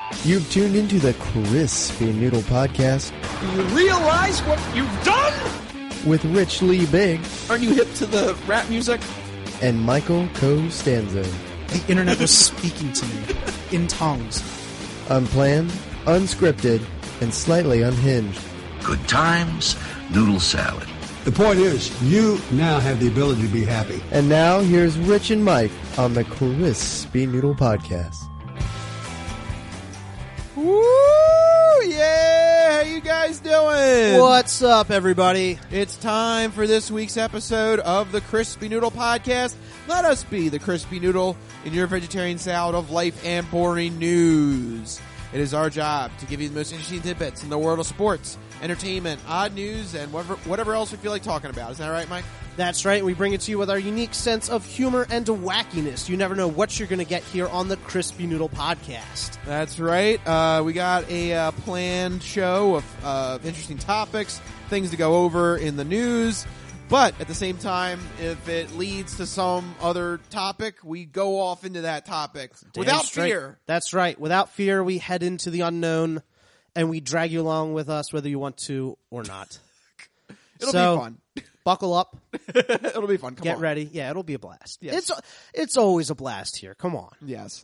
You've tuned into the Crispy Noodle Podcast Do you realize what you've done? with Rich Lee Big Aren't you hip to the rap music? and Michael Costanzo. The internet was speaking to me in tongues. Unplanned, unscripted, and slightly unhinged. Good times, noodle salad. The point is, you now have the ability to be happy. And now, here's Rich and Mike on the Crispy Noodle Podcast. Woo! Yeah! How you guys doing? What's up, everybody? It's time for this week's episode of the Crispy Noodle Podcast. Let us be the Crispy Noodle in your vegetarian salad of life and boring news. It is our job to give you the most interesting tidbits in the world of sports, entertainment, odd news, and whatever else we feel like talking about. Is that right, Mike? That's right. We bring it to you with our unique sense of humor and wackiness. You never know what you're going to get here on the Crispy Noodle Podcast. That's right. We got a planned show of interesting topics, things to go over in the news. But at the same time, if it leads to some other topic, we go off into that topic without fear. That's right. Without fear, we head into the unknown, and we drag you along with us, whether you want to or not. It'll be fun. Buckle up. It'll be fun. Come Get on. ready. Yeah, it'll be a blast. Yes. It's always a blast here. Come on. Yes.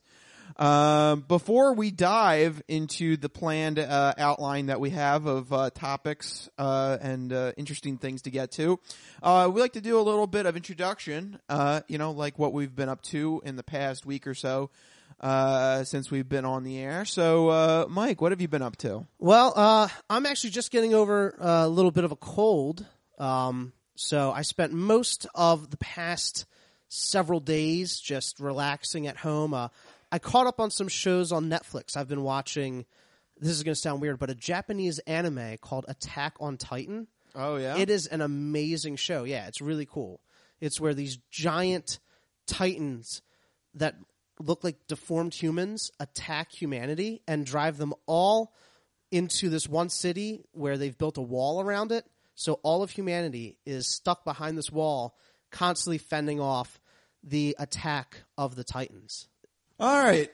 Before we dive into the planned outline that we have of topics and interesting things to get to, we like to do a little bit of introduction, like what we've been up to in the past week or so since we've been on the air. So, Mike, what have you been up to? Well, I'm actually just getting over a little bit of a cold. So I spent most of the past several days just relaxing at home. I caught up on some shows on Netflix. I've been watching, this is going to sound weird, but a Japanese anime called Attack on Titan. Oh, yeah? It is an amazing show. Yeah, it's really cool. It's where these giant titans that look like deformed humans attack humanity and drive them all into this one city where they've built a wall around it. So all of humanity is stuck behind this wall, constantly fending off the attack of the titans. All right.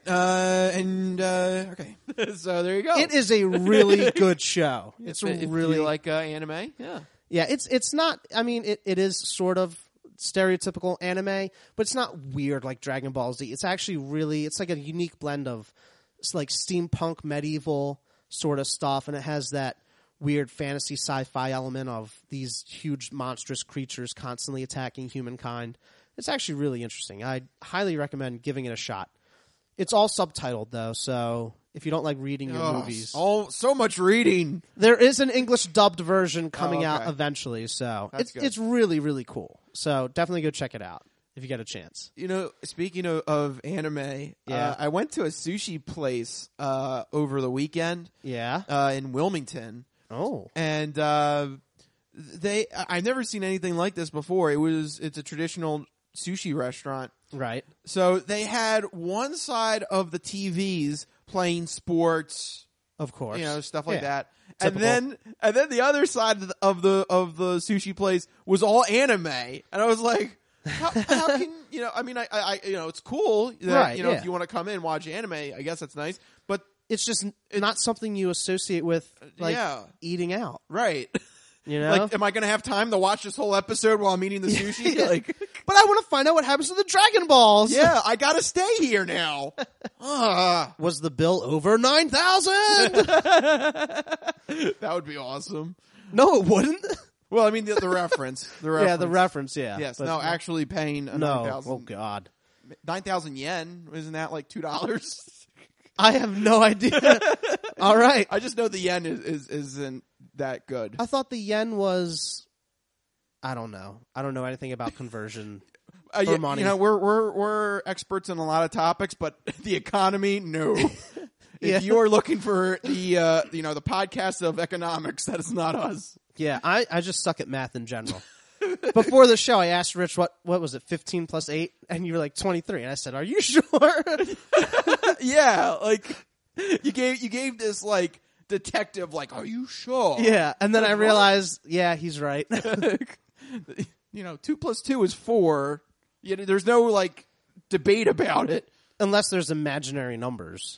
Okay. So there you go. It is a really good show. It's if really you like anime. Yeah. Yeah, it's not, I mean, it is sort of stereotypical anime, but it's not weird like Dragon Ball Z. It's actually really, it's like a unique blend of like steampunk, medieval sort of stuff, and it has that weird fantasy sci-fi element of these huge monstrous creatures constantly attacking humankind. It's actually really interesting. I highly recommend giving it a shot. It's all subtitled though, so if you don't like reading your movies. So much reading. There is an English dubbed version coming okay. out eventually, so That's good. it's really, really cool. So definitely go check it out if you get a chance. You know, speaking of anime, Yeah. I went to a sushi place over the weekend Yeah. in Wilmington. Oh. And I've never seen anything like this before. It's a traditional sushi restaurant. Right. So they had one side of the TVs playing sports, Of course. stuff like Yeah. that. And then the other side of the sushi place was all anime. And I was like, how can, I mean, I it's cool that, Right, yeah. if you want to come in and watch anime, I guess that's nice. But It's just not something you associate with like Yeah. eating out. right. You know? Like, am I going to have time to watch this whole episode while I'm eating the sushi? Yeah. Like, But I want to find out what happens to the Dragon Balls. yeah, I got to stay here now. Was the bill over 9,000? That would be awesome. No, it wouldn't. Well, I mean, the reference. The reference. Yeah, the reference, yeah. Yes. But No, actually paying no. 9,000. Oh, God. 9,000 yen. Isn't that like $2? I have no idea. All right. I just know the yen isn't that good. I thought the yen was, I don't know. I don't know anything about conversion for money. We're experts in a lot of topics, but the economy, no. Yeah. If you're looking for the the podcast of economics, that is not us. Yeah, I just suck at math in general. Before the show, I asked Rich, what was it, 15 plus 8? And you were like, 23. And I said, are you sure? Yeah, like you gave this like detective like, are you sure? Yeah, and then I realized, yeah, he's right. 2 + 2 is 4. There's no like debate about it. Unless there's imaginary numbers.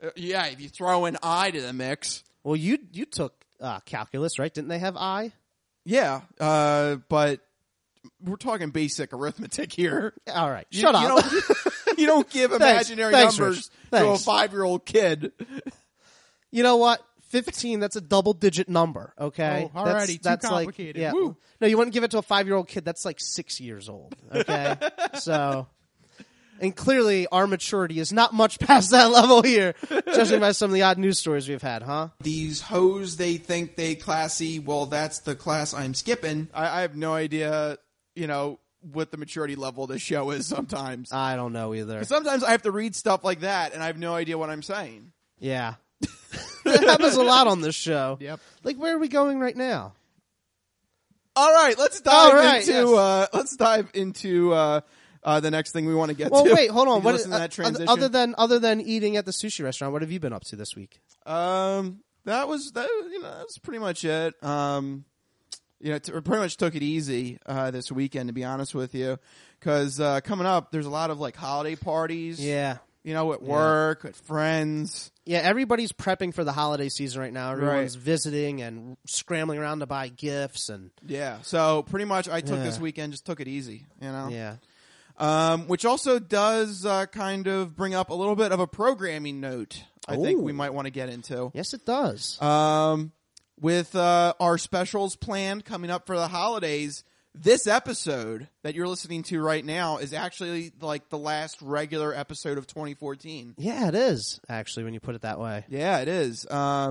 Yeah, if you throw an I to the mix. Well, you took calculus, right? Didn't they have I? Yeah, but we're talking basic arithmetic here. All right, shut up. You don't give imaginary Thanks, numbers Rich. to a Thanks. 5-year-old kid. You know what? 15, that's a double-digit number, okay? Oh, alrighty, that's too complicated. Like, yeah. Woo. No, you wouldn't give it to a 5-year-old kid. That's like 6 years old, okay? So, and clearly our maturity is not much past that level here, judging by some of the odd news stories we've had, huh? These hoes, they think they classy. Well, that's the class I'm skipping. I have no idea, what the maturity level of this show is sometimes. I don't know either. Sometimes I have to read stuff like that, and I have no idea what I'm saying. Yeah. That happens a lot on this show. Yep. Like, where are we going right now? All right, let's dive into the next thing we want to get to. Well, wait, hold on. Did you listen to that transition? Other than eating at the sushi restaurant, what have you been up to this week? That was pretty much it. Pretty much took it easy this weekend, to be honest with you, because coming up, there's a lot of like holiday parties. Yeah. At work, with friends. Yeah, everybody's prepping for the holiday season right now. Everyone's Right. visiting and scrambling around to buy gifts and Yeah, so pretty much I took Yeah. this weekend, just took it easy, yeah. Which also does kind of bring up a little bit of a programming note I think we might want to get into. Yes, it does. With our specials planned coming up for the holidays, this episode that you're listening to right now is actually like the last regular episode of 2014. Yeah, it is, actually, when you put it that way. Yeah, it is.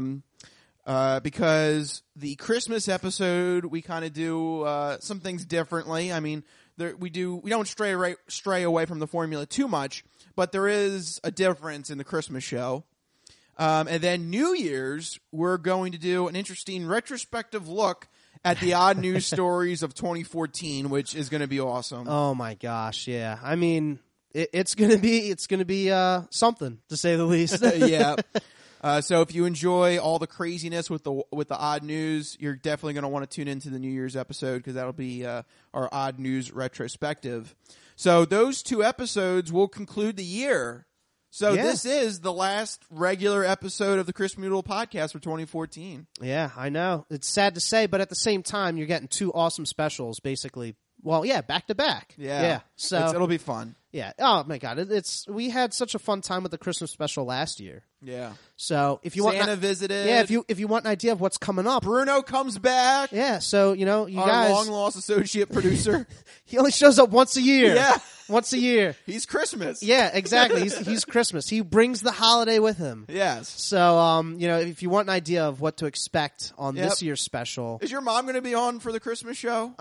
Because the Christmas episode, we kind of do some things differently. I mean, we don't stray away from the formula too much, but there is a difference in the Christmas show. And then New Year's, we're going to do an interesting retrospective look at the odd news stories of 2014, which is going to be awesome. Oh my gosh, yeah. I mean, it's gonna be something, to say the least. Yeah. So if you enjoy all the craziness with the odd news, you're definitely going to want to tune into the New Year's episode, because that'll be our odd news retrospective. So those 2 episodes will conclude the year. So This is the last regular episode of the Chris Noodle podcast for 2014. Yeah, I know. It's sad to say, but at the same time, you're getting 2 awesome specials, basically. Well, yeah, back to back. Yeah. So it'll be fun. Yeah. Oh my God, we had such a fun time with the Christmas special last year. Yeah. So if you Santa visited. yeah, if you want an idea of what's coming up, Bruno comes back. yeah. So you Our guys, long lost associate producer. he only shows up once a year. Yeah. Once a year. He's Christmas. Yeah, exactly. He's Christmas. He brings the holiday with him. Yes. So, if you want an idea of what to expect on this year's special, Is your mom going to be on for the Christmas show?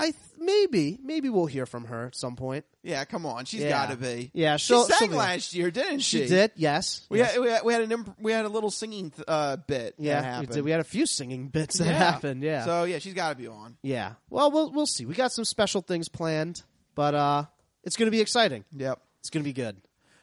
maybe we'll hear from her at some point. Yeah, come on. She's Yeah. got to be. Yeah, she she'll sang be. last year, didn't she? She did. Yes. We Yes. had a little singing bit. that Yeah, we happened. did. We had a few singing bits that Yeah. happened. Yeah. So yeah, she's got to be on. Yeah. Well, we'll see. We got some special things planned, but it's going to be exciting. Yep. It's going to be good.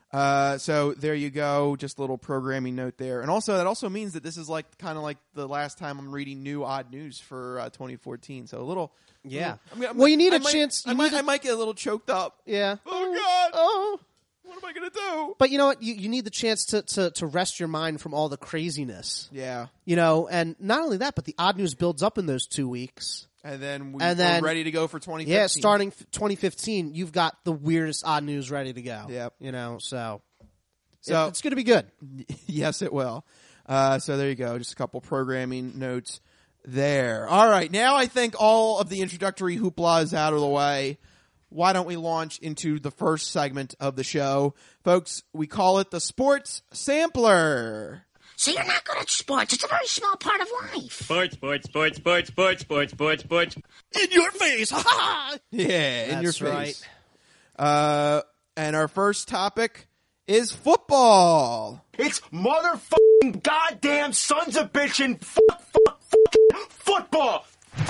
So there you go. Just a little programming note there, and also that also means that this is kind of like the last time I'm reading new odd news for 2014. So a little. Yeah. Well, you need a chance. I might get a little choked up. Yeah. Oh God. Oh. What am I gonna do? But you know what? You need the chance to rest your mind from all the craziness. Yeah. And not only that, but the odd news builds up in those 2 weeks. And then then- we're ready to go for 2015. Yeah, starting 2015, you've got the weirdest odd news ready to go. Yep. So So- it's going to be good. Yes, it will. So there you go. Just a couple programming notes there. All right. Now I think all of the introductory hoopla is out of the way. Why don't we launch into the first segment of the show? Folks, we call it the Sports Sampler. So you're not good at sports. It's a very small part of life. Sports. In your face! Ha ha! Yeah, in your That's face. right. And our first topic is football. It's motherfucking goddamn sons of bitchin' football.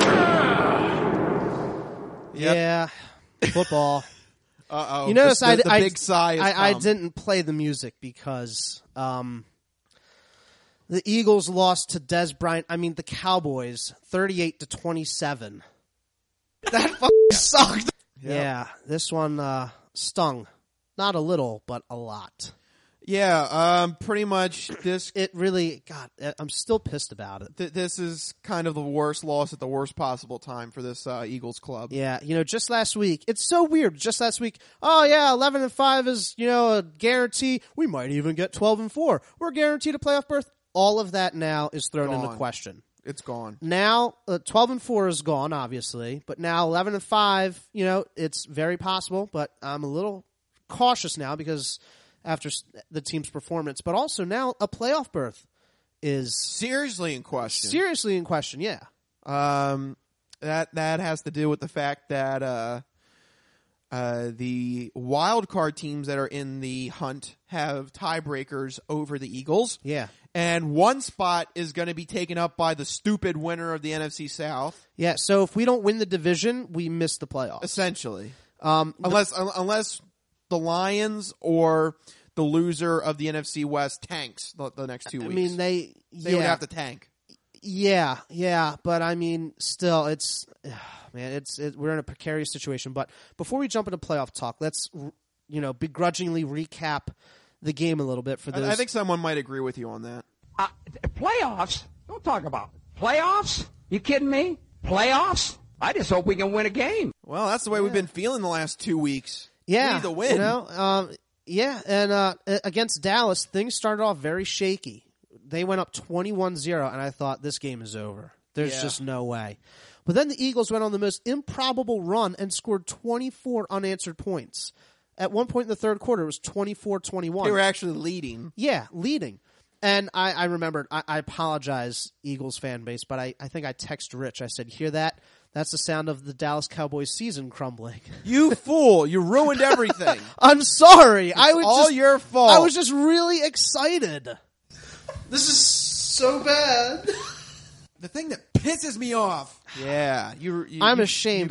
Yeah, football. Uh-oh. You notice the big sigh has I come. didn't play the music because the Eagles lost to Des Bryant. I mean, the Cowboys, 38-27. That fucking sucked. Yeah, this one stung. Not a little, but a lot. Yeah, pretty much this. It really, God, I'm still pissed about it. This is kind of the worst loss at the worst possible time for this Eagles club. Yeah, just last week, it's so weird. Just last week, 11-5 is, a guarantee. We might even get 12-4. We're guaranteed a playoff berth. All of that now is thrown into question. It's gone. Now, 12-4 is gone, obviously, but now 11-5, it's very possible, but I'm a little cautious now because after the team's performance, but also now a playoff berth is seriously in question. Seriously in question, yeah. That has to do with the fact that the wild card teams that are in the hunt have tiebreakers over the Eagles. Yeah. And one spot is going to be taken up by the stupid winner of the NFC South. Yeah, so if we don't win the division, we miss the playoffs. Essentially. Unless the Lions or the loser of the NFC West tanks the next 2 weeks. I mean, they would have to tank. Yeah, but I mean, still, it's we're in a precarious situation. But before we jump into playoff talk, let's begrudgingly recap the game a little bit for those. I think someone might agree with you on that. Playoffs? Don't talk about playoffs. You kidding me? Playoffs? I just hope we can win a game. Well, that's the way we've been feeling the last 2 weeks. Yeah, we need the win. And against Dallas, things started off very shaky. They went up 21-0, and I thought, this game is over. There's just no way. But then the Eagles went on the most improbable run and scored 24 unanswered points. At one point in the third quarter, it was 24-21. They were actually leading. Yeah, leading. And I remembered, I apologize, Eagles fan base, but I think I texted Rich. I said, hear that? That's the sound of the Dallas Cowboys season crumbling. You fool. You ruined everything. I'm sorry. It's all your fault. I was just really excited. This is so bad. The thing that pisses me off. Yeah, I'm ashamed.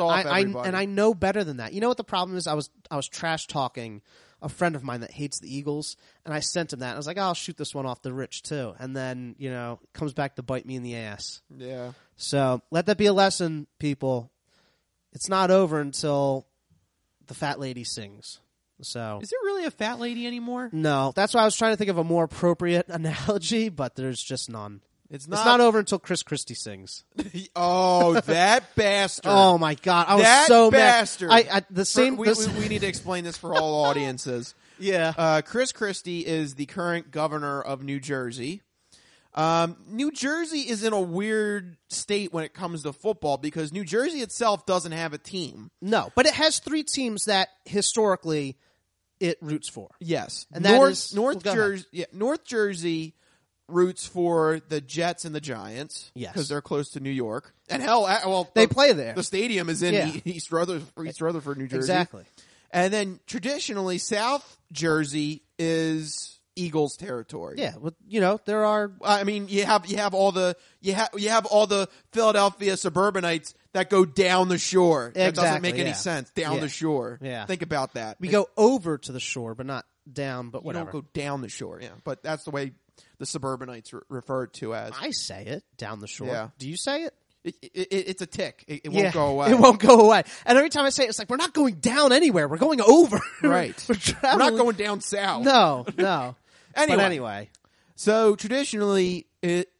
I know better than that. You know what the problem is? I was trash talking a friend of mine that hates the Eagles, and I sent him that. I was like, I'll shoot this one off the Rich too, and then it comes back to bite me in the ass. Yeah. So let that be a lesson, people. It's not over until the fat lady sings. So is there really a fat lady anymore? No, that's why I was trying to think of a more appropriate analogy, but there's just none. It's not over until Chris Christie sings. Oh, that bastard! Oh my God, I was that so bastard. mad. We need to explain this for all audiences. Yeah, Chris Christie is the current governor of New Jersey. New Jersey is in a weird state when it comes to football because New Jersey itself doesn't have a team. No, but it has 3 teams that historically it roots for. Yes, and North Jersey roots for the Jets and the Giants. Yes, because they're close to New York. And hell, they play there. The stadium is in East Rutherford, New Jersey. Exactly. And then traditionally, South Jersey is Eagles territory. Yeah, well, there are. I mean, you have all the Philadelphia suburbanites that go down the shore. That doesn't make any sense. Down the shore. Yeah, think about that. We go over to the shore, but not down. But whatever. You don't go down the shore. Yeah, but that's the way the suburbanites referred to as. I say it down the shore. Yeah. Do you say it? It's a tick. It won't go away. It won't go away. And every time I say it, it's like, we're not going down anywhere. We're going over. Right. We're not going down south. No. Anyway. So traditionally,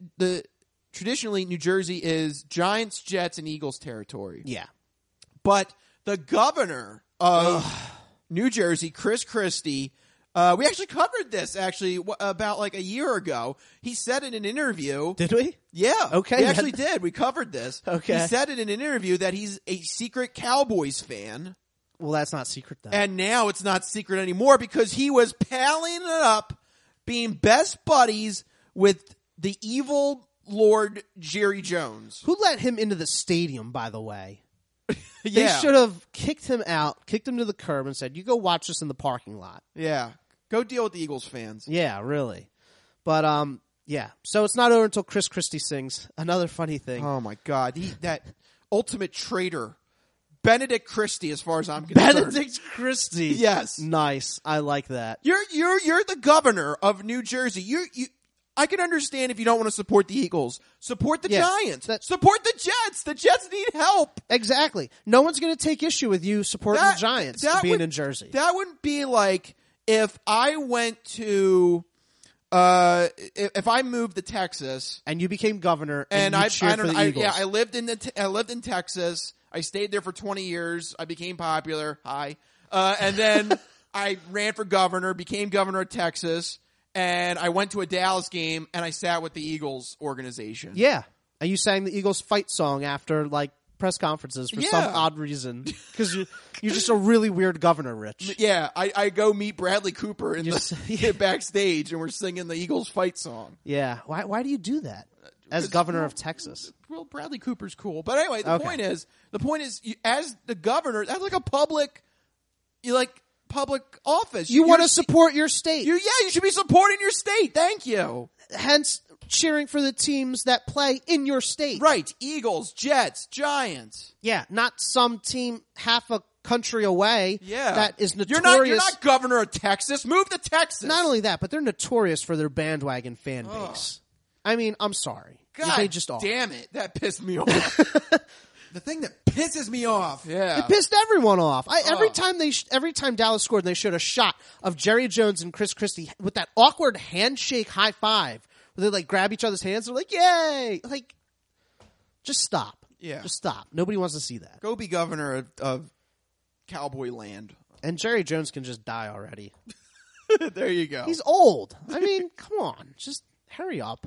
New Jersey is Giants, Jets, and Eagles territory. Yeah. But the governor of New Jersey, Chris Christie, we actually covered this about like a year ago. He said in an interview. Did we? Yeah. Okay. We actually did. We covered this. Okay. He said in an interview that he's a secret Cowboys fan. Well, that's not secret then. And now it's not secret anymore because he was palling it up, being best buddies with the evil Lord Jerry Jones. Who let him into the stadium, by the way? Yeah. They should have kicked him out, kicked him to the curb, and said, you go watch this in the parking lot. Yeah. Go deal with the Eagles fans. Yeah, really. But, yeah. So it's not over until Chris Christie sings. Another funny thing. Oh, my God. That ultimate traitor. Benedict Christie, as far as I'm concerned. Benedict Christie. Yes. Nice. I like that. You're the governor of New Jersey. I can understand if you don't want to support the Eagles. Support the Giants. Support the Jets. The Jets need help. Exactly. No one's going to take issue with you supporting the Giants being in Jersey. That wouldn't be like if I went to, if I moved to Texas And you became governor, and and you cheered for the Eagles. I lived in Texas. I stayed there for 20 years. I became popular. And then I ran for governor, became governor of Texas, and I went to a Dallas game and I sat with the Eagles organization. Yeah. And you sang the Eagles fight song after, like, press conferences for some odd reason. Because you're just a really weird governor, Rich. Yeah, I go meet Bradley Cooper in the backstage, and we're singing the Eagles fight song. Yeah. Why do you do that as governor of Texas? Well, Bradley Cooper's cool, but anyway, the point is, you, as the governor, that's like a public office. You want to support your state. You should be supporting your state. Thank you. Hence, cheering for the teams that play in your state. Right. Eagles, Jets, Giants. Yeah, not some team half a country away that is notorious. You're not governor of Texas. Move to Texas. Not only that, but they're notorious for their bandwagon fan base. I mean, I'm sorry. God they just are. Damn it. That pissed me off. The thing that pisses me off. Yeah. It pissed everyone off. Every time Dallas scored, they showed a shot of Jerry Jones and Chris Christie with that awkward handshake high five where they like grab each other's hands. They're like, "Yay!" Like, just stop. Yeah. Just stop. Nobody wants to see that. Go be governor of Cowboy Land. And Jerry Jones can just die already. There you go. He's old. I mean, come on. Just hurry up.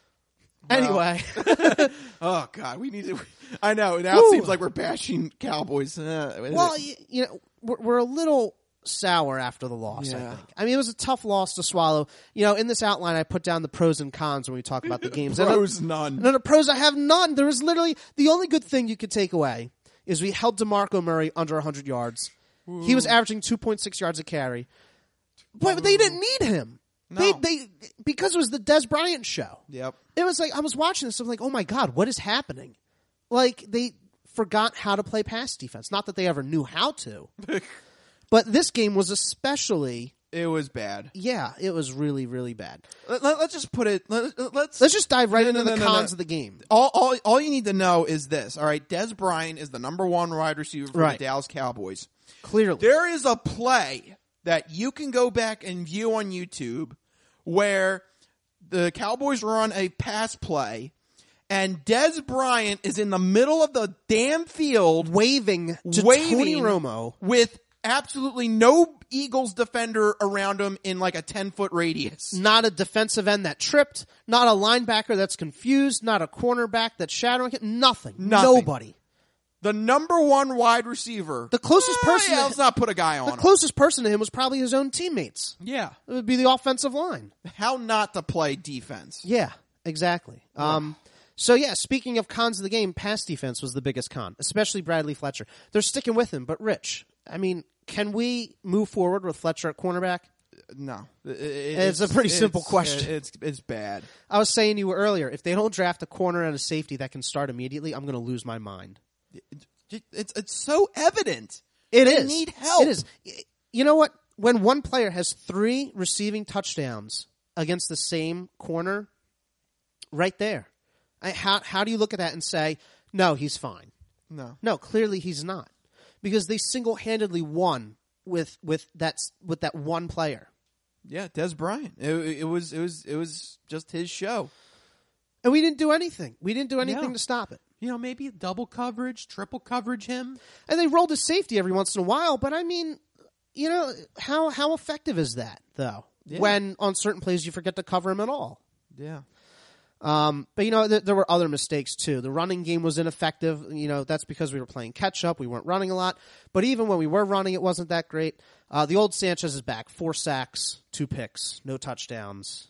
Anyway. Oh, God. We need to. I know. Now it seems like we're bashing Cowboys. Well, you know, we're a little sour after the loss, I think. I mean, it was a tough loss to swallow. You know, in this outline, I put down the pros and cons when we talk about the games. Pros, none. No, the pros, I have none. There was literally the only good thing you could take away is we held DeMarco Murray under 100 yards. Ooh. He was averaging 2.6 yards a carry. But they didn't need him. No. They because it was the Des Bryant show. Yep. It was like, I was watching this, I'm like, oh my God, what is happening? Like, they forgot how to play pass defense. Not that they ever knew how to. But this game was especially... It was bad. Yeah, it was really, really bad. Let's just put it... Let's just dive right into the cons of the game. All you need to know is this. All right, Des Bryant is the number one wide receiver for the Dallas Cowboys. Clearly. There is a play that you can go back and view on YouTube where the Cowboys run a pass play and Des Bryant is in the middle of the damn field waving to Tony Romo with absolutely no Eagles defender around him in like a 10-foot radius. Not a defensive end that tripped, not a linebacker that's confused, not a cornerback that's shadowing it, nothing. Nobody. The number one wide receiver. The closest person. Yeah, let's not put a guy on him. The closest person to him was probably his own teammates. Yeah. It would be the offensive line. How not to play defense. Yeah, exactly. So yeah, speaking of cons of the game, pass defense was the biggest con, especially Bradley Fletcher. They're sticking with him, but Rich, I mean, can we move forward with Fletcher at cornerback? No. It's a pretty simple question. It's bad. I was saying to you earlier, if they don't draft a corner and a safety that can start immediately, I'm going to lose my mind. It's so evident. They need help. It is. You know what? When one player has 3 receiving touchdowns against the same corner, right there. How do you look at that and say, no, he's fine? No, clearly he's not. Because they single-handedly won with that one player. Yeah, Des Bryant. It was just his show. And we didn't do anything. We didn't do anything to stop it. You know, maybe double coverage, triple coverage him. And they rolled a safety every once in a while, but I mean, you know, how effective is that, though? Yeah. When on certain plays you forget to cover him at all. Yeah. But, you know, there were other mistakes, too. The running game was ineffective. You know, that's because we were playing catch-up. We weren't running a lot. But even when we were running, it wasn't that great. The old Sanchez is back. 4 sacks, 2 picks, no touchdowns.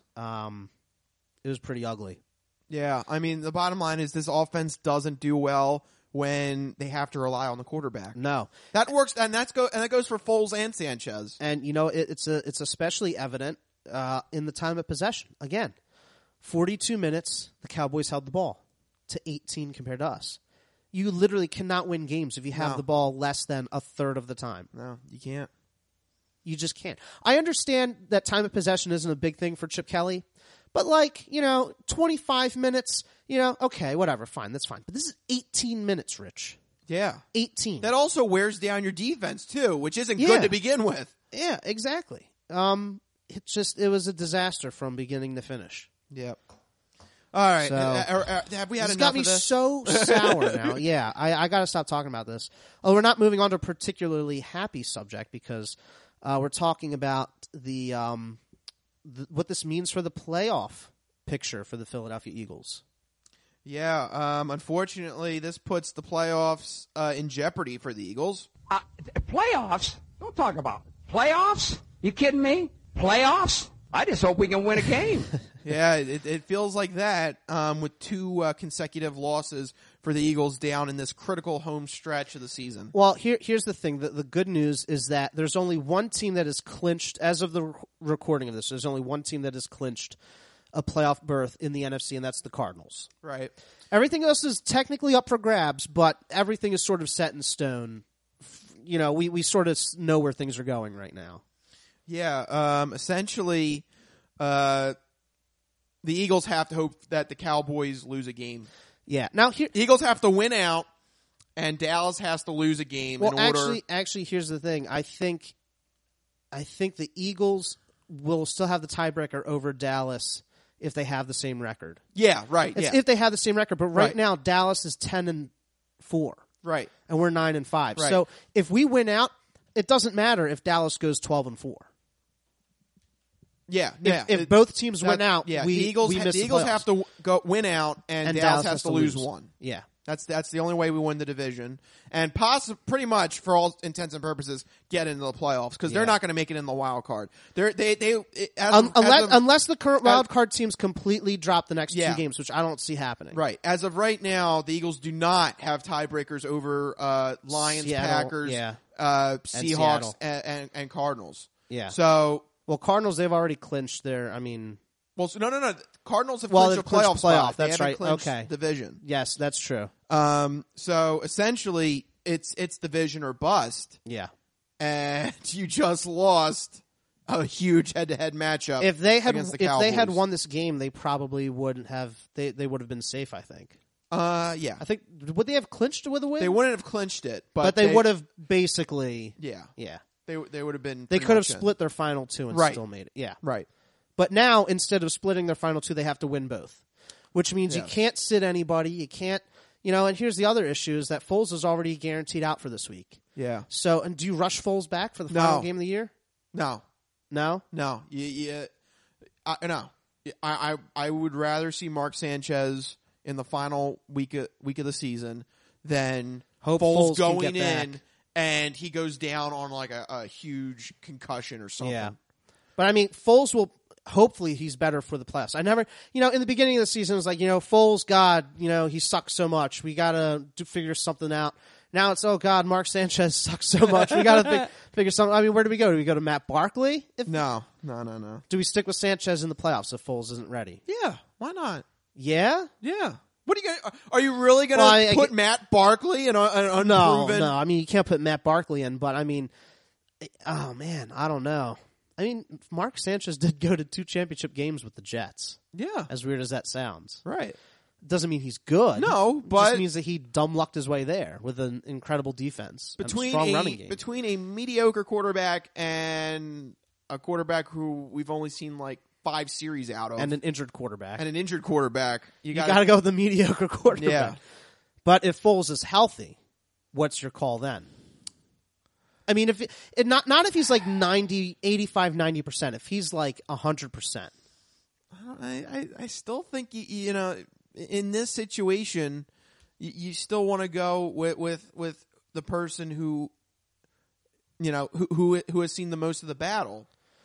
It was pretty ugly. Yeah, I mean, the bottom line is this offense doesn't do well when they have to rely on the quarterback. No. That works, and that goes for Foles and Sanchez. And, you know, it's especially evident in the time of possession. Again, 42 minutes, the Cowboys held the ball to 18 compared to us. You literally cannot win games if you have the ball less than a third of the time. No, you can't. You just can't. I understand that time of possession isn't a big thing for Chip Kelly, but like, you know, 25 minutes, you know, okay, whatever, fine, that's fine. But this is 18 minutes, Rich. Yeah. 18. That also wears down your defense, too, which isn't good to begin with. Yeah, exactly. It was a disaster from beginning to finish. Yep. All right. So, have we had It's enough got me of this? so sour now. Yeah, I got to stop talking about this. Oh, we're not moving on to a particularly happy subject because we're talking about what this means for the playoff picture for the Philadelphia Eagles. Yeah. Unfortunately, this puts the playoffs in jeopardy for the Eagles. Playoffs? Don't talk about it. Playoffs? You kidding me? Playoffs? I just hope we can win a game. Yeah, it feels like that with 2 consecutive losses for the Eagles down in this critical home stretch of the season. Well, here's the thing. The good news is that there's only one team that is clinched, as of the recording of this, there's only one team that has clinched a playoff berth in the NFC, and that's the Cardinals. Right. Everything else is technically up for grabs, but everything is sort of set in stone. You know, we sort of know where things are going right now. Yeah, essentially, the Eagles have to hope that the Cowboys lose a game. Yeah. Now Eagles have to win out, and Dallas has to lose a game in order. Actually, here's the thing. I think the Eagles will still have the tiebreaker over Dallas if they have the same record. Yeah, right. Yeah. If they have the same record, but Right. now Dallas is 10-4. Right. And we're 9-5. Right. So if we win out, it doesn't matter if Dallas goes 12-4. Yeah, If both teams win out, yeah, we the Eagles, miss the Eagles playoffs. have to go win out, and Dallas has to lose one. Yeah. That's the only way we win the division, and pretty much for all intents and purposes get into the playoffs because they're not going to make it in the wild card. Unless the current wild card teams completely drop the next 2 games, which I don't see happening. Right. As of right now, the Eagles do not have tiebreakers over Lions, Seattle, Packers, Seahawks, and Cardinals. Yeah. So, Well, Cardinals, they've already clinched their, no. Cardinals have Well, clinched a they've clinched playoff spot. that's they right. haven't clinched Okay. division. Yes, that's true. So essentially, it's division or bust. Yeah. And you just lost a huge head-to-head matchup. If they had Cowboys. won this game, they probably wouldn't have. They would have been safe. I think. Yeah, I think would they have clinched with a win? they wouldn't have clinched it, but they would have basically. Yeah, Yeah. they would have been. They pretty could have much in. split their final 2 and Right. still made it. Yeah. Right. But now, instead of splitting their final 2, they have to win both, which means you Yes. can't sit anybody. You can't, and here's the other issue is that Foles is already guaranteed out for this week. Yeah. So, and do you rush Foles back for the final No. game of the year? No. No? No. No. I would rather see Mark Sanchez in the final week of the season than Hope Foles Foles can going get back. in and he goes down on like a huge concussion or something. Yeah. But Foles will, hopefully he's better for the playoffs. I never, in the beginning of the season, it was like, Foles, God, he sucks so much. We got to figure something out. Now it's, oh God, Mark Sanchez sucks so much. We got to figure something. Where do we go? Do we go to Matt Barkley? No. Do we stick with Sanchez in the playoffs if Foles isn't ready? Yeah. Why not? Yeah? Yeah. What are you going? Are you really going to put Matt Barkley in an unproven? No. You can't put Matt Barkley in, but oh man, I don't know. Mark Sanchez did go to 2 championship games with the Jets. Yeah. As weird as that sounds. Right. Doesn't mean he's good. No, It but just means that he dumb lucked his way there with an incredible defense and strong running game. Between a mediocre quarterback and a quarterback who we've only seen like 5 series out of, and an injured quarterback. You got to go with the mediocre quarterback. Yeah. But if Foles is healthy, what's your call then? Not if he's like 85, 90%. If he's like 100%. I still think in this situation you still want to go with the person who who has seen the most of the battle.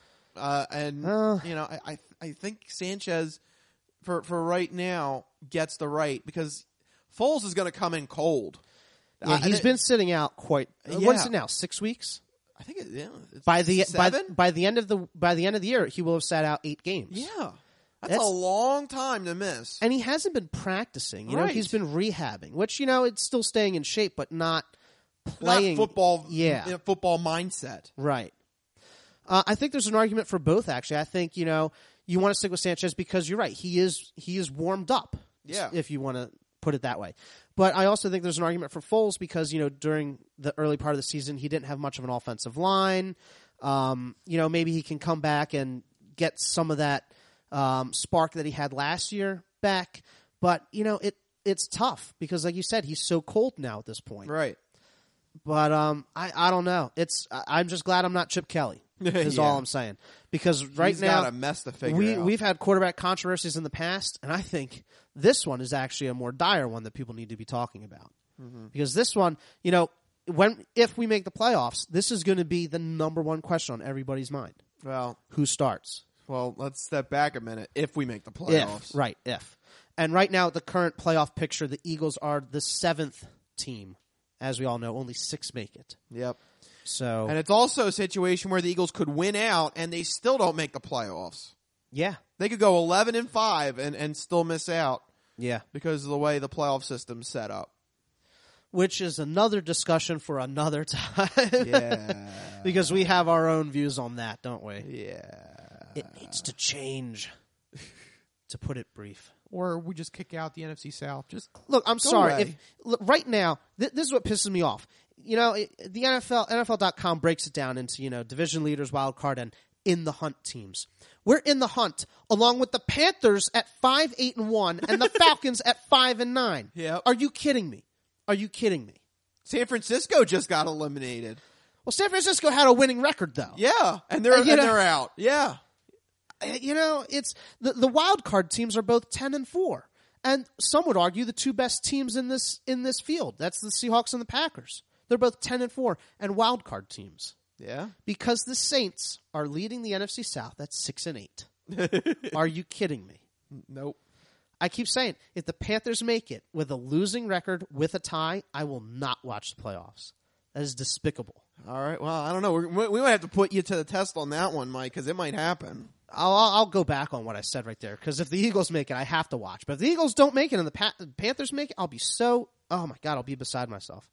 I think Sanchez for right now gets the right because Foles is going to come in cold. Yeah, he's been sitting out quite. What is it now? 6 weeks. I think it's by the 7? by the end of the year, he will have sat out 8 games. Yeah, that's a long time to miss. And he hasn't been practicing. Right. He's been rehabbing, which it's still staying in shape, but not playing not football. Yeah, football mindset. Right. I think there's an argument for both. Actually, I think you want to stick with Sanchez because you're right. He is warmed up. Yeah, if you want to put it that way. But I also think there's an argument for Foles because, during the early part of the season, he didn't have much of an offensive line. Maybe he can come back and get some of that spark that he had last year back. But, it's tough because, like you said, he's so cold now at this point. Right. But I don't know. I'm just glad I'm not Chip Kelly. Is all I'm saying. Because right now he's got a mess to figure out. We've had quarterback controversies in the past, and I think this one is actually a more dire one that people need to be talking about. Mm-hmm. Because this one, if we make the playoffs, this is going to be the number one question on everybody's mind. Well, who starts? Well, let's step back a minute. If we make the playoffs. If. And right now, the current playoff picture, the Eagles are the 7th team. As we all know, only 6 make it. Yep. So, and it's also a situation where the Eagles could win out and they still don't make the playoffs. Yeah. They could go 11-5 and still miss out. Yeah. Because of the way the playoff system's set up. Which is another discussion for another time. Yeah. Because we have our own views on that, don't we? Yeah. It needs to change, to put it brief. Or we just kick out the NFC South. Just look, I'm sorry. Right now, this is what pisses me off. The NFL.com breaks it down into, division leaders, wild card, and in the hunt teams. We're in the hunt, along with the Panthers at 5-8-1 and the Falcons at 5-9. Yep. Are you kidding me? San Francisco just got eliminated. Well, San Francisco had a winning record, though. Yeah, and they're out. Yeah. It's the wild card teams are both 10-4. And some would argue the two best teams in this field. That's the Seahawks and the Packers. They're both 10-4 and wild card teams. Yeah. Because the Saints are leading the NFC South at 6-8. Are you kidding me? Nope. I keep saying, if the Panthers make it with a losing record with a tie, I will not watch the playoffs. That is despicable. All right. Well, I don't know. We might have to put you to the test on that one, Mike, because it might happen. I'll go back on what I said right there, because if the Eagles make it, I have to watch. But if the Eagles don't make it and the Panthers make it, I'll be oh my God, I'll be beside myself.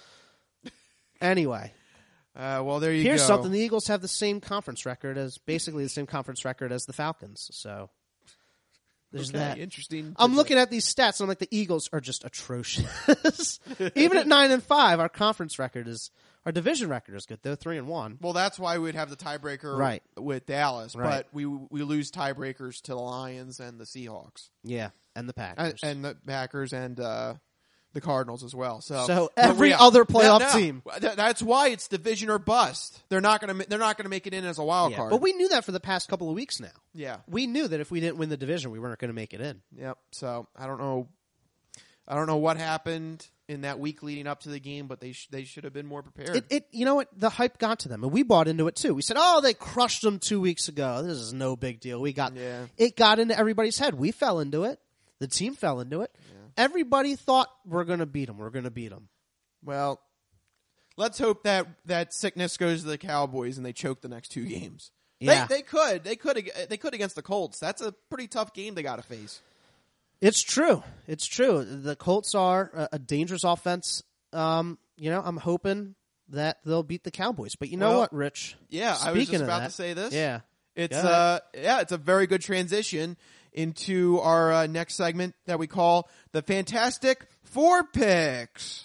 Anyway. Well, there you go. Here's something. The Eagles have basically the same conference record as the Falcons. So there's that. Interesting. I'm looking at these stats, and I'm like, the Eagles are just atrocious. Even at 9-5, our division record is good. They're 3-1. Well, that's why we'd have the tiebreaker with Dallas. Right. But we lose tiebreakers to the Lions and the Seahawks. Yeah, and the Packers. And the Packers and the Cardinals as well. So every other playoff team. That's why it's division or bust. They're not going to make it in as a wild card. But we knew that for the past couple of weeks now. Yeah. We knew that if we didn't win the division, we weren't going to make it in. Yep. So I don't know what happened in that week leading up to the game, but they should have been more prepared. You know what? The hype got to them, and we bought into it too. We said, they crushed them 2 weeks ago. This is no big deal. It got into everybody's head. We fell into it. The team fell into it. Yeah. Everybody thought we're going to beat them. Well, let's hope that sickness goes to the Cowboys and they choke the next 2 games. Yeah. They could against the Colts. That's a pretty tough game they got to face. It's true. The Colts are a dangerous offense. I'm hoping that they'll beat the Cowboys. But you know what, Rich? Yeah, I was just about to say this. Yeah. It's a very good transition into our next segment that we call the Fantastic Four Picks.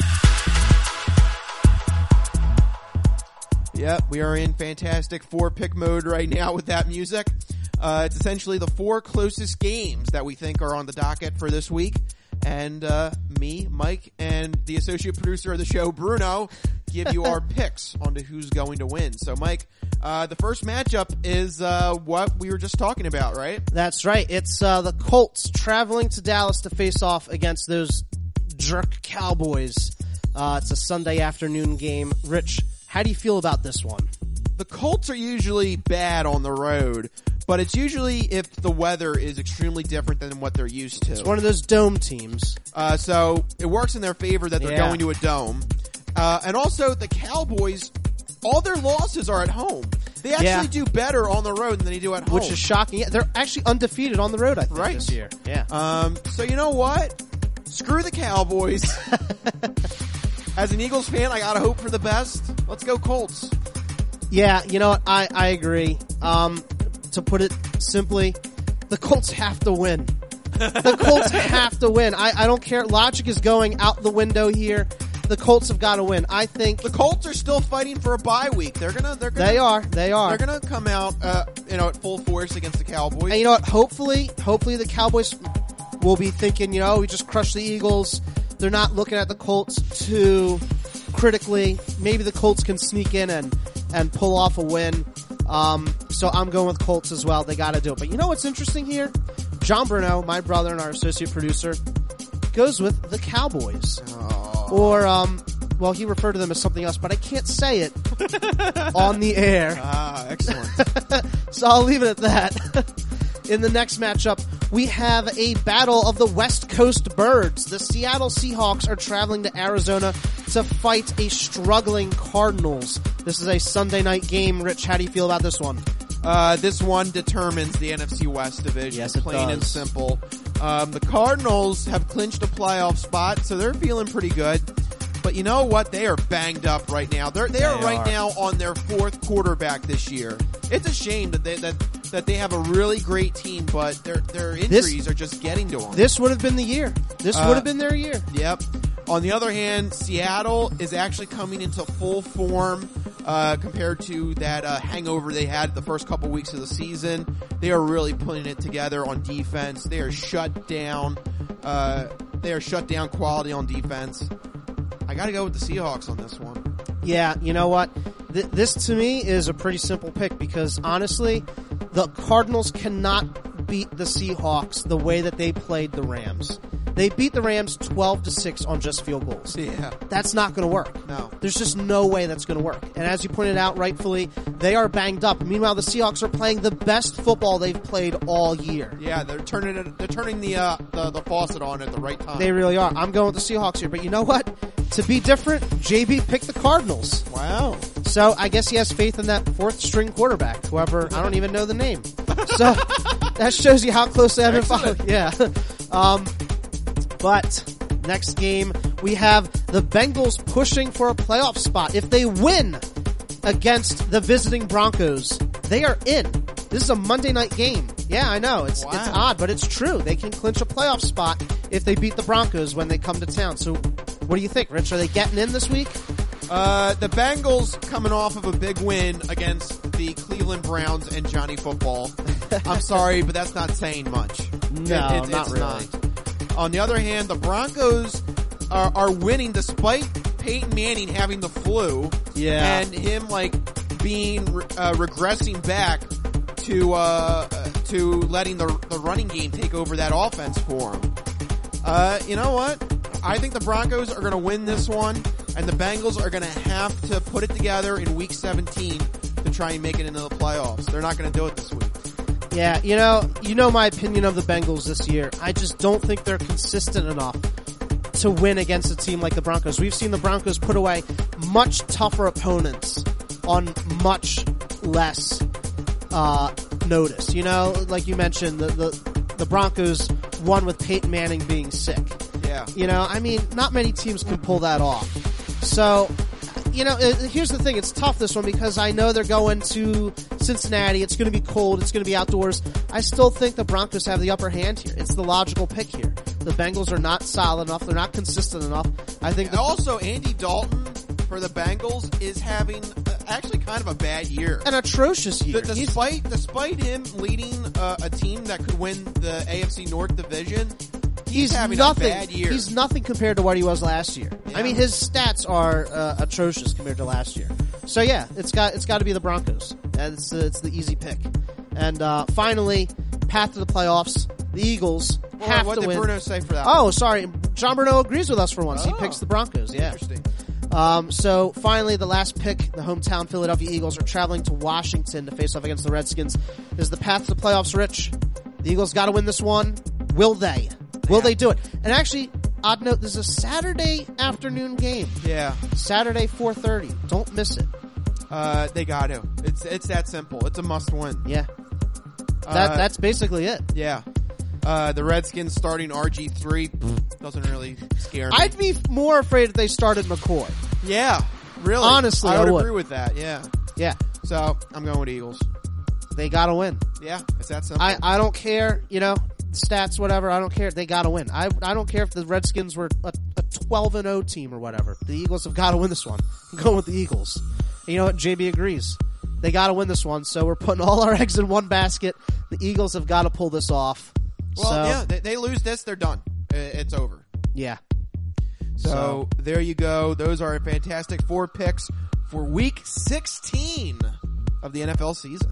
Yep, we are in Fantastic Four pick mode right now with that music. It's essentially the 4 closest games that we think are on the docket for this week. And me, Mike, and the associate producer of the show, Bruno, give you our picks on who's going to win. So, Mike, the first matchup is what we were just talking about, right? That's right. It's the Colts traveling to Dallas to face off against those jerk Cowboys. It's a Sunday afternoon game. Rich, how do you feel about this one? The Colts are usually bad on the road, but it's usually if the weather is extremely different than what they're used to. It's one of those dome teams. So it works in their favor that they're going to a dome. And also the Cowboys, all their losses are at home. They actually do better on the road than they do at home. Which is shocking. Yeah, they're actually undefeated on the road, I think, this year. Yeah. So you know what? Screw the Cowboys. As an Eagles fan, I gotta hope for the best. Let's go Colts. Yeah, you know what? I agree. To put it simply, the Colts have to win. The Colts have to win. I don't care. Logic is going out the window here. the Colts have got to win. I think The Colts are still fighting for a bye week. They're gonna. they are. They're gonna come out, at full force against the Cowboys. And you know what? Hopefully the Cowboys will be thinking, we just crushed the Eagles. They're not looking at the Colts too critically. Maybe the Colts can sneak in and pull off a win. So I'm going with Colts as well. They got to do it. But you know what's interesting here? John Bruno, my brother and our associate producer, goes with the Cowboys. Or, he referred to them as something else, but I can't say it on the air. Excellent. So I'll leave it at that. In the next matchup, we have a battle of the West Coast Birds. The Seattle Seahawks are traveling to Arizona to fight a struggling Cardinals. This is a Sunday night game. Rich, how do you feel about this one? This one determines the NFC West division. Yes, it plain does. and simple. The Cardinals have clinched a playoff spot, so they're feeling pretty good. But you know what? They are banged up right now. They are right now on their fourth quarterback this year. It's a shame that they have a really great team, but their injuries are just getting to them. This would have been the year. This would have been their year. Yep. On the other hand, Seattle is actually coming into full form compared to that hangover they had the first couple weeks of the season. They are really putting it together on defense. They are shut down. They are shut down quality on defense. I got to go with the Seahawks on this one. Yeah, you know what? This to me is a pretty simple pick because honestly, the Cardinals cannot beat the Seahawks the way that they played the Rams. They beat the Rams 12-6 on just field goals. Yeah. That's not going to work. No. There's just no way that's going to work. And as you pointed out rightfully, they are banged up. Meanwhile, the Seahawks are playing the best football they've played all year. Yeah, they're turning the faucet on at the right time. They really are. I'm going with the Seahawks here. But you know what? To be different, JB picked the Cardinals. Wow. So I guess he has faith in that fourth string quarterback, whoever, I don't even know the name. So that shows you how close they have been following. Yeah. But next game, we have the Bengals pushing for a playoff spot. If they win against the visiting Broncos, they are in. This is a Monday night game. Yeah, I know. It's odd, but it's true. They can clinch a playoff spot if they beat the Broncos when they come to town. So what do you think, Rich? Are they getting in this week? The Bengals coming off of a big win against the Cleveland Browns and Johnny Football. I'm sorry, but that's not saying much. No, not really. Not. On the other hand, the Broncos are winning despite Peyton Manning having the flu. Yeah. And him being regressing back to letting the running game take over that offense for him. You know what? I think the Broncos are going to win this one, and the Bengals are going to have to put it together in Week 17 to try and make it into the playoffs. They're not going to do it this week. Yeah, you know my opinion of the Bengals this year. I just don't think they're consistent enough to win against a team like the Broncos. We've seen the Broncos put away much tougher opponents on much less notice. Like you mentioned, the Broncos won with Peyton Manning being sick. Yeah. Not many teams can pull that off. So, here's the thing. It's tough, this one, because I know they're going to Cincinnati. It's going to be cold. It's going to be outdoors. I still think the Broncos have the upper hand here. It's the logical pick here. The Bengals are not solid enough. They're not consistent enough. I think. Also, Andy Dalton for the Bengals is having actually kind of a bad year. An atrocious year. Despite him leading a team that could win the AFC North division, he's having nothing, a bad year. He's nothing compared to what he was last year. Yeah. His stats are atrocious compared to last year. So yeah, it's got to be the Broncos. It's the easy pick. And finally, path to the playoffs. The Eagles have to win. What did Bruno say for that? Oh, sorry. John Bruno agrees with us for once. He picks the Broncos. Yeah. Interesting. So finally, the last pick, the hometown Philadelphia Eagles are traveling to Washington to face off against the Redskins. This is the path to the playoffs, Rich. The Eagles got to win this one. Will they? Will they do it? And actually, odd note, this is a Saturday afternoon game. Yeah. Saturday, 4:30. Don't miss it. They got to. It's that simple. It's a must win. Yeah. That's basically it. Yeah. The Redskins starting RG3 doesn't really scare me. I'd be more afraid if they started McCoy. Yeah. Really. Honestly, I would agree with that. Yeah. Yeah. So, I'm going with Eagles. They gotta win. Yeah. It's that simple. I don't care, stats, whatever. I don't care. They gotta win. I don't care if the Redskins were a 12-0 team or whatever. The Eagles have got to win this one. I'm going with the Eagles. And you know what? JB agrees. They got to win this one, so we're putting all our eggs in one basket. The Eagles have got to pull this off. Well, yeah, they lose this, they're done. It's over. Yeah. So there you go. Those are fantastic 4 picks for Week 16 of the NFL season.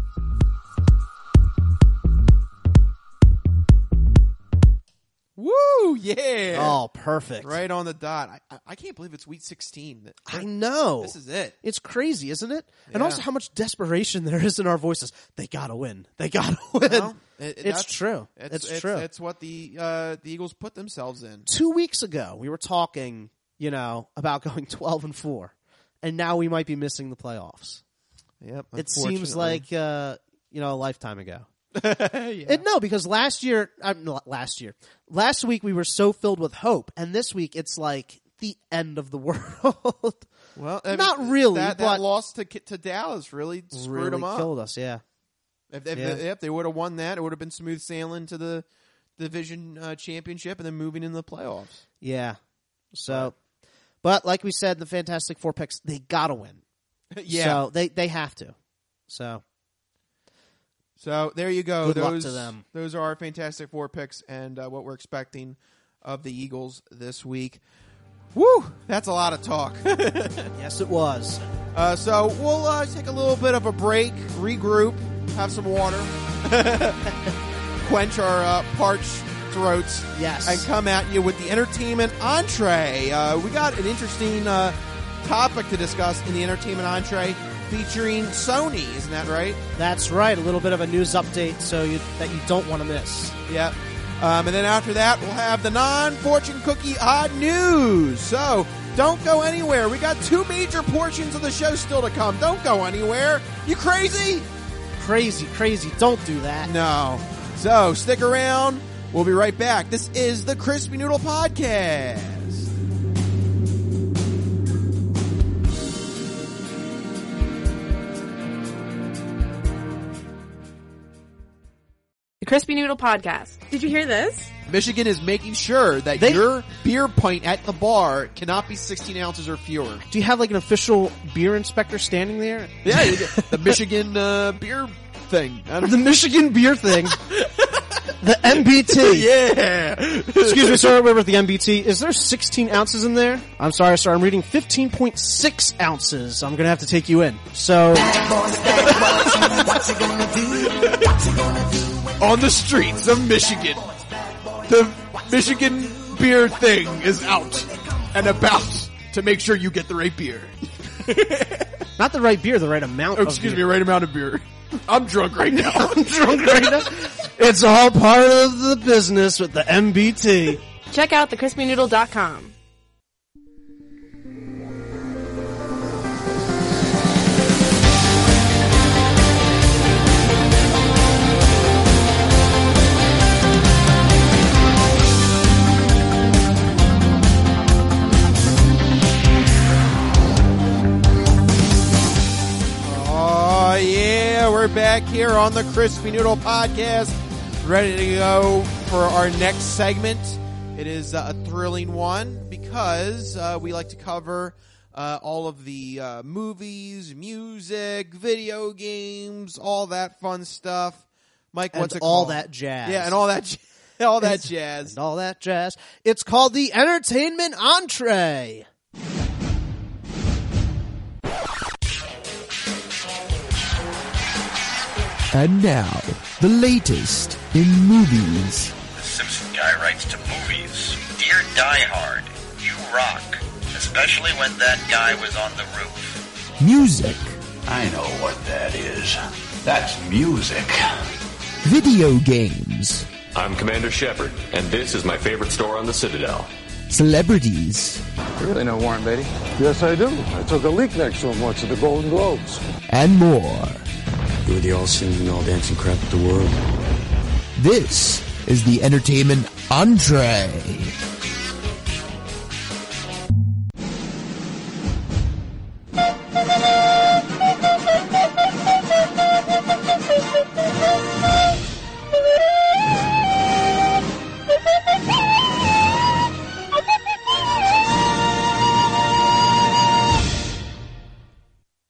Woo! Yeah. Oh, perfect. Right on the dot. I can't believe it's Week 16. I know. This is it. It's crazy, isn't it? Yeah. And also how much desperation there is in our voices. They gotta win. They gotta win. Well, it's true. It's true. It's what the Eagles put themselves in. 2 weeks ago, we were talking, about going 12-4. And now we might be missing the playoffs. Yep. It seems like, a lifetime ago. Yeah. No, because last week we were so filled with hope, and this week it's like the end of the world. Well, not really. That but loss to Dallas really screwed them up. Killed us. Yeah. If they would have won that, it would have been smooth sailing to the division championship and then moving into the playoffs. Yeah. So, but like we said, the Fantastic Four picks, they gotta win. Yeah. So they have to. So there you go. Good luck to them. Those are our Fantastic Four picks and what we're expecting of the Eagles this week. Woo! That's a lot of talk. Yes, it was. So we'll take a little bit of a break, regroup, have some water, quench our parched throats, yes, and come at you with the entertainment entree. We got an interesting topic to discuss in the entertainment entree, featuring Sony, isn't that right? That's right. A little bit of a news update that you don't want to miss. Yep. And then after that, we'll have the non-fortune cookie odd news. So don't go anywhere. We got 2 major portions of the show still to come. Don't go anywhere. You crazy? Crazy. Don't do that. No. So stick around. We'll be right back. This is the Crispy Noodle Podcast. Crispy Noodle Podcast. Did you hear this? Michigan is making sure that your beer pint at the bar cannot be 16 ounces or fewer. Do you have like an official beer inspector standing there? Yeah, the Michigan beer thing. The Michigan beer thing. The MBT. Yeah. Excuse me, sir. We're with the MBT. Is there 16 ounces in there? I'm sorry, sir. I'm reading 15.6 ounces. I'm going to have to take you in. So. What's it gonna do? What's it gonna do? On the streets of Michigan, the Michigan beer thing is out and about to make sure you get the right beer. Not the right beer, the right amount of beer. Excuse me, right amount of beer. I'm drunk right now. It's all part of the business with the MBT. Check out thecrispynoodle.com. We're back here on the Crispy Noodle Podcast, ready to go for our next segment. It is a thrilling one because we like to cover all of the movies, music, video games, all that fun stuff. Mike, what's it called? All that jazz. Yeah, and all that jazz. And all that jazz. It's called the Entertainment Entree. And now, the latest in movies. The Simpson guy writes to movies. Dear Die Hard, you rock. Especially when that guy was on the roof. Music. I know what that is. That's music. Video games. I'm Commander Shepard, and this is my favorite store on the Citadel. Celebrities. You really know Warren Beatty? Yes, I do. I took a leak next to him once at the Golden Globes. And more. You were the all-singing, all-dancing crap of the world. This is the Entertainment Entree.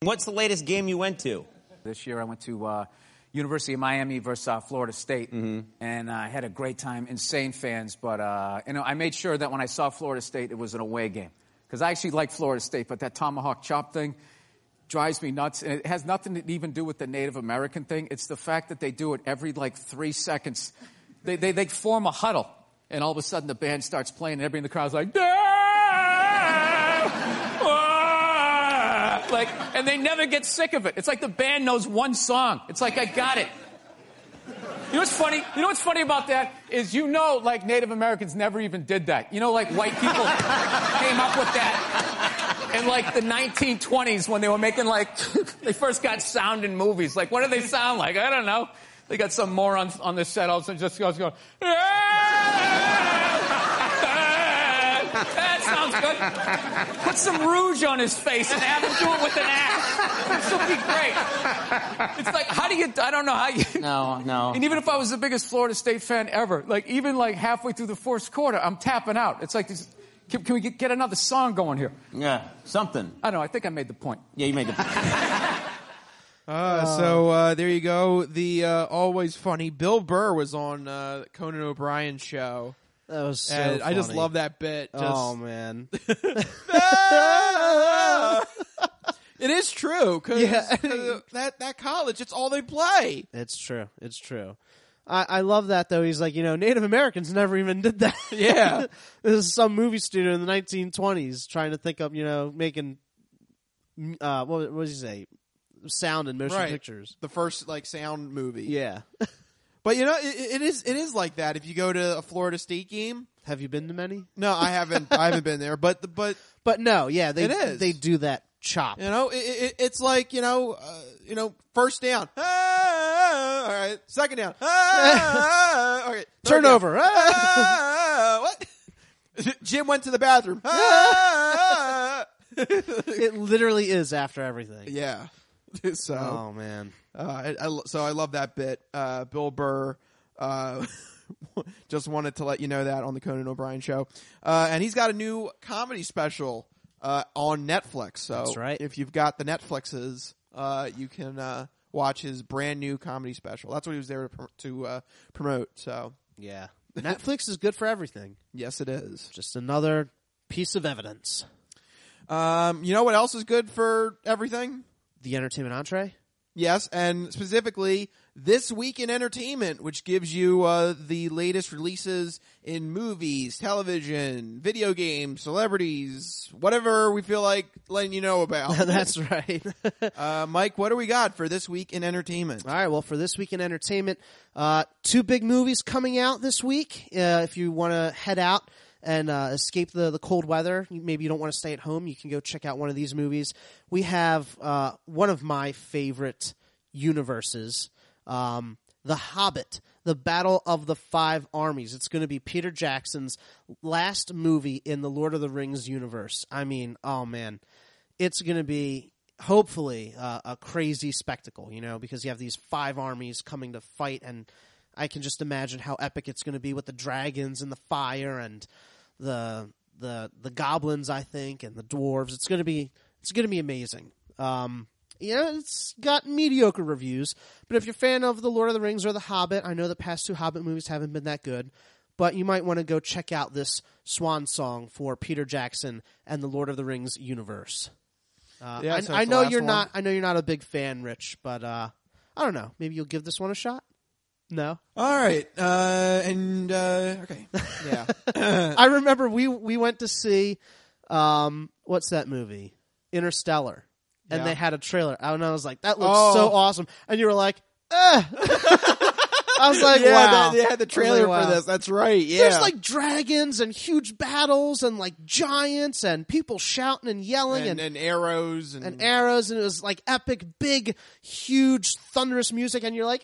what's the latest game you went to? This year I went to University of Miami versus Florida State, and I had a great time. Insane fans, but I made sure that when I saw Florida State, it was an away game. Because I actually like Florida State, but that tomahawk chop thing drives me nuts. And it has nothing to even do with the Native American thing. It's the fact that they do it every, 3 seconds. They form a huddle, and all of a sudden the band starts playing, and everybody in the crowd's like, and they never get sick of it. It's like the band knows one song. It's like, I got it. You know what's funny? You know what's funny about that is Native Americans never even did that. White people came up with that in the 1920s when they were making they first got sound in movies. What do they sound like? I don't know. They got some moron on the set all of a sudden just goes going, that sounds good. Put some rouge on his face and have him do it with an axe. This will be great. It's I don't know how you... No. And even if I was the biggest Florida State fan ever, even halfway through the first quarter, I'm tapping out. It's can we get another song going here? Yeah, something. I don't know. I think I made the point. Yeah, you made the point. So there you go. The always funny Bill Burr was on Conan O'Brien's show. That was so and funny. I just love that bit. Oh, man. It is true, because that college, it's all they play. It's true. It's true. I love that, though. He's like, Native Americans never even did that. Yeah. This is some movie studio in the 1920s trying to think of, making, what does he say? Sound and motion pictures. The first, sound movie. Yeah. But it is like that. If you go to a Florida State game, have you been to many? No, I haven't. I haven't been there. But no, yeah, it is. They do that chop. It's like first down. All right, second down. All right, turnover. What? Jim went to the bathroom. It literally is after everything. Yeah. So, oh man. So I love that bit. Bill Burr just wanted to let you know that on the Conan O'Brien show. And he's got a new comedy special on Netflix. So that's right. If you've got the Netflixes, you can watch his brand new comedy special. That's what he was there to promote. So yeah, Netflix is good for everything. Yes, it is. Just another piece of evidence. You know what else is good for everything? The entertainment entree? Yes, and specifically This Week in Entertainment, which gives you the latest releases in movies, television, video games, celebrities, whatever we feel like letting you know about. That's right. Mike, what do we got for This Week in Entertainment? All right, well, for This Week in Entertainment, 2 big movies coming out this week. If you want to head out and escape the cold weather, maybe you don't want to stay at home, you can go check out one of these movies. We have one of my favorite universes, The Hobbit, The Battle of the Five Armies. It's going to be Peter Jackson's last movie in the Lord of the Rings universe. I mean, oh man, it's going to be hopefully a crazy spectacle, because you have these 5 armies coming to fight, and I can just imagine how epic it's going to be with the dragons and the fire and the goblins, I think, and the dwarves. It's going to be amazing. It's got mediocre reviews, but if you're a fan of The Lord of the Rings or The Hobbit, I know the past 2 Hobbit movies haven't been that good, but you might want to go check out this swan song for Peter Jackson and the Lord of the Rings universe. I know you're not a big fan, Rich, but I don't know. Maybe you'll give this one a shot. No. All right. Okay. Yeah. I remember we went to see what's that movie? Interstellar. And they had a trailer. And I was like, that looks so awesome. And you were like, I was like, wow. They had the trailer for this. That's right. Yeah. There's dragons and huge battles and giants and people shouting and yelling and arrows and arrows. And it was epic, big, huge, thunderous music. And you're like,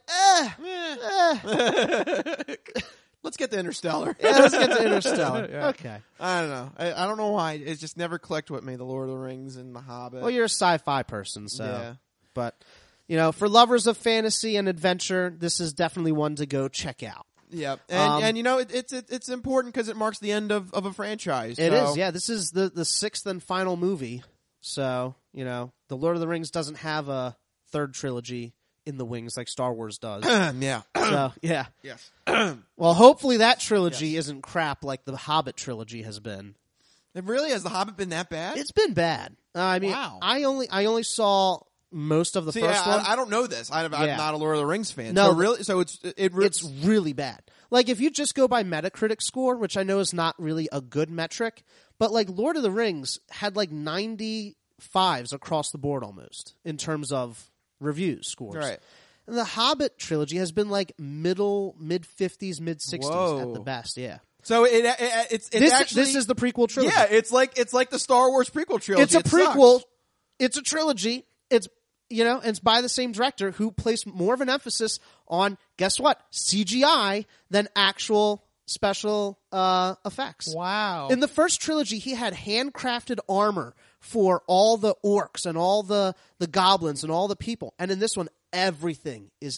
Let's get to Interstellar. Yeah, let's get to Interstellar. Yeah. Okay. I don't know. I don't know why. It just never clicked with me, The Lord of the Rings and The Hobbit. Well, you're a sci-fi person, so. Yeah. But, for lovers of fantasy and adventure, this is definitely one to go check out. Yeah. And it's important because it marks the end of a franchise. It is, yeah. This is the 6th and final movie. So, The Lord of the Rings doesn't have a third trilogy in the wings like Star Wars does. Yeah. So, yeah. Yes. Well, hopefully that trilogy isn't crap like the Hobbit trilogy has been. It really has. The Hobbit been that bad? It's been bad. I mean, Wow. I only saw most of the first one. I don't know this. I'm not a Lord of the Rings fan. No, it's really bad. Like if you just go by Metacritic score, which I know is not really a good metric, but like Lord of the Rings had like 95s across the board almost in terms of reviews scores. Right. And the Hobbit trilogy has been like mid 50s, mid 60s at the best. Yeah. So it's actually this is the prequel trilogy. Yeah, it's like the Star Wars prequel trilogy. It's a prequel. Sucks. It's a trilogy. It's it's by the same director who placed more of an emphasis on, guess what, CGI than actual special effects. Wow. In the first trilogy, he had handcrafted armor for all the orcs and all the goblins and all the people. And in this one, everything is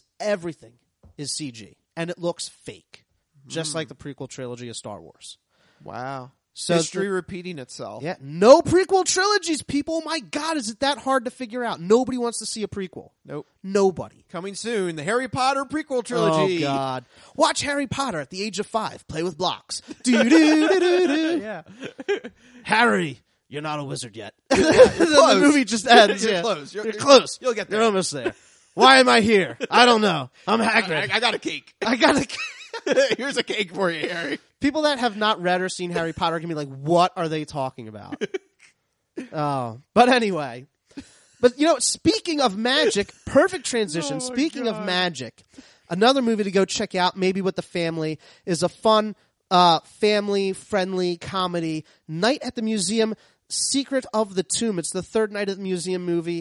CG. And it looks fake. Just like the prequel trilogy of Star Wars. Wow. So history repeating itself. Yeah. No prequel trilogies, people. My God, is it that hard to figure out? Nobody wants to see a prequel. Nope. Nobody. Coming soon, the Harry Potter prequel trilogy. Oh, God. Watch Harry Potter at the age of 5. Play with blocks. Do-do-do-do-do. Yeah. Harry, you're not a wizard yet. The movie just ends. You're Yeah. close. You're close. You'll get there. You're almost there. Why am I here? I don't know. I'm Hagrid. I got a cake. I got a cake. Here's a cake for you, Harry. People that have not read or seen Harry Potter can be like, what are they talking about? Oh, but anyway. But, speaking of magic, perfect transition. Speaking of magic, another movie to go check out, maybe with the family, is a fun, family-friendly comedy, Night at the Museum, Secret of the Tomb. It's the third Night at the Museum movie.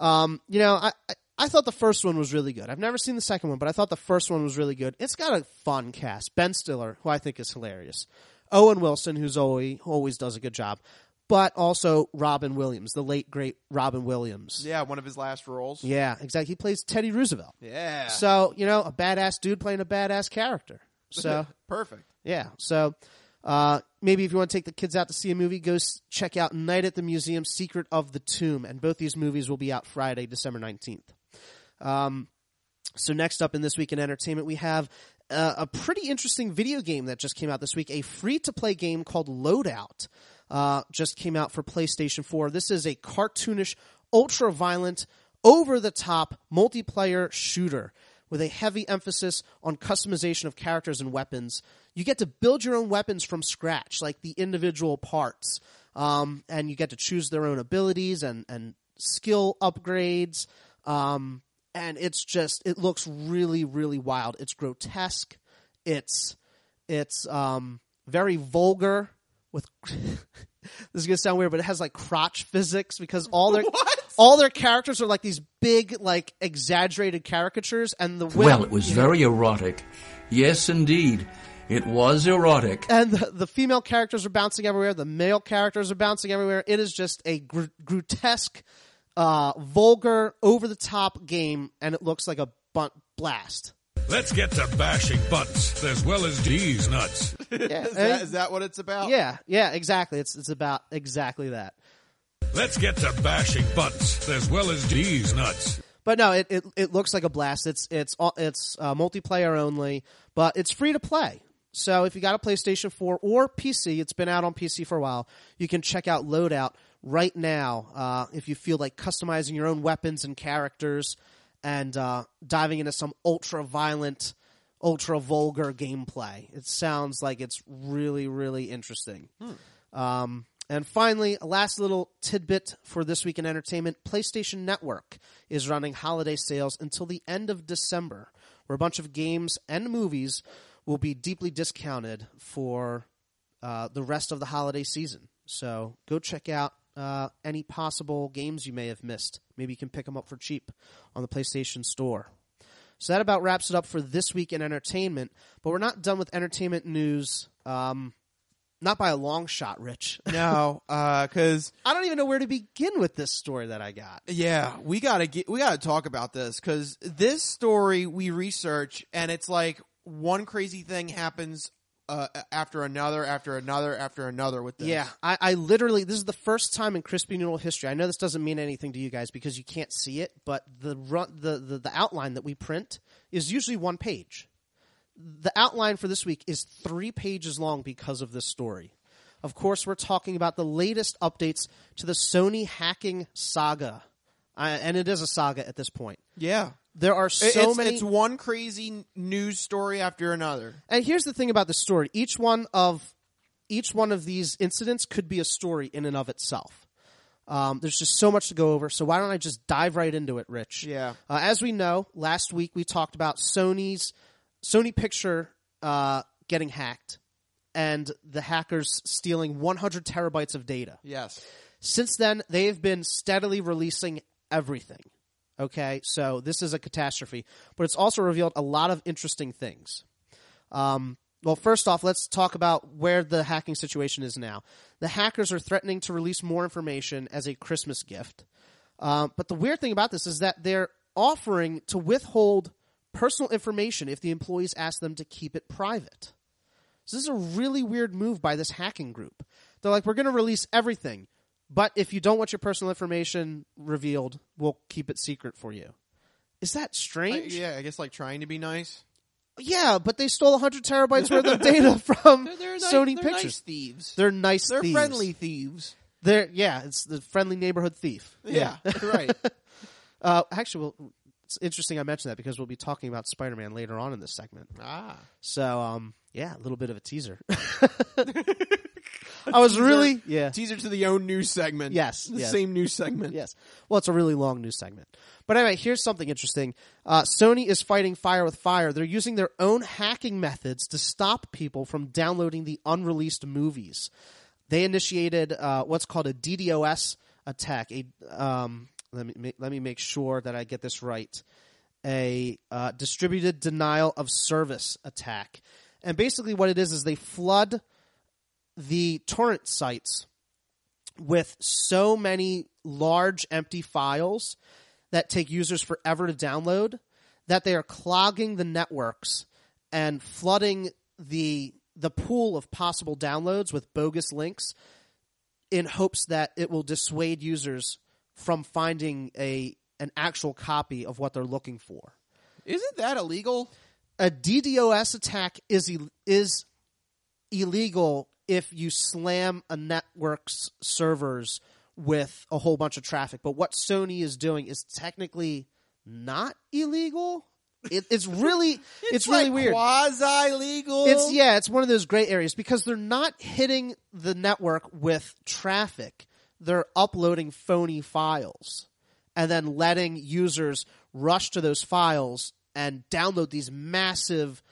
I thought the first one was really good. I've never seen the second one, but I thought the first one was really good. It's got a fun cast. Ben Stiller, who I think is hilarious. Owen Wilson, who's always does a good job. But also Robin Williams, the late, great Robin Williams. Yeah, one of his last roles. Yeah, exactly. He plays Teddy Roosevelt. Yeah. So, a badass dude playing a badass character. So Perfect. Yeah. So maybe if you want to take the kids out to see a movie, go check out Night at the Museum, Secret of the Tomb. And both these movies will be out Friday, December 19th. So next up in This Week in Entertainment, we have a pretty interesting video game that just came out this week. A free-to-play game called Loadout just came out for PlayStation 4. This is a cartoonish, ultra-violent, over-the-top multiplayer shooter with a heavy emphasis on customization of characters and weapons. You get to build your own weapons from scratch, like the individual parts, and you get to choose their own abilities and skill upgrades. And it looks really, really wild. It's grotesque. It's very vulgar with, this is going to sound weird, but it has like crotch physics because all their characters are like these big, like exaggerated caricatures and the women. Well, it was very erotic. Yes, indeed. It was erotic. And the female characters are bouncing everywhere. The male characters are bouncing everywhere. It is just a grotesque, vulgar, over-the-top game, and it looks like a blast. Let's get to bashing butts as well as D's nuts. Yeah. Is that what it's about? Yeah, exactly. It's about exactly that. Let's get to bashing butts as well as D's nuts. But no, it looks like a blast. It's multiplayer only, but it's free to play. So if you got a PlayStation 4 or PC, it's been out on PC for a while, you can check out Loadout right now if you feel like customizing your own weapons and characters and diving into some ultra-violent, ultra-vulgar gameplay. It sounds like it's really, really interesting. And finally, a last little tidbit for This Week in Entertainment. PlayStation Network is running holiday sales until the end of December, where a bunch of games and movies will be deeply discounted for the rest of the holiday season. So go check out any possible games you may have missed. Maybe you can pick them up for cheap on the PlayStation Store. So that about wraps it up for This Week in Entertainment. But we're not done with entertainment news. Not by a long shot, Rich. No, because I don't even know where to begin with this story that I got. Yeah, we gotta talk about this because this story we research and it's like one crazy thing happens after another with this. Yeah, I literally, this is the first time in Crispy Noodle history. I know this doesn't mean anything to you guys because you can't see it, but the outline that we print is usually one page. The outline for this week is 3 pages long because of this story. Of course, we're talking about the latest updates to the Sony hacking saga. And it is a saga at this point. Yeah. There are many. It's one crazy news story after another. And here's the thing about the story. Each one of these incidents could be a story in and of itself. There's just so much to go over. So why don't I just dive right into it, Rich? Yeah. As we know, last week we talked about Sony Picture getting hacked and the hackers stealing 100 terabytes of data. Yes. Since then, they've been steadily releasing everything. Okay, so this is a catastrophe, but it's also revealed a lot of interesting things. Well, first off, let's talk about where the hacking situation is now. The hackers are threatening to release more information as a Christmas gift. But the weird thing about this is that they're offering to withhold personal information if the employees ask them to keep it private. So this is a really weird move by this hacking group. They're like, we're going to release everything, but if you don't want your personal information revealed, we'll keep it secret for you. Is that strange? Yeah, I guess like trying to be nice. Yeah, but they stole 100 terabytes worth of data from Sony they're Pictures. Nice thieves. They're nice they're thieves. They're friendly thieves. It's the friendly neighborhood thief. Yeah, right. Actually, it's interesting I mentioned that because we'll be talking about Spider-Man later on in this segment. So, yeah, a little bit of a teaser. Teaser to the own news segment. Yes. Same news segment. Yes. Well, it's a really long news segment. But anyway, here's something interesting. Sony is fighting fire with fire. They're using their own hacking methods to stop people from downloading the unreleased movies. They initiated what's called a DDoS attack. Let me make sure that I get this right. A distributed denial of service attack. And basically what it is they flood the torrent sites with so many large empty files that take users forever to download that they are clogging the networks and flooding the pool of possible downloads with bogus links in hopes that it will dissuade users from finding an actual copy of what they're looking for. Isn't that illegal? A DDoS attack is illegal if you slam a network's servers with a whole bunch of traffic. But what Sony is doing is technically not illegal. It's really really weird. Quasi-legal. It's one of those gray areas because they're not hitting the network with traffic. They're uploading phony files and then letting users rush to those files and download these massive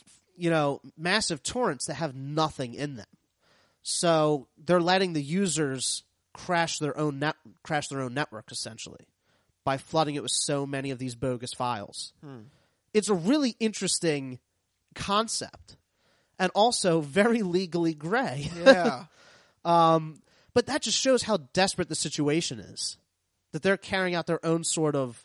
torrents that have nothing in them. So they're letting the users crash their own network essentially by flooding it with so many of these bogus files. It's a really interesting concept and also very legally gray. Yeah. But that just shows how desperate the situation is. That they're carrying out their own sort of,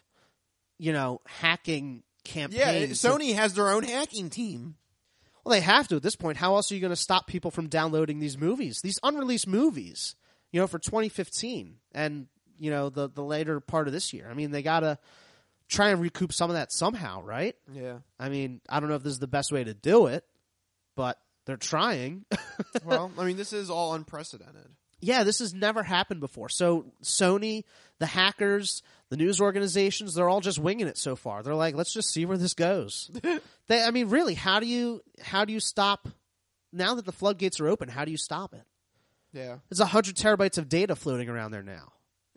hacking campaign. Yeah, Sony has their own hacking team. Well, they have to at this point. How else are you going to stop people from downloading these movies? These unreleased movies, for 2015 and, the later part of this year. I mean, they got to try and recoup some of that somehow, right? Yeah. I mean, I don't know if this is the best way to do it, but they're trying. Well, I mean, this is all unprecedented. Yeah, this has never happened before. So Sony, the hackers, the news organizations, they're all just winging it so far. They're like, let's just see where this goes. Really, how do you stop, now that the floodgates are open, how do you stop it? Yeah. There's 100 terabytes of data floating around there now.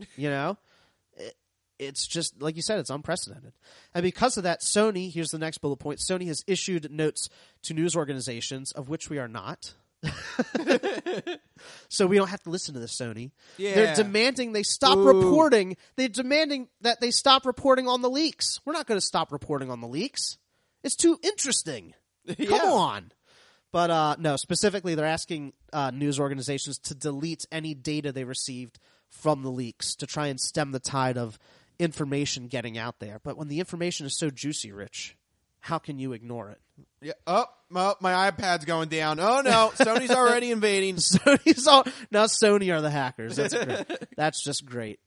It's just, like you said, it's unprecedented. And because of that, Sony, here's the next bullet point, Sony has issued notes to news organizations, of which we are not. So we don't have to listen to this, Sony. Yeah. They're demanding they stop reporting. They're demanding that they stop reporting on the leaks. We're not going to stop reporting on the leaks. It's too interesting. Come on. But no, specifically they're asking news organizations to delete any data they received from the leaks to try and stem the tide of information getting out there. But when the information is so juicy, Rich, how can you ignore it? Yeah. Oh, my iPad's going down. Oh no, Sony's already invading. Now Sony are the hackers. That's great. That's just great.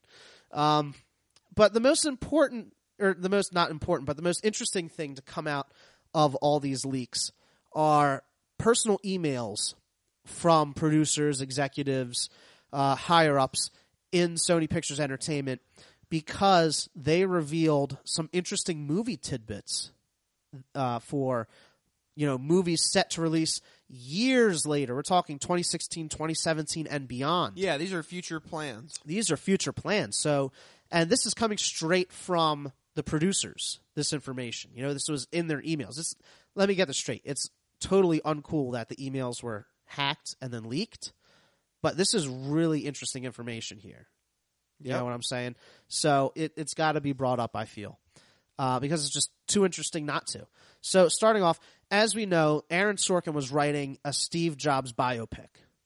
But the most important, or the most not important, but the most interesting thing to come out of all these leaks are personal emails from producers, executives, higher ups in Sony Pictures Entertainment, because they revealed some interesting movie tidbits for movies set to release years later. We're talking 2016, 2017, and beyond. Yeah, these are future plans. These are future plans. So, and this is coming straight from the producers, this information. This was in their emails. Let me get this straight. It's totally uncool that the emails were hacked and then leaked, but this is really interesting information here. You know what I'm saying? So it's got to be brought up, I feel, because it's just too interesting not to. So starting off, as we know, Aaron Sorkin was writing a Steve Jobs biopic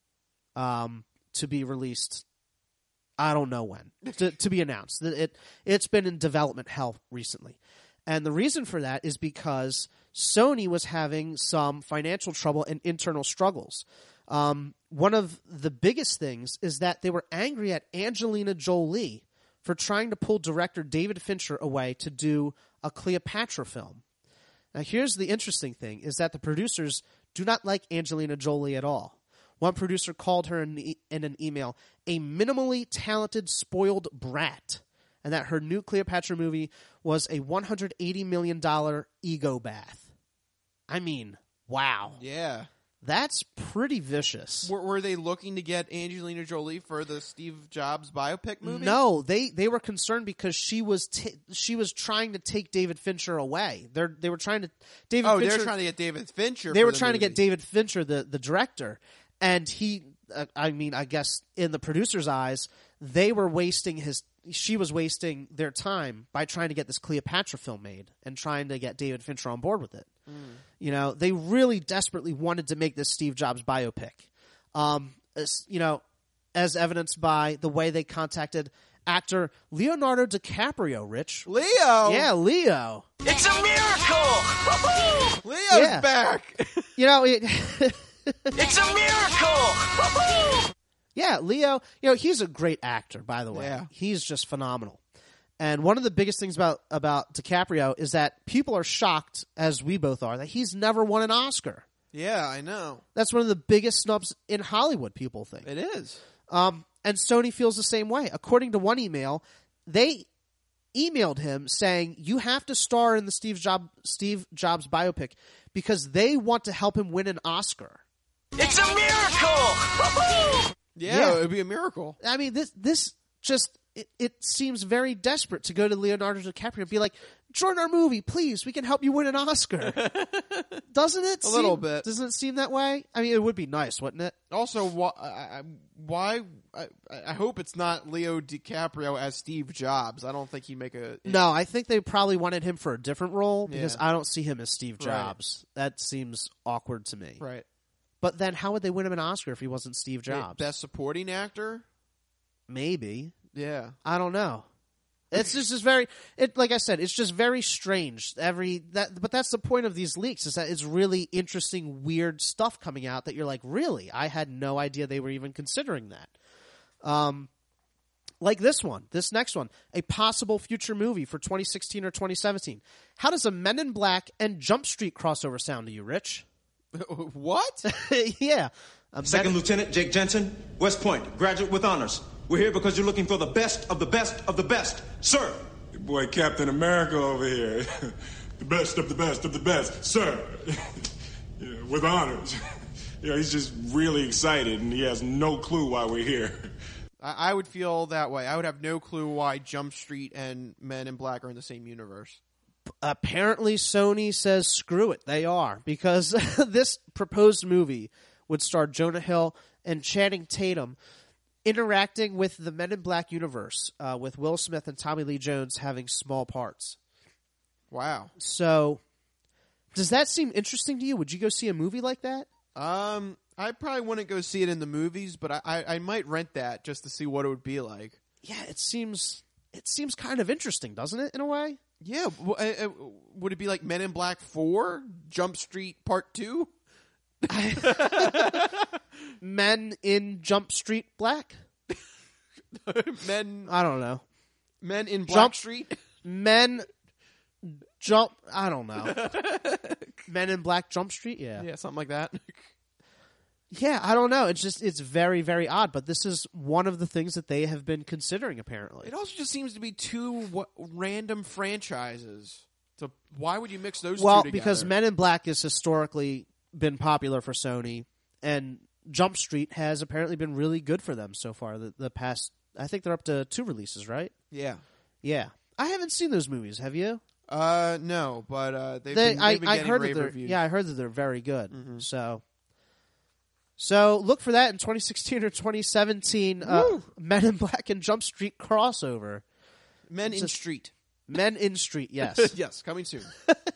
to be released, I don't know when, to be announced. It's been in development hell recently. And the reason for that is because Sony was having some financial trouble and internal struggles. One of the biggest things is that they were angry at Angelina Jolie for trying to pull director David Fincher away to do a Cleopatra film. Now, here's the interesting thing, is that the producers do not like Angelina Jolie at all. One producer called her in an email a minimally talented, spoiled brat, and that her new Cleopatra movie was a $180 million ego bath. I mean, wow. Yeah. That's pretty vicious. Were they looking to get Angelina Jolie for the Steve Jobs biopic movie? No, they were concerned because she was trying to take David Fincher away. They were trying to they were trying to get David Fincher. They were trying to get David Fincher, the director, and he. I guess in the producer's eyes, she was wasting their time by trying to get this Cleopatra film made and trying to get David Fincher on board with it. They really desperately wanted to make this Steve Jobs biopic. As evidenced by the way they contacted actor Leonardo DiCaprio, Rich. Leo? Yeah, Leo. It's a miracle! Leo's back! It's a miracle! Yeah, Leo, he's a great actor, by the way. Yeah. He's just phenomenal. And one of the biggest things about DiCaprio is that people are shocked, as we both are, that he's never won an Oscar. Yeah, I know. That's one of the biggest snubs in Hollywood, people think. It is. And Sony feels the same way. According to one email, they emailed him saying, you have to star in the Steve Jobs biopic because they want to help him win an Oscar. It's a miracle! Yeah, it would be a miracle. I mean, this just, it seems very desperate to go to Leonardo DiCaprio and be like, join our movie, please. We can help you win an Oscar. Doesn't it? A little bit. Doesn't it seem that way? I mean, it would be nice, wouldn't it? Also, why? I hope it's not Leo DiCaprio as Steve Jobs. I don't think he'd make a... No, I think they probably wanted him for a different role because Yeah. I don't see him as Steve Jobs. Right. That seems awkward to me. Right. But then how would they win him an Oscar if he wasn't Steve Jobs? Best supporting actor? Maybe. Yeah. I don't know. It's just very, like I said, it's just very strange. But that's the point of these leaks, is that it's really interesting, weird stuff coming out that you're like, really? I had no idea they were even considering that. Like this next one, a possible future movie for 2016 or 2017. How does a Men in Black and Jump Street crossover sound to you, Rich? What? Yeah. Second Lieutenant Jake Jensen, West Point, graduate with honors. We're here because you're looking for the best of the best of the best, sir. Your boy Captain America over here. The best of the best of the best, sir. Yeah, with honors. He's just really excited, and he has no clue why we're here. I would feel that way. I would have no clue why Jump Street and Men in Black are in the same universe. Apparently Sony says screw it, they are, because this proposed movie would star Jonah Hill and Channing Tatum interacting with the Men in Black universe, with Will Smith and Tommy Lee Jones having small parts. Wow. So, does that seem interesting to you? Would you go see a movie like that? I probably wouldn't go see it in the movies, but I might rent that just to see what it would be like. Yeah, it seems kind of interesting, doesn't it, in a way? Yeah, would it be like Men in Black 4, Jump Street Part 2? Men in Jump Street Black? Men. I don't know. Men in Black Street? Men Jump. I don't know. Men in Black Jump Street? Yeah. Yeah, something like that. Yeah, I don't know. It's very, very odd, but this is one of the things that they have been considering, apparently. It also just seems to be two random franchises. So why would you mix those two Well, together? because Men in Black has historically been popular for Sony, and Jump Street has apparently been really good for them so far. The past, I think they're up to 2 releases, right? Yeah. Yeah. I haven't seen those movies. Have you? No, but they've been getting rave reviews. Yeah, I heard that they're very good. Mm-hmm. So look for that in 2016 or 2017. Men in Black and Jump Street crossover. Men in Street. Men in Street, yes. Yes, coming soon.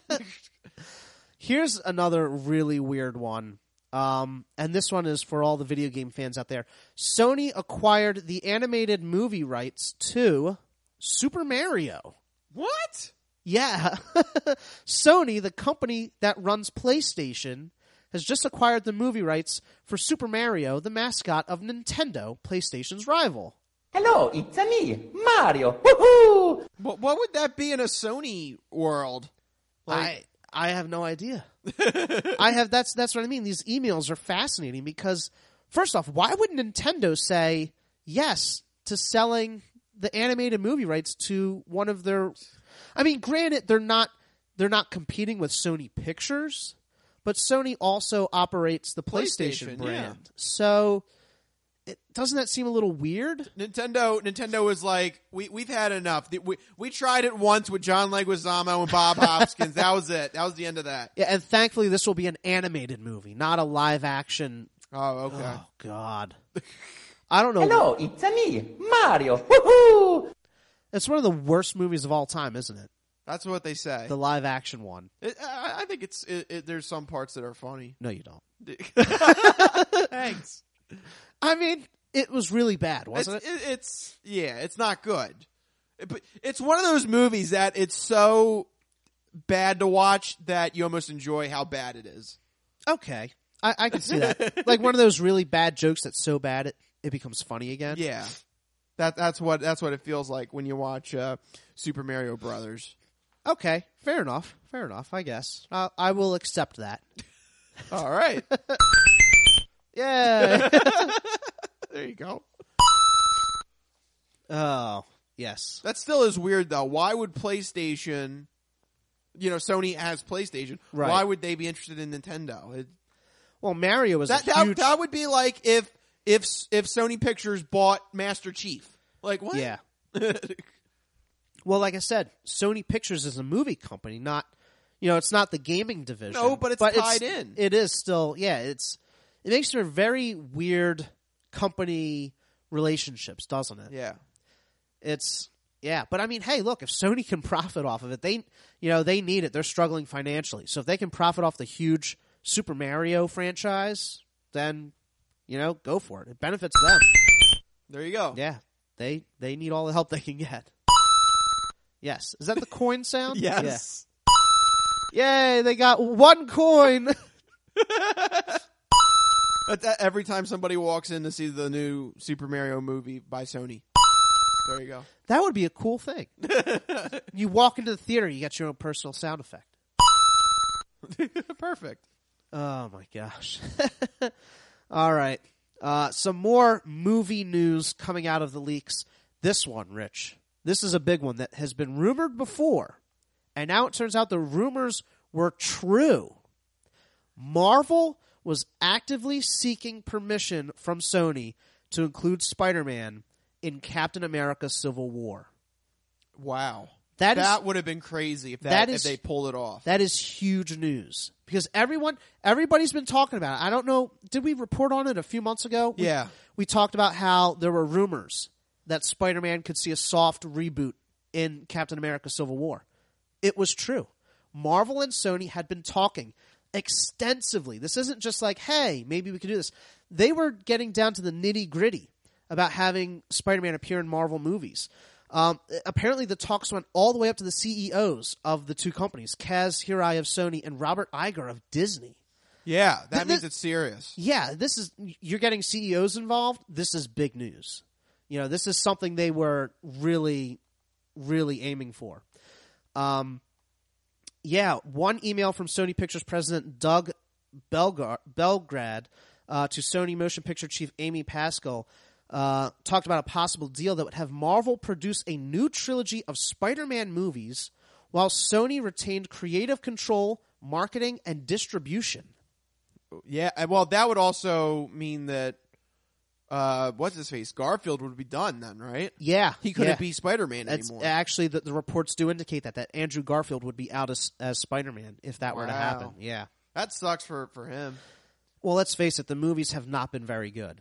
Here's another really weird one. And this one is for all the video game fans out there. Sony acquired the animated movie rights to Super Mario. What? Yeah. Sony, the company that runs PlayStation, has just acquired the movie rights for Super Mario, the mascot of Nintendo, PlayStation's rival. Hello, it's me, Mario. Woohoo! What would that be in a Sony world? I have no idea. That's what I mean. These emails are fascinating because, first off, why would Nintendo say yes to selling the animated movie rights to one of their? I mean, granted, they're not competing with Sony Pictures, but Sony also operates the PlayStation brand. Yeah. So, doesn't that seem a little weird? Nintendo was like, we've had enough. We tried it once with John Leguizamo and Bob Hopkins. That was it. That was the end of that. Yeah, and thankfully this will be an animated movie, not a live action. Oh, okay. Oh, God. I don't know. Hello, it's me, Mario. Woohoo! It's one of the worst movies of all time, isn't it? That's what they say. The live action one. I think there's some parts that are funny. No, you don't. Thanks. I mean, it was really bad, wasn't it? It's not good. But it's one of those movies that it's so bad to watch that you almost enjoy how bad it is. Okay. I can see that. Like one of those really bad jokes that's so bad it becomes funny again. Yeah. That's what it feels like when you watch Super Mario Brothers. Okay, fair enough, I guess. I will accept that. All right. Yeah. There you go. Oh, yes. That still is weird, though. Why would PlayStation, Sony has PlayStation. Right. Why would they be interested in Nintendo? Well, Mario was huge... That would be like if Sony Pictures bought Master Chief. Like, what? Yeah. Well, like I said, Sony Pictures is a movie company, not, it's not the gaming division. No, but it's tied in. It is still, yeah, it makes for very weird company relationships, doesn't it? Yeah. But I mean, hey, look, if Sony can profit off of it, they need it. They're struggling financially. So if they can profit off the huge Super Mario franchise, then, go for it. It benefits them. There you go. Yeah. They need all the help they can get. Yes. Is that the coin sound? Yes. Yeah. Yay, they got one coin. Every time somebody walks in to see the new Super Mario movie by Sony. There you go. That would be a cool thing. You walk into the theater, you get your own personal sound effect. Perfect. Oh, my gosh. All right. Some more movie news coming out of the leaks. This one, Rich. This is a big one that has been rumored before. And now it turns out the rumors were true. Marvel was actively seeking permission from Sony to include Spider-Man in Captain America Civil War. Wow. That would have been crazy if they pulled it off. That is huge news. Because everybody's been talking about it. I don't know, did we report on it a few months ago? Yeah. We talked about how there were rumors that Spider-Man could see a soft reboot in Captain America Civil War. It was true. Marvel and Sony had been talking extensively. This isn't just like, hey, maybe we could do this. They were getting down to the nitty-gritty about having Spider-Man appear in Marvel movies. Apparently, the talks went all the way up to the CEOs of the two companies, Kaz Hirai of Sony and Robert Iger of Disney. Yeah, that means it's serious. Yeah, you're getting CEOs involved. This is big news. You know, this is something they were really, really aiming for. One email from Sony Pictures President Doug Belgrad to Sony Motion Picture Chief Amy Pascal talked about a possible deal that would have Marvel produce a new trilogy of Spider-Man movies while Sony retained creative control, marketing, and distribution. Yeah, well, that would also mean that what's his face? Garfield would be done then, right? Yeah. He couldn't be Spider-Man anymore. Actually, the reports do indicate that Andrew Garfield would be out as Spider-Man if that were to happen. Yeah. That sucks for him. Well, let's face it, the movies have not been very good.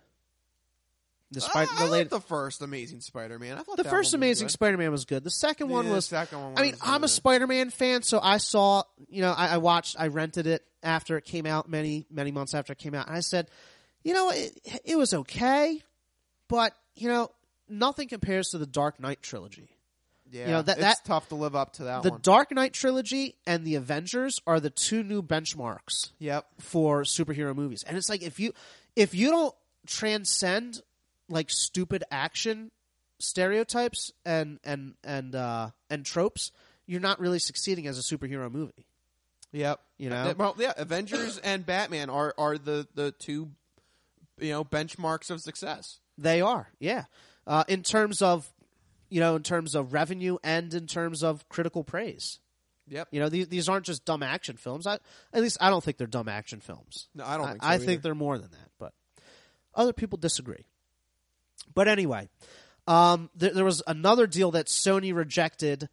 I like the first Amazing Spider-Man. I thought the first Amazing Spider-Man was good. The second one was... I'm a Spider-Man fan, so I saw... You know, I rented it after it came out, many months after it came out, and I said, you know, it was okay, but, you know, nothing compares to the Dark Knight trilogy. Yeah, you know, that's tough to live up to that one. The Dark Knight trilogy and the Avengers are the two new benchmarks for superhero movies. And it's like, if you don't transcend like stupid action stereotypes and tropes, you're not really succeeding as a superhero movie. Yep. You know? Well, yeah, Avengers and Batman are the two, you know, benchmarks of success. They are, yeah. In terms of revenue and in terms of critical praise. Yep. You know, these aren't just dumb action films. At least I don't think they're dumb action films. No, I don't think so I think they're more than that, but other people disagree. But anyway, there was another deal that Sony rejected.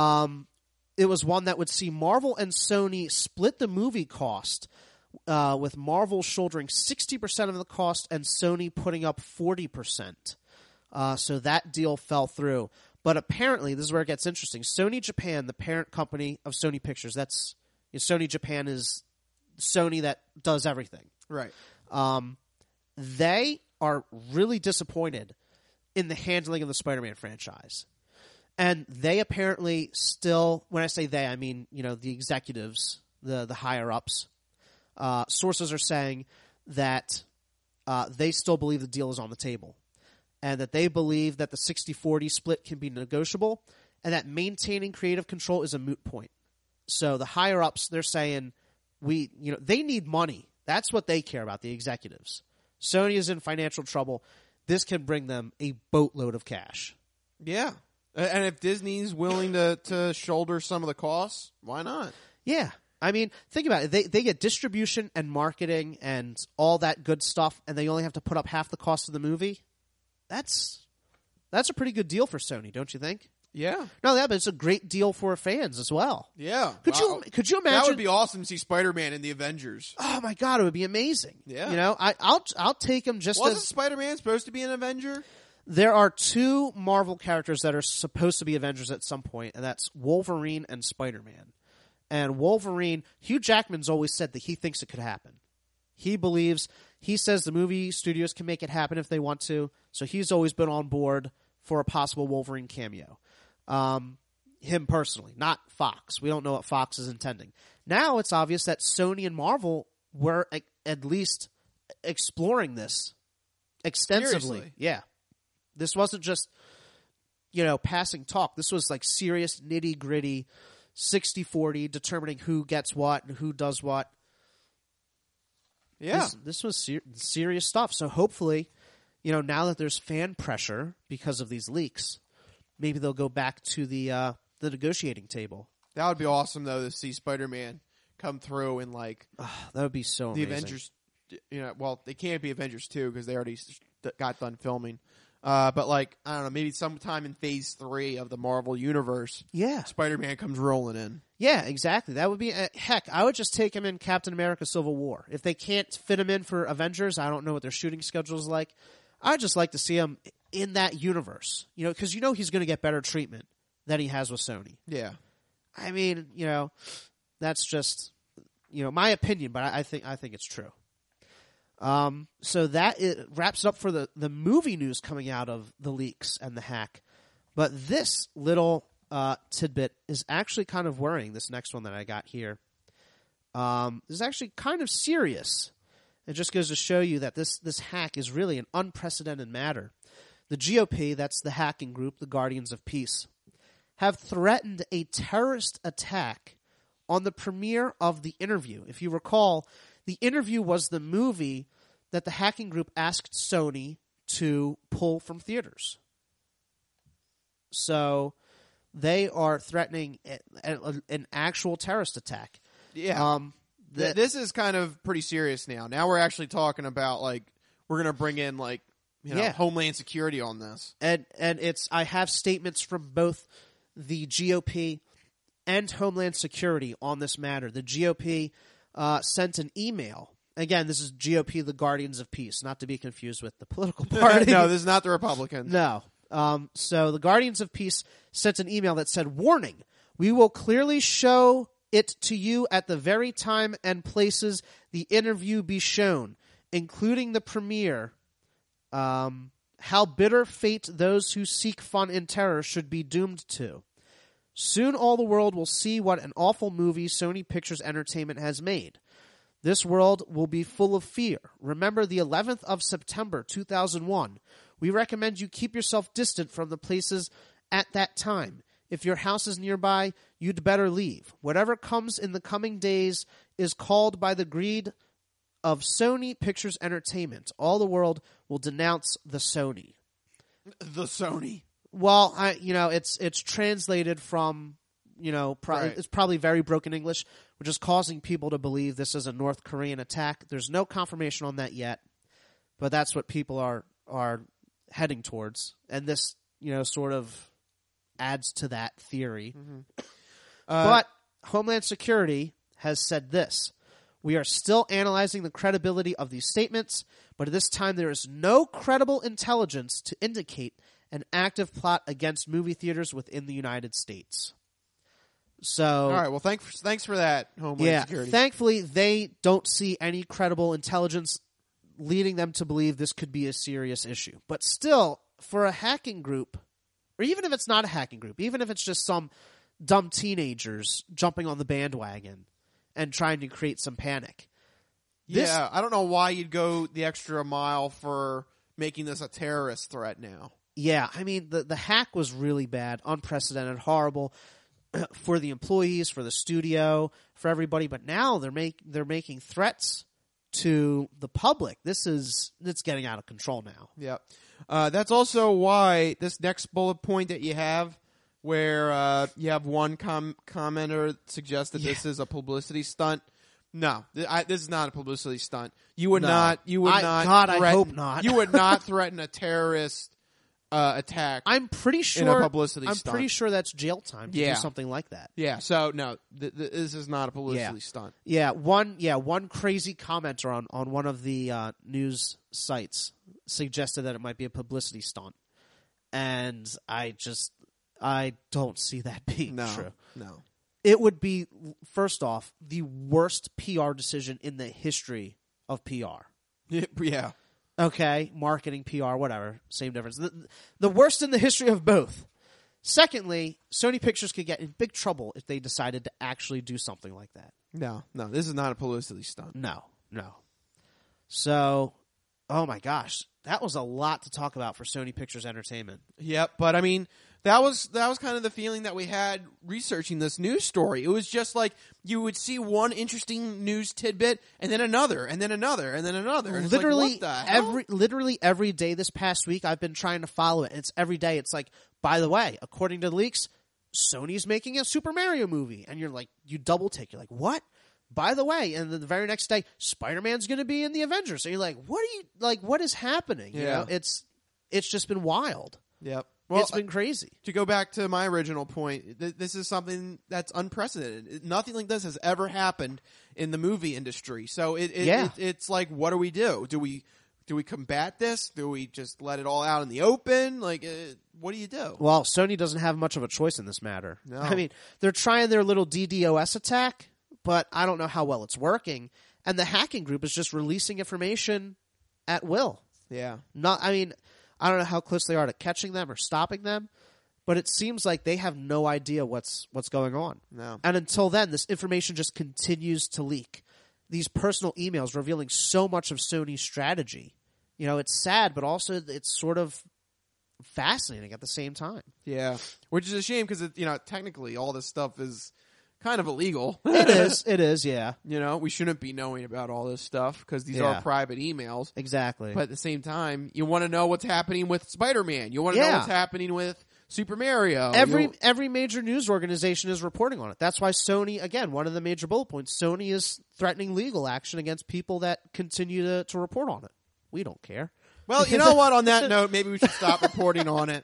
It was one that would see Marvel and Sony split the movie cost, with Marvel shouldering 60% of the cost and Sony putting up 40%. So that deal fell through. But apparently, this is where it gets interesting. Sony Japan, the parent company of Sony Pictures, Sony Japan is Sony that does everything. Right. They are really disappointed in the handling of the Spider-Man franchise. And they apparently still, when I say they, I mean, you know, the executives, the higher-ups. Sources are saying that they still believe the deal is on the table. And that they believe that the 60-40 split can be negotiable, and that maintaining creative control is a moot point. So the higher-ups, they're saying, they need money. That's what they care about, the executives. Sony is in financial trouble. This can bring them a boatload of cash. Yeah. And if Disney's willing to shoulder some of the costs, why not? Yeah. I mean, think about it. They get distribution and marketing and all that good stuff, and they only have to put up half the cost of the movie. That's a pretty good deal for Sony, don't you think? Yeah. No, but it's a great deal for fans as well. Yeah. Could you imagine? That would be awesome to see Spider-Man in the Avengers. Oh my God, it would be amazing. Yeah. You know, I'll take him just Wasn't Spider-Man supposed to be an Avenger? There are two Marvel characters that are supposed to be Avengers at some point, and that's Wolverine and Spider-Man. And Wolverine, Hugh Jackman's always said that he thinks it could happen. He says the movie studios can make it happen if they want to, so he's always been on board for a possible Wolverine cameo. Him personally, not Fox. We don't know what Fox is intending. Now it's obvious that Sony and Marvel were at least exploring this extensively. Seriously? Yeah. This wasn't just, passing talk. This was like serious, nitty-gritty, 60-40, determining who gets what and who does what. Yeah. This was serious stuff. So hopefully, now that there's fan pressure because of these leaks, maybe they'll go back to the negotiating table. That would be awesome, though, to see Spider-Man come through and that would be so amazing. The Avengers, well, they can't be Avengers 2 because they already got done filming. But I don't know, maybe sometime in Phase 3 of the Marvel Universe, Spider-Man comes rolling in. Yeah, exactly. That would be heck. I would just take him in Captain America: Civil War. If they can't fit him in for Avengers, I don't know what their shooting schedule is like. I'd just like to see him in that universe, because he's going to get better treatment than he has with Sony. Yeah, I mean, that's just my opinion, but I think it's true. So that wraps it up for the movie news coming out of the leaks and the hack. But this little tidbit is actually kind of worrying, this next one that I got here. Is actually kind of serious. It just goes to show you that this hack is really an unprecedented matter. The GOP, that's the hacking group, the Guardians of Peace, have threatened a terrorist attack on the premiere of The Interview. If you recall, The Interview was the movie that the hacking group asked Sony to pull from theaters. So they are threatening an actual terrorist attack. Yeah. This is kind of pretty serious now. Now we're actually talking about, like, we're going to bring in, like, Homeland Security on this. And I have statements from both the GOP and Homeland Security on this matter. The GOP sent an email. Again, this is GOP, the Guardians of Peace, not to be confused with the political party. No, this is not the Republicans. No. So the Guardians of Peace sent an email that said, "Warning, we will clearly show it to you at the very time and places the interview be shown, including the premiere. How bitter fate those who seek fun and terror should be doomed to. Soon all the world will see what an awful movie Sony Pictures Entertainment has made. This world will be full of fear. Remember the 11th of September 2001. We recommend you keep yourself distant from the places at that time. If your house is nearby, you'd better leave. Whatever comes in the coming days is called by the greed of Sony Pictures Entertainment. All the world will denounce the Sony." The Sony. Well, it's translated from, Right. It's probably very broken English, which is causing people to believe this is a North Korean attack. There's no confirmation on that yet, but that's what people are heading towards, and this, sort of adds to that theory. Mm-hmm. But Homeland Security has said this: "We are still analyzing the credibility of these statements, but at this time there is no credible intelligence to indicate an active plot against movie theaters within the United States." So, all right. Well, thanks for that, Homeland Security. Thankfully, they don't see any credible intelligence leading them to believe this could be a serious issue. But still, for a hacking group, or even if it's not a hacking group, even if it's just some dumb teenagers jumping on the bandwagon and trying to create some panic. I don't know why you'd go the extra mile for making this a terrorist threat now. Yeah, I mean, the hack was really bad, unprecedented, horrible for the employees, for the studio, for everybody. But now they're making threats to the public. It's getting out of control now. Yeah, that's also why this next bullet point that you have, where you have one commenter suggest that this is a publicity stunt. No, this is not a publicity stunt. You would not. God, I hope not. You would not threaten a terrorist attack. I'm pretty sure. In a publicity stunt. I'm pretty sure that's jail time to do something like that. Yeah. So no, this is not a publicity stunt. Yeah. One crazy commenter on one of the news sites suggested that it might be a publicity stunt, and I don't see that being true. No. It would be, first off, the worst PR decision in the history of PR. Yeah. Okay, marketing, PR, whatever, same difference. The worst in the history of both. Secondly, Sony Pictures could get in big trouble if they decided to actually do something like that. No, this is not a publicity stunt. No. So, oh my gosh, that was a lot to talk about for Sony Pictures Entertainment. Yep, but I mean, that was kind of the feeling that we had researching this news story. It was just like you would see one interesting news tidbit, and then another, and then another, and then another. And literally, it's like, what the hell? every day this past week, I've been trying to follow it, and it's every day. It's like, by the way, according to the leaks, Sony's making a Super Mario movie, and you're like, you double take, you're like, what? By the way, and then the very next day, Spider-Man's going to be in the Avengers. So you're like, what is happening? Yeah. You know, it's just been wild. Yep. Well, it's been crazy. To go back to my original point, this is something that's unprecedented. Nothing like this has ever happened in the movie industry. So it's like, what do we do? Do we combat this? Do we just let it all out in the open? Like, what do you do? Well, Sony doesn't have much of a choice in this matter. No. I mean, they're trying their little DDoS attack, but I don't know how well it's working. And the hacking group is just releasing information at will. Yeah. I don't know how close they are to catching them or stopping them, but it seems like they have no idea what's going on. No. And until then, this information just continues to leak. These personal emails revealing so much of Sony's strategy. You know, it's sad, but also it's sort of fascinating at the same time. Yeah, which is a shame because technically all this stuff is kind of illegal. It is, yeah. We shouldn't be knowing about all this stuff because these Yeah. are private emails. Exactly. But at the same time, you want to know what's happening with Spider-Man. You want to know what's happening with Super Mario. Every major news organization is reporting on it. That's why Sony, again, one of the major bullet points, Sony is threatening legal action against people that continue to report on it. We don't care. Well, you know what? On that note, maybe we should stop reporting on it.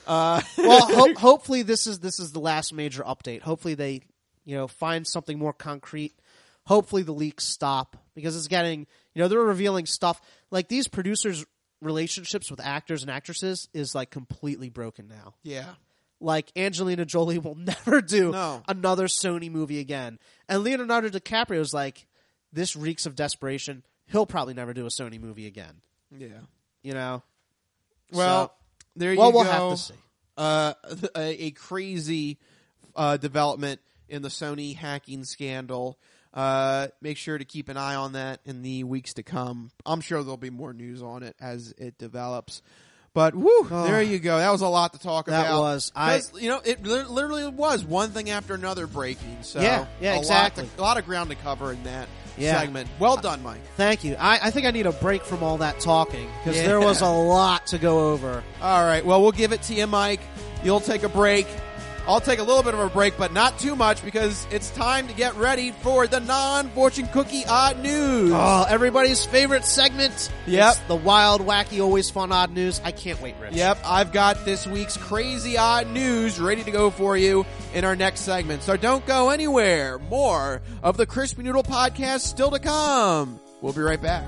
Hopefully this is the last major update. Hopefully they, find something more concrete. Hopefully the leaks stop because it's getting, they're revealing stuff like these producers' relationships with actors and actresses is like completely broken now. Yeah. Like Angelina Jolie will never do another Sony movie again. And Leonardo DiCaprio is like, this reeks of desperation. He'll probably never do a Sony movie again. Yeah. Well, there you go. go. We'll have to see. A crazy development in the Sony hacking scandal. Make sure to keep an eye on that in the weeks to come. I'm sure there'll be more news on it as it develops. But there you go. That was a lot to talk about. That was. It literally was one thing after another breaking. So yeah, exactly. A lot of ground to cover in that segment. Well done, Mike. Thank you. I think I need a break from all that talking because there was a lot to go over. All right. Well, we'll give it to you, Mike. You'll take a break. I'll take a little bit of a break, but not too much because it's time to get ready for the non-fortune cookie odd news. Oh, everybody's favorite segment. Yep. It's the wild, wacky, always fun odd news. I can't wait, Rich. Yep. I've got this week's crazy odd news ready to go for you in our next segment. So don't go anywhere. More of the Crispy Noodle Podcast still to come. We'll be right back.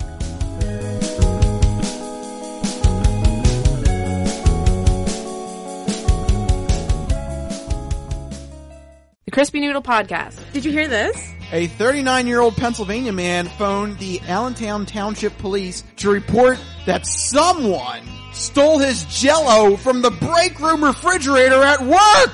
The Crispy Noodle Podcast. Did you hear this? A 39-year-old Pennsylvania man phoned the Allentown Township Police to report that someone stole his Jell-O from the break room refrigerator at work.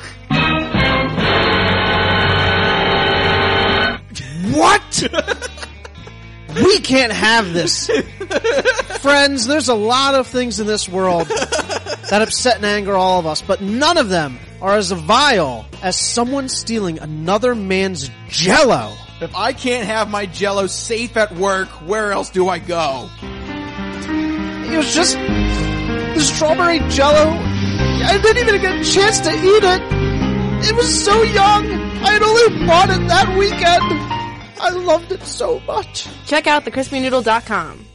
What? We can't have this. Friends, there's a lot of things in this world that upset and anger all of us, but none of them are as vile as someone stealing another man's Jell-O. If I can't have my Jell-O safe at work, where else do I go? It was just the strawberry Jell-O. I didn't even get a chance to eat it. It was so young. I had only bought it that weekend. I loved it so much. Check out thecrispynoodle.com.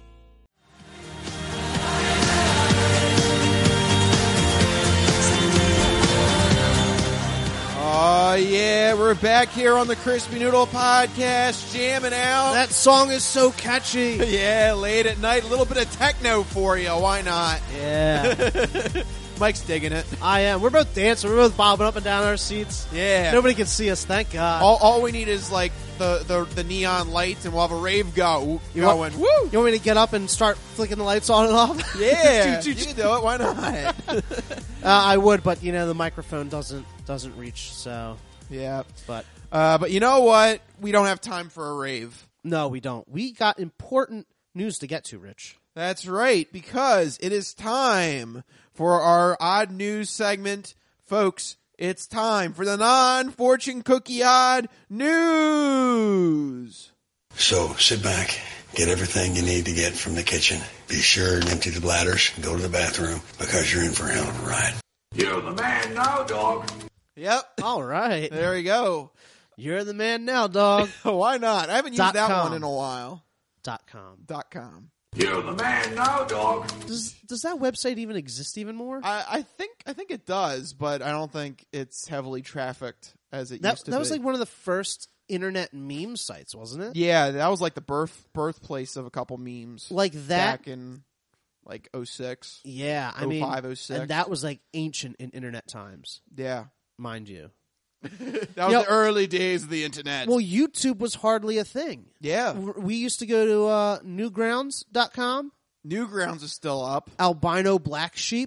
Oh, yeah, we're back here on the Crispy Noodle Podcast, jamming out. That song is so catchy. Yeah, late at night, a little bit of techno for you. Why not? Yeah. Mike's digging it. I am. We're both dancing. We're both bobbing up and down our seats. Yeah. Nobody can see us, thank God. All we need is like the neon lights and we'll have a rave going. You want me to get up and start flicking the lights on and off? Yeah. You can do it. Why not? I would, but the microphone doesn't reach, so. Yeah. But you know what? We don't have time for a rave. No, we don't. We got important news to get to, Rich. That's right, because it is time for our odd news segment. Folks, it's time for the non-fortune cookie odd news. So sit back, get everything you need to get from the kitchen. Be sure and empty the bladders and go to the bathroom because you're in for a hell of a ride. You're the man now, dog. Yep. All right. There you go. You're the man now, dog. Why not? I haven't used that .com. one in a while. .com. You're the man now, dog. Does that website even exist even more? I think it does, but I don't think it's heavily trafficked as it used to be. That was like one of the first internet meme sites, wasn't it? Yeah, that was like the birthplace of a couple memes. Like that back in like 06. Yeah, I 05, mean, 06. and that was like ancient in internet times. Yeah, mind you. That was the early days of the internet. Well, YouTube was hardly a thing. Yeah. We used to go to Newgrounds.com. Newgrounds is still up. Albino Black Sheep.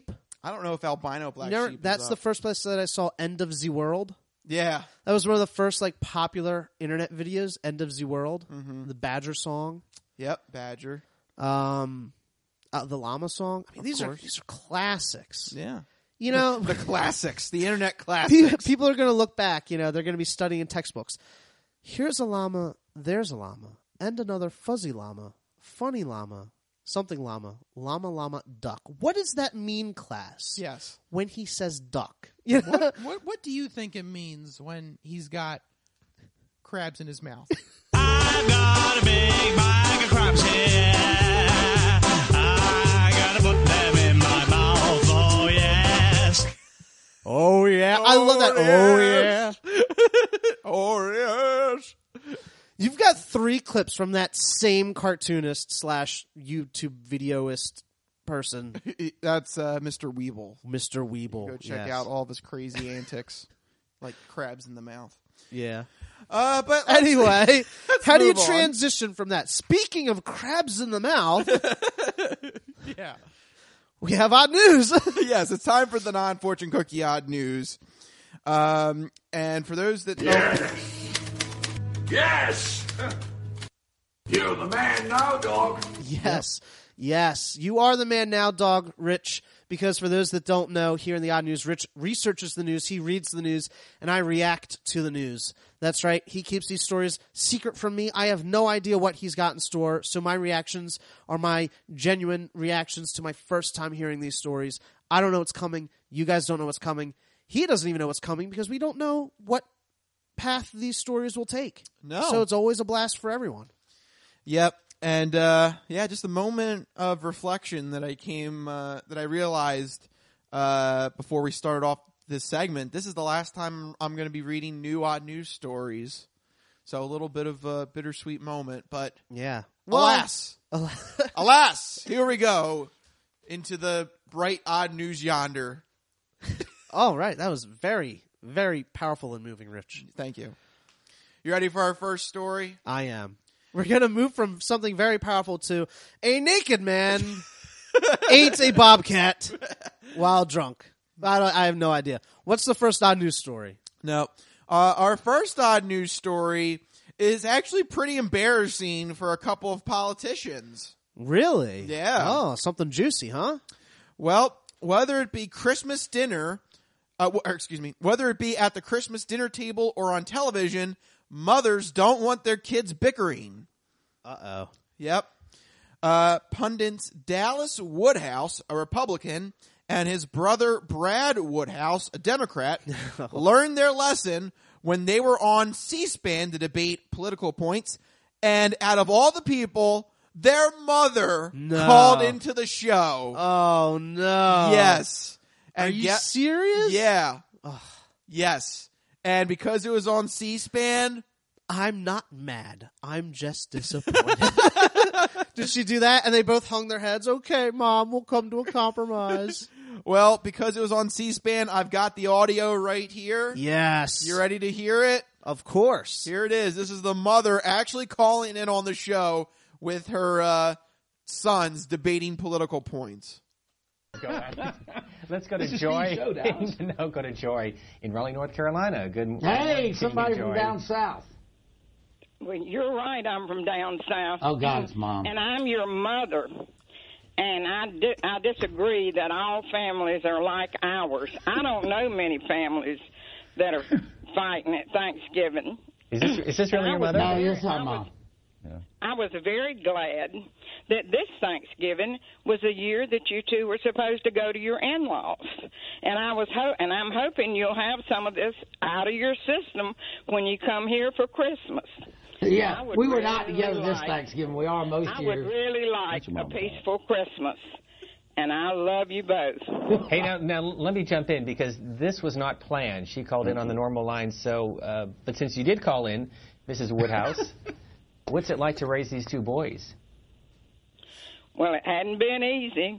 I don't know if albino black sheep. That's is the up. first place that I saw End of the World. Yeah, that was one of the first like popular internet videos. End of the World, the Badger song. Yep, Badger. The llama song. I mean, these are classics. Yeah. You know, the classics, the internet classics. People are going to look back. You know, they're going to be studying in textbooks. Here's a llama. There's a llama, and another fuzzy llama, funny llama, something llama, llama, duck. What does that mean, class? Yes. When he says duck, you know? What do you think it means when he's got crabs in his mouth? I got a big bag of crabs here. I gotta put them in my mouth. Oh yes. Oh yeah, I love that. Yes. Oh yeah. Oh yes. You've got 3 clips from that same cartoonist / YouTube videoist person. That's Mr. Weeble. Mr. Weeble. Go check out all of his crazy antics, like crabs in the mouth. Yeah. But anyway, how do you move on. transition from that? Speaking of crabs in the mouth, Yeah. we have odd news. Yes, it's time for the non-fortune cookie odd news. And for those that don't... Yes! You're the man now, dog. Yes. Yes. You are the man now, dog, Rich. Because for those that don't know, here in the Odd News, Rich researches the news, he reads the news, and I react to the news. That's right. He keeps these stories secret from me. I have no idea what he's got in store, so my reactions are my genuine reactions to my first time hearing these stories. I don't know what's coming. You guys don't know what's coming. He doesn't even know what's coming because we don't know what path these stories will take. No. So it's always a blast for everyone. Yep. And, just a moment of reflection that I realized, before we started off this segment. This is the last time I'm going to be reading new odd news stories. So a little bit of a bittersweet moment, but yeah. Alas, alas, here we go into the bright odd news yonder. All right. That was very, very powerful and moving, Rich. Thank you. You ready for our first story? I am. We're going to move from something very powerful to a naked man ate a bobcat while drunk. I have no idea. What's the first odd news story? No. Our first odd news story is actually pretty embarrassing for a couple of politicians. Really? Yeah. Oh, something juicy, huh? Well, whether it be Christmas dinner, whether it be at the Christmas dinner table or on television, mothers don't want their kids bickering. Uh-oh. Yep. Pundits Dallas Woodhouse, a Republican, and his brother Brad Woodhouse, a Democrat, learned their lesson when they were on C-SPAN to debate political points, and out of all the people, their mother called into the show. Oh, no. Yes. Are you serious? Yeah. Ugh. Yes. And because it was on C-SPAN, I'm not mad. I'm just disappointed. Did she do that? And they both hung their heads. Okay, Mom, we'll come to a compromise. Well, because it was on C-SPAN, I've got the audio right here. Yes. You ready to hear it? Of course. Here it is. This is the mother actually calling in on the show with her sons debating political points. Let's go to This is Joy. Steve's show, Dallas. No, go to Joy in Raleigh, North Carolina. Good morning. Hey, to somebody you, from Joy. down south. Well, you're right. I'm from down south. Oh, God, it's Mom. And I'm your mother. And I disagree that all families are like ours. I don't know many families that are fighting at Thanksgiving. Is this really your mother? No, yes, I'm Mom. I was very glad that this Thanksgiving was a year that you two were supposed to go to your in-laws, and I'm hoping you'll have some of this out of your system when you come here for Christmas. Yeah, we were really not together this like- Thanksgiving. We are most I years. would really like a peaceful Christmas, and I love you both. Hey, now let me jump in because this was not planned. She called in on the normal line. So, but since you did call in, Mrs. Woodhouse, what's it like to raise these two boys? Well, it hadn't been easy.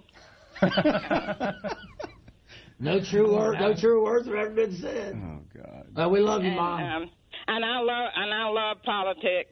No true words have ever been said. Oh God. Well, we love you, And, Mom. And I love politics.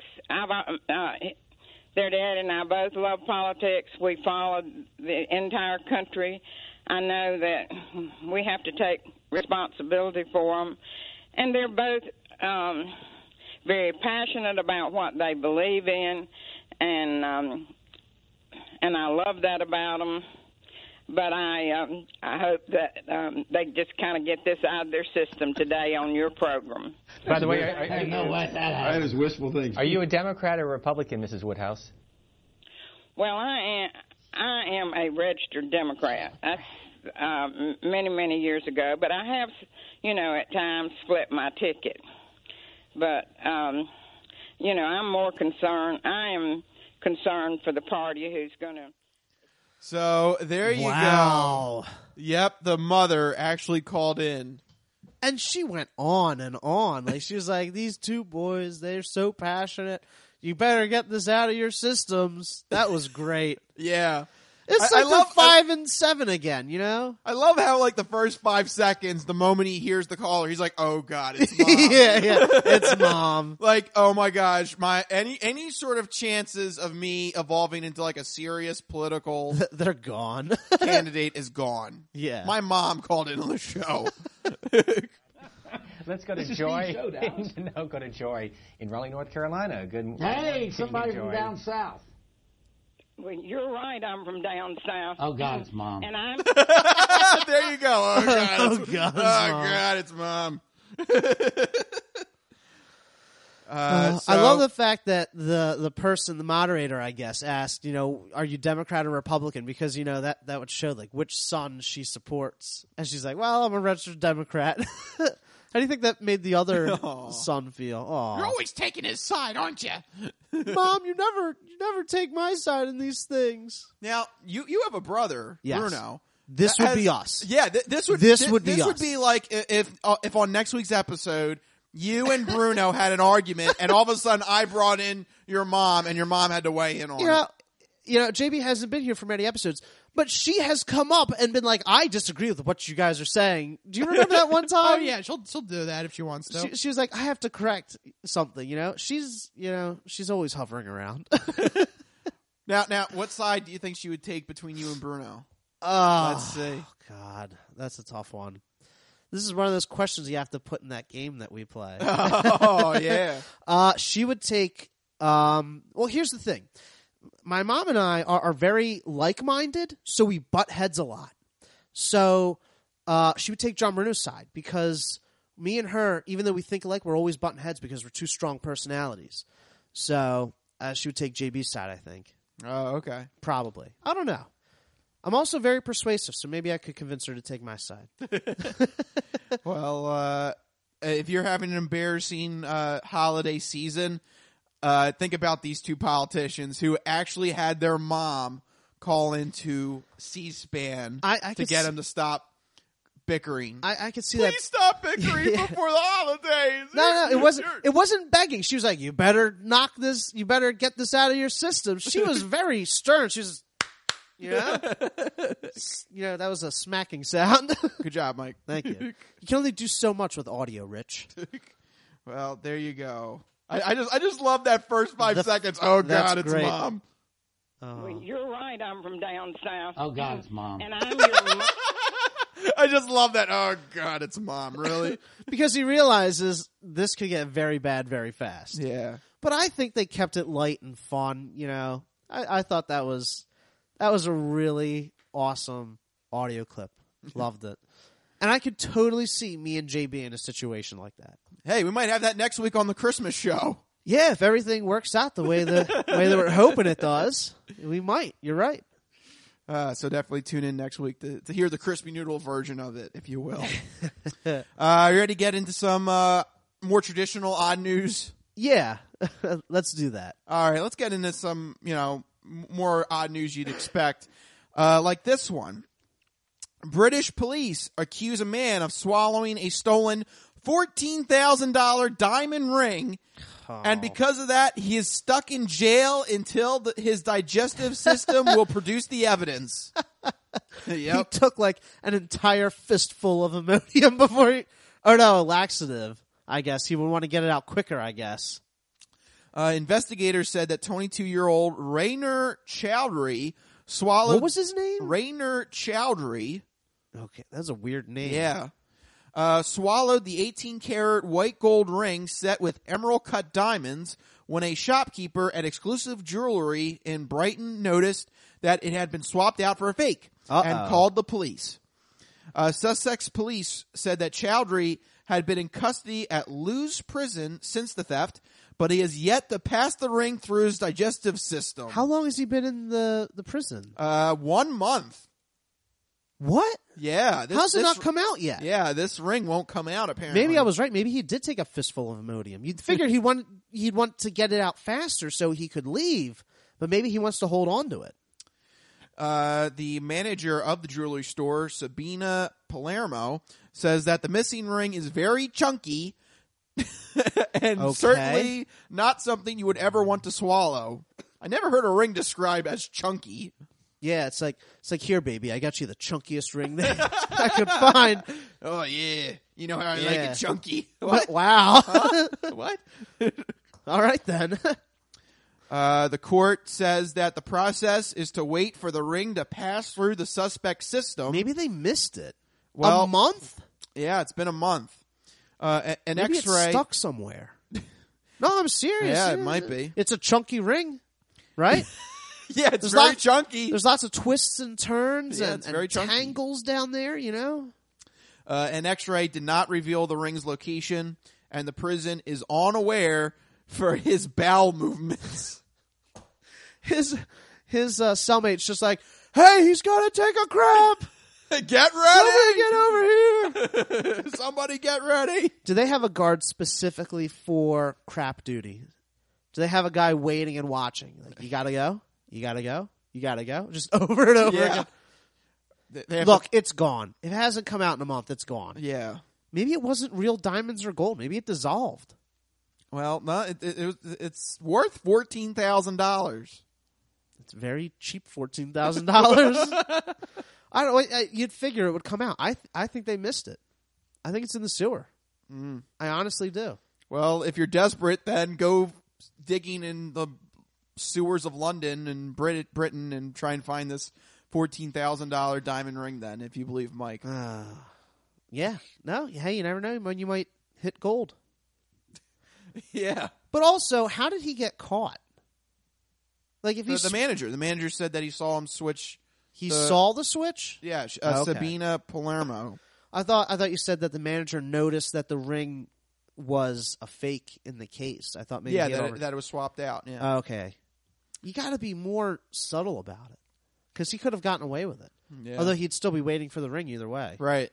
Their dad and I both love politics. We follow the entire country. I know that we have to take responsibility for them, and they're both very passionate about what they believe in, and I love that about them. But I hope that they just kind of get this out of their system today on your program. By the way, that is wishful thinking. Are you a Democrat or Republican, Mrs. Woodhouse? Well, I am a registered Democrat. That's many, many years ago. But I have, at times split my ticket. But, I'm more concerned. I am concerned for the party who's going to. So there you go. Yep, the mother actually called in. And she went on and on. Like, she was like, these two boys, they're so passionate. You better get this out of your systems. That was great. Yeah. It's like the 5 and 7 again, I love how, like, the first 5 seconds, the moment he hears the caller, he's like, oh, God, it's Mom. yeah, it's Mom. Like, oh, my gosh, any sort of chances of me evolving into, like, a serious political they're gone. candidate is gone. Yeah. My mom called in on the show. Let's go to Joy. No, go to Joy in Raleigh, North Carolina. Good morning. Hey, somebody Joy. from down south. Well, you're right. I'm from down south. Oh, God, it's Mom. And I'm. There you go. Oh, God. It's Mom. It's Mom. I love the fact that the person, the moderator, I guess, asked, are you Democrat or Republican? Because, that would show, like, which son she supports. And she's like, well, I'm a registered Democrat. How do you think that made the other son feel? Aw. You're always taking his side, aren't you? Mom, you never take my side in these things. Now, you have a brother, Yes. Bruno. This would be us. Yeah, this would be This us. would be like if on next week's episode, you and Bruno had an argument, and all of a sudden I brought in your mom, and your mom had to weigh in on it. JB hasn't been here for many episodes, but she has come up and been like, I disagree with what you guys are saying. Do you remember that one time? Oh, yeah, she'll do that if she wants to. She was like, I have to correct something, She's always hovering around. Now, what side do you think she would take between you and Bruno? Let's see. God, that's a tough one. This is one of those questions you have to put in that game that we play. Oh, yeah. She would take, well, here's the thing. My mom and I are very like-minded, so we butt heads a lot. So she would take John Bruno's side because me and her, even though we think alike, we're always butting heads because we're two strong personalities. So she would take JB's side, I think. Oh, okay. Probably. I don't know. I'm also very persuasive, so maybe I could convince her to take my side. Well, if you're having an embarrassing holiday season, think about these two politicians who actually had their mom call into C-SPAN to get them to stop bickering. I could see Please that. Please stop bickering before the holidays. No, it wasn't begging. She was like, you better you better get this out of your system. She was very stern. She was, that was a smacking sound. Good job, Mike. Thank you. You can only do so much with audio, Rich. Well, there you go. I just love that first 5 seconds. Oh, God, it's great. Mom. Well, you're right. I'm from down south. Oh, God, it's Mom. And I'm your mom. I just love that. Oh, God, it's Mom. Really? Because he realizes this could get very bad very fast. Yeah. But I think they kept it light and fun, I thought that was a really awesome audio clip. Loved it. And I could totally see me and JB in a situation like that. Hey, we might have that next week on the Christmas show. Yeah, if everything works out the way that we're hoping it does, we might. You're right. So definitely tune in next week to hear the crispy noodle version of it, if you will. You ready to get into some more traditional odd news? Yeah, let's do that. All right, let's get into some, more odd news you'd expect. Like this one. British police accuse a man of swallowing a stolen $14,000 diamond ring. Oh. And because of that, he is stuck in jail until his digestive system will produce the evidence. Yep. He took like an entire fistful of Imodium before a laxative, I guess. He would want to get it out quicker, I guess. Investigators said that 22-year-old Rainer Chowdhury swallowed... What was his name? Rainer Chowdhury. Okay, that's a weird name. Yeah. Swallowed the 18-karat white gold ring set with emerald-cut diamonds when a shopkeeper at Exclusive Jewelry in Brighton noticed that it had been swapped out for a fake and called the police. Sussex police said that Chowdhury had been in custody at Lewes Prison since the theft, but he has yet to pass the ring through his digestive system. How long has he been in the prison? 1 month. What? Yeah. How's it not come out yet? Yeah, this ring won't come out, apparently. Maybe I was right. Maybe he did take a fistful of Imodium. You'd figure he'd want to get it out faster so he could leave, but maybe he wants to hold on to it. The manager of the jewelry store, Sabina Palermo, says that the missing ring is very chunky and certainly not something you would ever want to swallow. I never heard a ring described as chunky. Yeah, it's like here, baby. I got you the chunkiest ring that I could find. Oh yeah, you know how I like it chunky. What? Wow. Huh? What? All right then. The court says that the process is to wait for the ring to pass through the suspect's system. Maybe they missed it. Well, a month? Yeah, it's been a month. An Maybe X-ray it's stuck somewhere. No, I'm serious. Yeah, it might be. It's a chunky ring, right? Yeah, it's very chunky. There's lots of twists and turns Yeah, it's very and chunky. tangles down there, you know? An X-ray did not reveal the ring's location, and the prison is unaware for his bowel movements. His cellmate's just like, hey, he's gonna take a crap. Get ready! Somebody get over here! Somebody get ready! Do they have a guard specifically for crap duty? Do they have a guy waiting and watching? Like, you gotta go? You gotta go? You gotta go? Just over and over again. Look, it's gone. If it hasn't come out in a month, it's gone. Yeah. Maybe it wasn't real diamonds or gold. Maybe it dissolved. Well, no, it's worth $14,000. It's very cheap, $14,000. I don't know. You'd figure it would come out. I think they missed it. I think it's in the sewer. I honestly do. Well, if you're desperate, then go digging in the sewers of London and Britain and try and find this $14,000 diamond ring then, if you believe Mike. Yeah. No, hey, you never know when you might hit gold. Yeah. But also, how did he get caught? Like if The manager said that he saw him switch. He saw the switch? Yeah, Okay. Sabina Palermo. I thought you said that the manager noticed that the ring was a fake in the case. I thought maybe that it was swapped out. Yeah. Okay. You got to be more subtle about it because he could have gotten away with it. Yeah. Although he'd still be waiting for the ring either way. Right.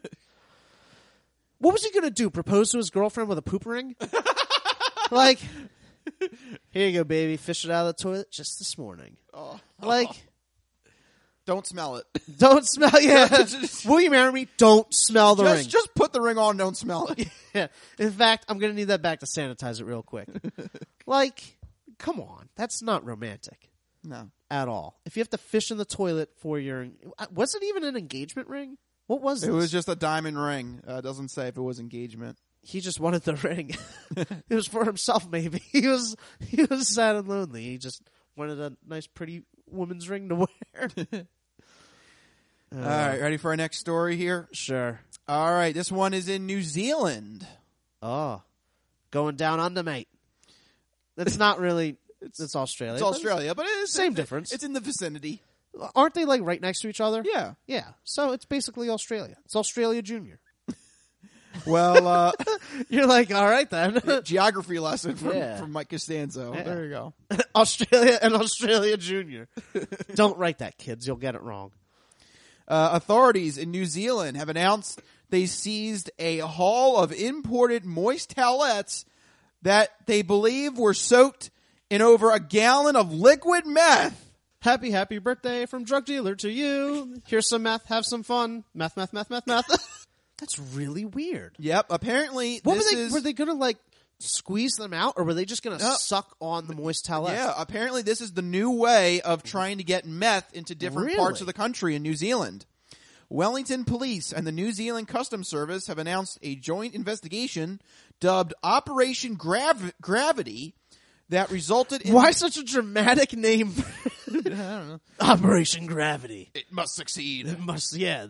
What was he going to do? Propose to his girlfriend with a poop ring? Like, here you go, baby. Fish it out of the toilet just this morning. Oh. Like, don't smell it. Don't smell. Yeah. Will you marry me? Don't smell the ring. Just put the ring on. Don't smell it. Yeah. In fact, I'm going to need that back to sanitize it real quick. Like, come on. That's not romantic. No. At all. If you have to fish in the toilet for your... Was it even an engagement ring? What was it? It was just a diamond ring. It doesn't say if it was engagement. He just wanted the ring. It was for himself, maybe. He was sad and lonely. He just wanted a nice, pretty woman's ring to wear. All right, ready for our next story here? Sure. All right, this one is in New Zealand. Oh, going down under, mate. It's not really... It's Australia. It's Australia, but it's same difference. It's in the vicinity. Aren't they like right next to each other? Yeah. Yeah. So it's basically Australia. It's Australia Junior. Well, you're like, all right then. Geography lesson from Mike Costanzo. Yeah. There you go. Australia and Australia Junior. Don't write that, kids. You'll get it wrong. Authorities in New Zealand have announced they seized a haul of imported moist towelettes that they believe were soaked in over a gallon of liquid meth. Happy birthday from drug dealer to you. Here's some meth. Have some fun. Meth. That's really weird. Yep. Apparently, were they going to like squeeze them out, or were they just going to suck on the moist towelettes? Yeah. Apparently, this is the new way of trying to get meth into different parts of the country in New Zealand. Wellington Police and the New Zealand Customs Service have announced a joint investigation dubbed Operation Gravity that resulted in... Why such a dramatic name? I don't know. Operation Gravity. It must succeed. It must, yeah, this is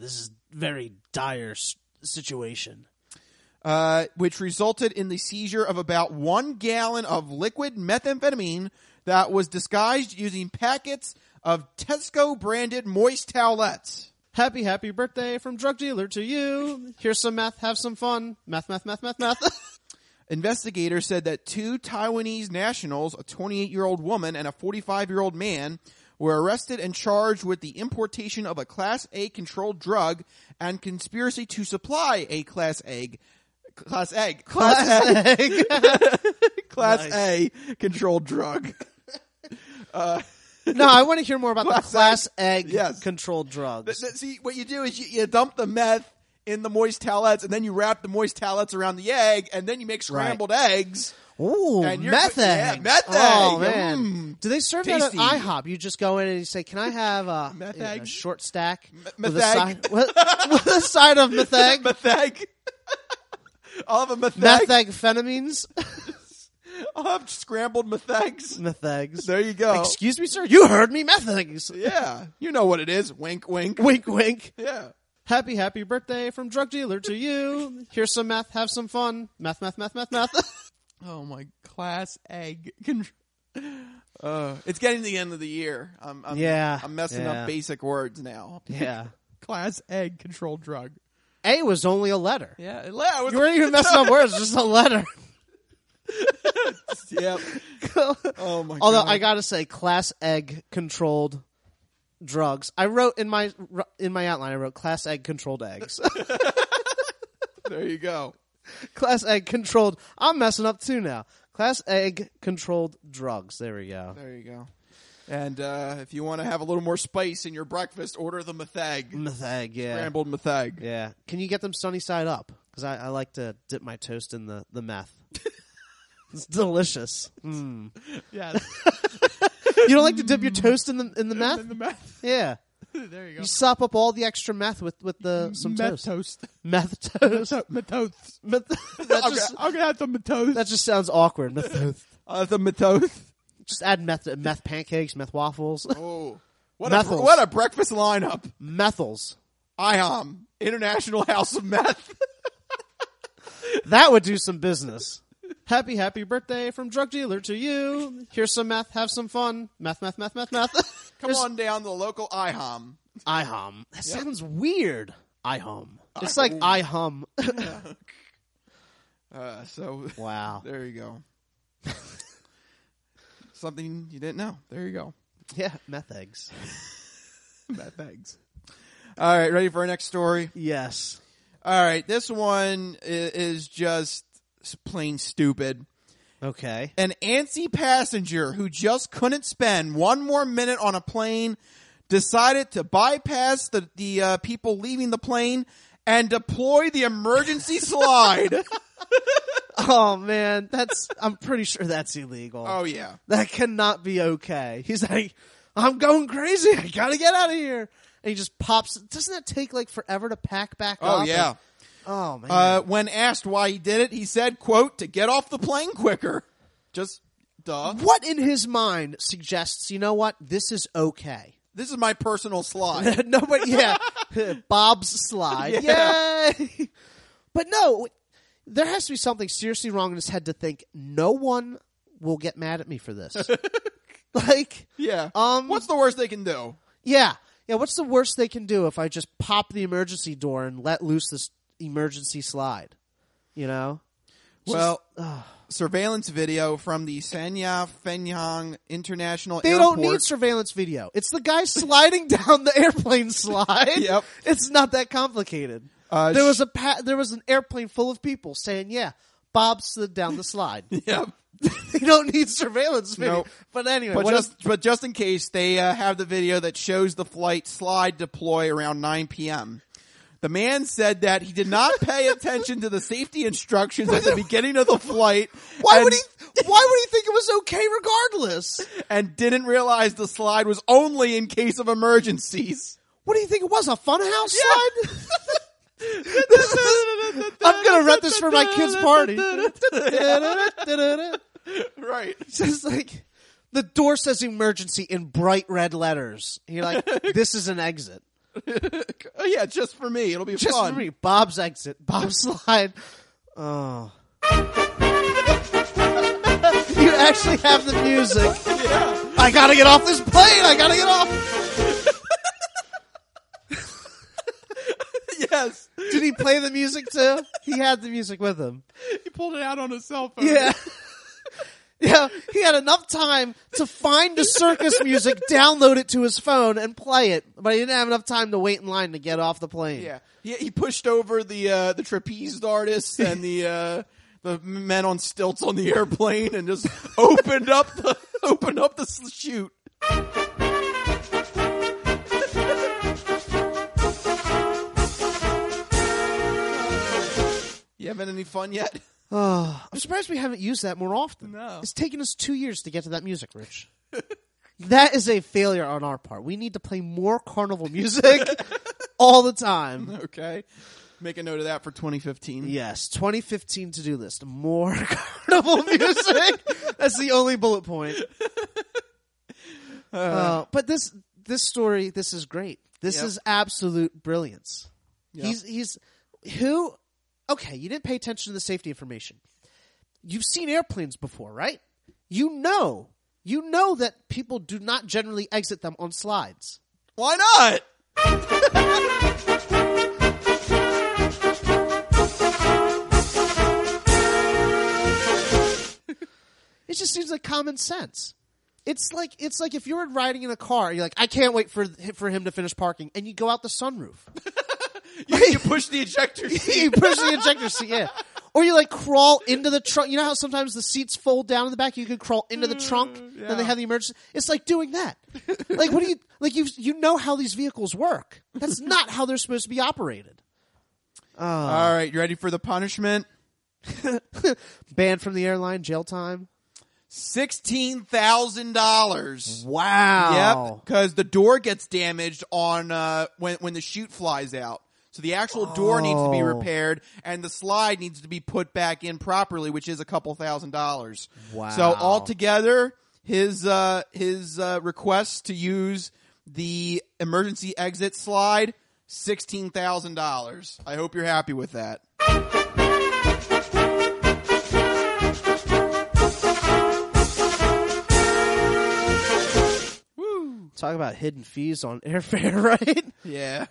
very dire situation. Which resulted in the seizure of about 1 gallon of liquid methamphetamine that was disguised using packets of Tesco-branded moist towelettes. Happy birthday from drug dealer to you. Here's some meth. Have some fun. Meth. Investigators said that 2 Taiwanese nationals, a 28-year-old woman and a 45-year-old man, were arrested and charged with the importation of a Class A controlled drug and conspiracy to supply a Class A controlled drug. No, I want to hear more about the Class A yes. controlled drugs. See, what you do is you dump the meth in the moist towelettes, and then you wrap the moist towelettes around the egg, and then you make scrambled eggs. Ooh, and meth egg. Yeah, meth oh, egg. Man. Do they serve tasty. that at IHOP? You just go in and you say, can I have a short stack meth with, egg. with a side of meth egg? Meth egg. I'll have a meth egg phenamines. I'll have scrambled meth eggs. Meth eggs. There you go. Excuse me, sir. You heard me. Meth eggs. Yeah. You know what it is. Wink, wink. Wink, wink. Yeah. Happy birthday from drug dealer to you. Here's some meth. Have some fun. Meth. Oh, my Class egg. It's getting to the end of the year. I'm messing up basic words now. Yeah. Class egg controlled drug. A was only a letter. Yeah. You weren't even messing up words. Just a letter. Yep. Oh my Although God. I gotta say, Class egg controlled drugs. I wrote in my outline. I wrote Class egg controlled eggs. There you go. Class egg controlled. I'm messing up too now. Class egg controlled drugs. There we go. There you go. And if you want to have a little more spice in your breakfast, order the meth egg. Meth egg, yeah. Scrambled meth egg. Yeah. Can you get them sunny side up? Because I like to dip my toast in the meth. It's delicious. Mm. Yeah. You don't like to dip your toast in the meth? In the meth. Yeah. There you go. You sop up all the extra meth with some meth toast. Meth toast. Meth toast. I'm gonna have some meth toast. That just sounds awkward. Meth toast. The meth toast. Just add meth pancakes, meth waffles. Oh, what a breakfast lineup! Methals. IHOM, International House of Meth. That would do some business. Happy birthday from drug dealer to you. Here's some meth. Have some fun. Meth. Come on down to the local IHOM. IHOM. That sounds weird. IHOM. It's like IHUM. So wow. There you go. Something you didn't know. There you go. Yeah, meth eggs. Meth eggs. All right, ready for our next story? Yes. All right, this one is just plain stupid. Okay. An antsy passenger who just couldn't spend one more minute on a plane decided to bypass the people leaving the plane and deploy the emergency slide. Oh man, I'm pretty sure that's illegal. Oh yeah. That cannot be okay. He's like, I'm going crazy. I gotta get out of here. And he just pops. Doesn't that take like forever to pack back up? Oh yeah. Oh man. When asked why he did it, he said, quote, to get off the plane quicker. Just duh. What in his mind suggests, you know what? This is okay. This is my personal slide. Nobody, yeah. Bob's slide. Yeah. Yay. But no, there has to be something seriously wrong in his head to think no one will get mad at me for this. Like, yeah. What's the worst they can do? Yeah. Yeah, what's the worst they can do if I just pop the emergency door and let loose this emergency slide? You know? Well, surveillance video from the Sanya Fenyang International They Airport. don't need surveillance video. It's the guy sliding down the airplane slide. Yep. It's not that complicated. There was an airplane full of people saying, yeah, Bob slid down the slide. Yep. They don't need surveillance video. Nope. But anyway. But just in case, they have the video that shows the flight slide deploy around 9 p.m. The man said that he did not pay attention to the safety instructions at the beginning of the flight. Why would he think it was okay regardless? And didn't realize the slide was only in case of emergencies. What do you think it was, a funhouse slide? I'm going to rent this for my kid's party. Right. It's just like, the door says emergency in bright red letters. And you're like, this is an exit. Oh, yeah, just for me. It'll be Just fun. for me. Bob's exit. Bob's slide. Oh. You actually have the music. Yeah. I gotta get off this plane. I gotta get off. Yes. Did he play the music too? He had the music with him. He pulled it out on his cell phone. Yeah. Yeah, he had enough time to find the circus music, download it to his phone, and play it. But he didn't have enough time to wait in line to get off the plane. Yeah. He pushed over the trapeze artists and the men on stilts on the airplane and just opened up the chute. You having any fun yet? Oh, I'm surprised we haven't used that more often. No. It's taken us 2 years to get to that music, Rich. That is a failure on our part. We need to play more carnival music all the time. Okay. Make a note of that for 2015. Yes, 2015 to-do list. More carnival music. That's the only bullet point. But this story, this is great. This is absolute brilliance. Yep. Okay, you didn't pay attention to the safety information. You've seen airplanes before, right? You know that people do not generally exit them on slides. Why not? It just seems like common sense. It's like if you were riding in a car, you're like, I can't wait for him to finish parking, and you go out the sunroof. You push the ejector seat. You push the ejector seat, yeah. Or you crawl into the trunk. You know how sometimes the seats fold down in the back? You can crawl into the trunk, and they have the emergency. It's like doing that. What do you know how these vehicles work. That's not how they're supposed to be operated. All right, you ready for the punishment? Banned from the airline, jail time. $16,000. Wow. Yep, because the door gets damaged on when the chute flies out. So the actual door needs to be repaired, and the slide needs to be put back in properly, which is a couple $1,000s. Wow. So altogether, his request to use the emergency exit slide, $16,000. I hope you're happy with that. Talk about hidden fees on airfare, right? Yeah.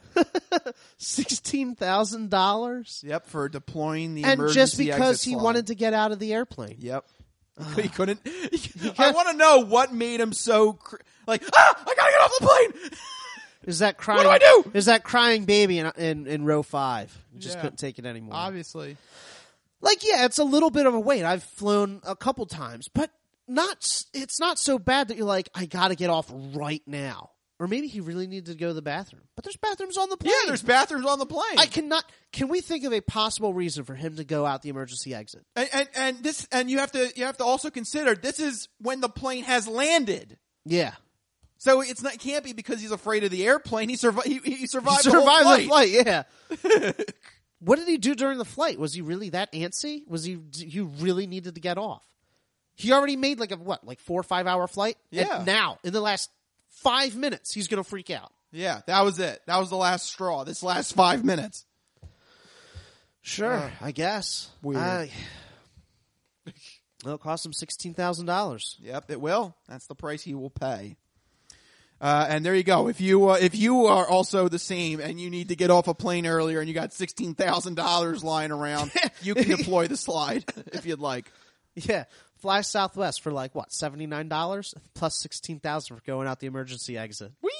$16,000. Yep, for deploying the and emergency just because exit he slide. wanted to get out of the airplane. Yep. He couldn't. I want to know what made him so I gotta get off the plane. Is that crying? What do I do? Is that crying baby in row 5? You just couldn't take it anymore. Obviously. It's a little bit of a wait. I've flown a couple times, but it's not so bad that you're like, I gotta get off right now. Or maybe he really needed to go to the bathroom. But there's bathrooms on the plane. Yeah, there's bathrooms on the plane. Can we think of a possible reason for him to go out the emergency exit? And you have to also consider this is when the plane has landed. Yeah. So it can't be because he's afraid of the airplane. He survived the the flight, yeah. flight. What did he do during the flight? Was he really that antsy? You really needed to get off? He already made 4 or 5 hour flight? Yeah. And now, in the last 5 minutes, he's going to freak out. Yeah, that was it. That was the last straw. This last 5 minutes. Sure, I guess. Weird. It'll cost him $16,000. Yep, it will. That's the price he will pay. And there you go. If you are also the same and you need to get off a plane earlier and you got $16,000 lying around, you can deploy the slide if you'd like. Yeah. Fly Southwest for $79 plus $16,000 for going out the emergency exit. Whee!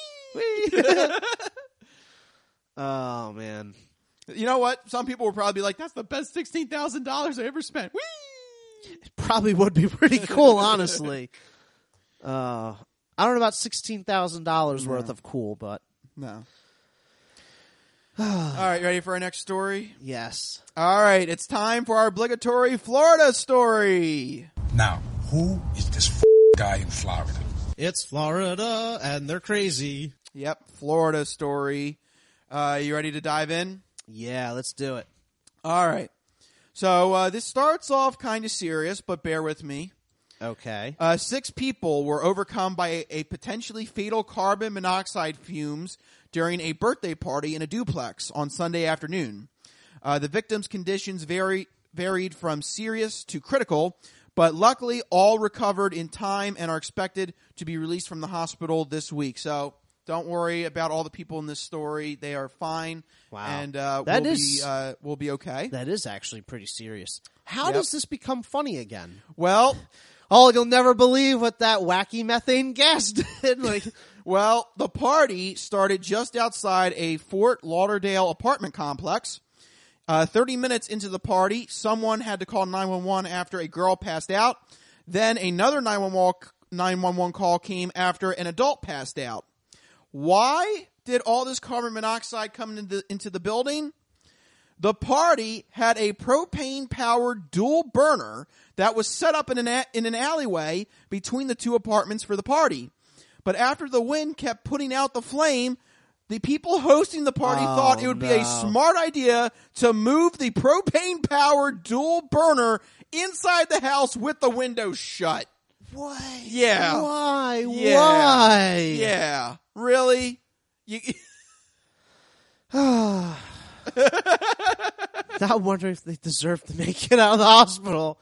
Oh man! You know what? Some people will probably be like, "That's the best $16,000 I ever spent." Whee! It probably would be pretty cool, honestly. I don't know about $16,000 worth of cool, but no. All right, ready for our next story? Yes. All right, it's time for our obligatory Florida story. Now, who is this guy in Florida? It's Florida, and they're crazy. Yep, Florida story. You ready to dive in? Yeah, let's do it. All right. So this starts off kind of serious, but bear with me. Okay. 6 people were overcome by a potentially fatal carbon monoxide fumes during a birthday party in a duplex on Sunday afternoon. The victim's conditions varied from serious to critical, but luckily all recovered in time and are expected to be released from the hospital this week. So don't worry about all the people in this story. They are fine. Wow. And we'll be okay. That is actually pretty serious. How does this become funny again? Well, you'll never believe what that wacky methane gas did. Well, the party started just outside a Fort Lauderdale apartment complex. 30 minutes into the party, someone had to call 911 after a girl passed out. Then another 911 call came after an adult passed out. Why did all this carbon monoxide come into the building? The party had a propane-powered dual burner that was set up in an alleyway between the two apartments for the party. But after the wind kept putting out the flame, the people hosting the party thought it would be a smart idea to move the propane-powered dual burner inside the house with the windows shut. What? Yeah. Why? Yeah. Why? Yeah. Really? Now I'm wondering if they deserve to make it out of the hospital.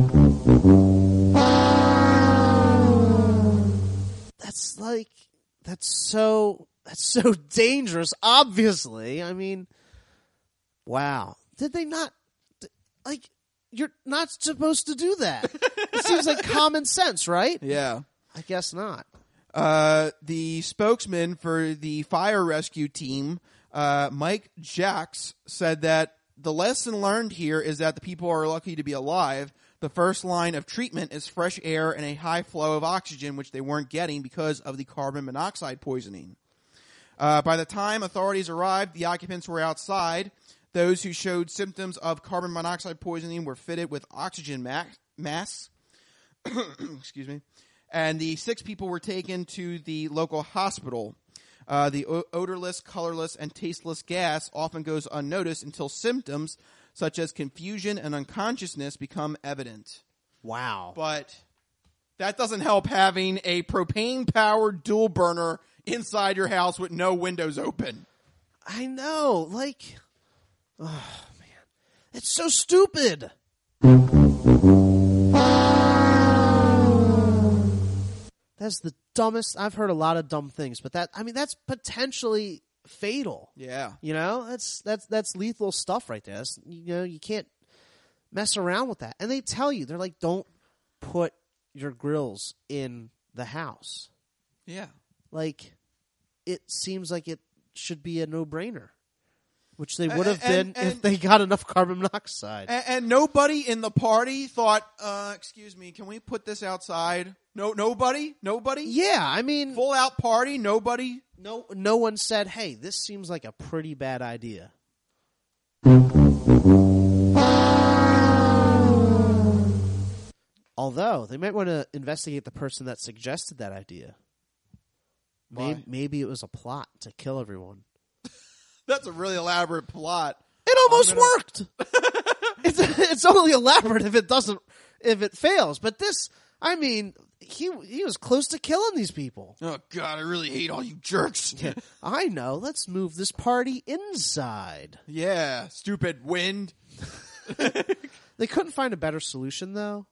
That's so dangerous, obviously. I mean, wow. Did they not, you're not supposed to do that. It seems like common sense, right? Yeah. I guess not. The spokesman for the fire rescue team, Mike Jacks, said that the lesson learned here is that the people are lucky to be alive. The first line of treatment is fresh air and a high flow of oxygen, which they weren't getting because of the carbon monoxide poisoning. By the time authorities arrived, the occupants were outside. Those who showed symptoms of carbon monoxide poisoning were fitted with oxygen masks. Excuse me. And the 6 people were taken to the local hospital. The odorless, colorless, and tasteless gas often goes unnoticed until symptoms such as confusion and unconsciousness become evident. Wow. But that doesn't help having a propane-powered dual burner inside your house with no windows open. I know. Oh, man. It's so stupid. That's the dumbest. I've heard a lot of dumb things, but that's potentially fatal. Yeah. That's lethal stuff right there. You can't mess around with that. And they tell you, they're like, don't put your grills in the house. Yeah. It seems like it should be a no-brainer, which they would have been if they got enough carbon monoxide. And nobody in the party thought, excuse me, can we put this outside? Nobody? Yeah, I mean, full out party, nobody? No one said, hey, this seems like a pretty bad idea. Although, they might want to investigate the person that suggested that idea. Maybe it was a plot to kill everyone. That's a really elaborate plot. It almost worked. It's only elaborate if it fails. But this, I mean, he was close to killing these people. Oh God, I really hate all you jerks. Yeah, I know. Let's move this party inside. Yeah, stupid wind. They couldn't find a better solution though.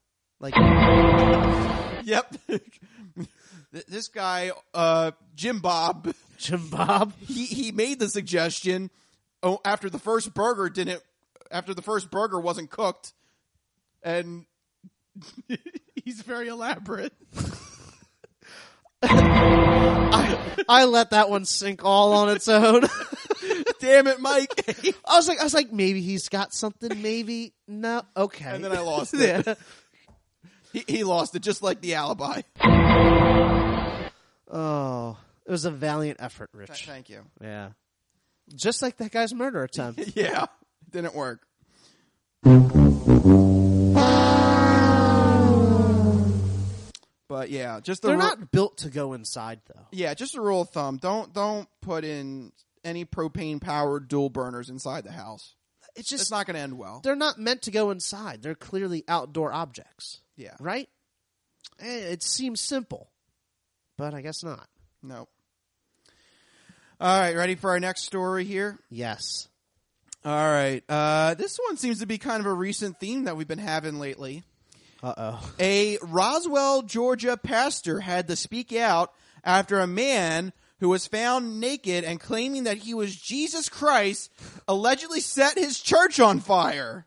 Yep. This guy, Jim Bob, he made the suggestion after the first burger wasn't cooked, and he's very elaborate. I let that one sink all on its own. Damn it, Mike. I was like, maybe he's got something, maybe no. Okay. And then I lost it. Yeah. He lost it just like the alibi. Oh, it was a valiant effort, Rich. Thank you. Yeah. Just like that guy's murder attempt. Yeah. Didn't work. But yeah, they're not built to go inside though. Yeah, just a rule of thumb. Don't put in any propane powered dual burners inside the house. It's not going to end well. They're not meant to go inside. They're clearly outdoor objects. Yeah. Right? It seems simple, but I guess not. No. All right, ready for our next story here? Yes. All right. This one seems to be kind of a recent theme that we've been having lately. Uh-oh. A Roswell, Georgia pastor had to speak out after a man who was found naked and claiming that he was Jesus Christ allegedly set his church on fire.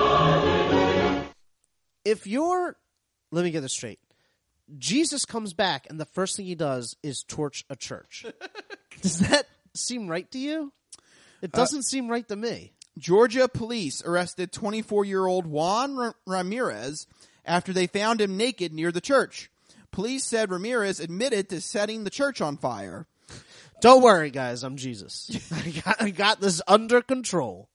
Let me get this straight. Jesus comes back and the first thing he does is torch a church. Does that seem right to you? It doesn't seem right to me. Georgia police arrested 24-year-old Juan Ramirez after they found him naked near the church. Police said Ramirez admitted to setting the church on fire. Don't worry, guys. I'm Jesus. I got this under control.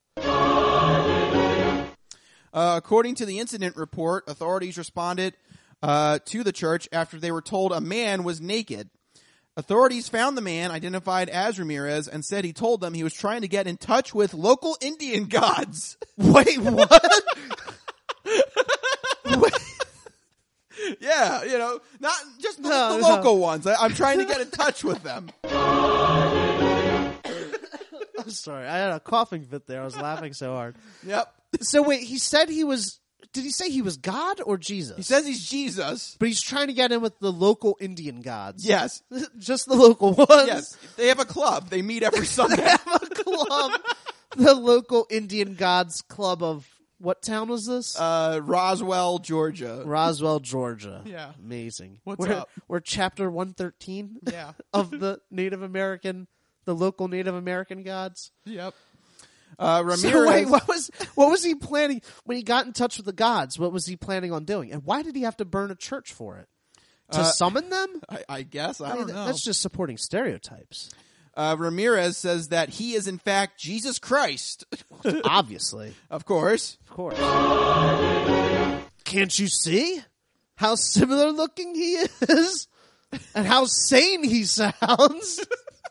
According to the incident report, authorities responded to the church after they were told a man was naked. Authorities found the man, identified as Ramirez, and said he told them he was trying to get in touch with local Indian gods. Wait, what? Yeah, not just the local ones. I'm trying to get in touch with them. I'm sorry. I had a coughing fit there. I was laughing so hard. Yep. So wait, he said he was... Did he say he was God or Jesus? He says he's Jesus. But he's trying to get in with the local Indian gods. Yes. Just the local ones? Yes. They have a club. They meet every Sunday. They have a club. The local Indian gods club of... What town was this? Roswell, Georgia. Roswell, Georgia. Yeah. Amazing. What's up? We're chapter 113 Yeah. of the local Native American gods. Yep. Ramirez. So wait, what was he planning when he got in touch with the gods? What was he planning on doing? And why did he have to burn a church for it? To summon them? I guess. I don't know. That's just supporting stereotypes. Ramirez says that he is in fact Jesus Christ. Obviously. Of course. Of course. Can't you see how similar looking he is? And how sane he sounds?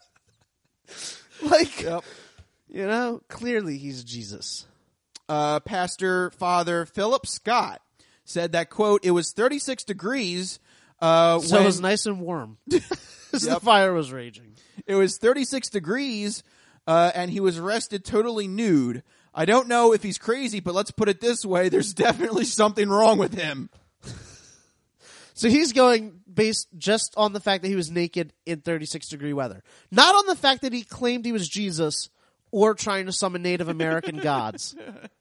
Yep. Clearly he's Jesus. Pastor Father Philip Scott said that, quote, it was 36 degrees. So it was nice and warm. The fire was raging. It was 36 degrees, and he was arrested totally nude. I don't know if he's crazy, but let's put it this way. There's definitely something wrong with him. So he's going based just on the fact that he was naked in 36-degree weather. Not on the fact that he claimed he was Jesus or trying to summon Native American gods.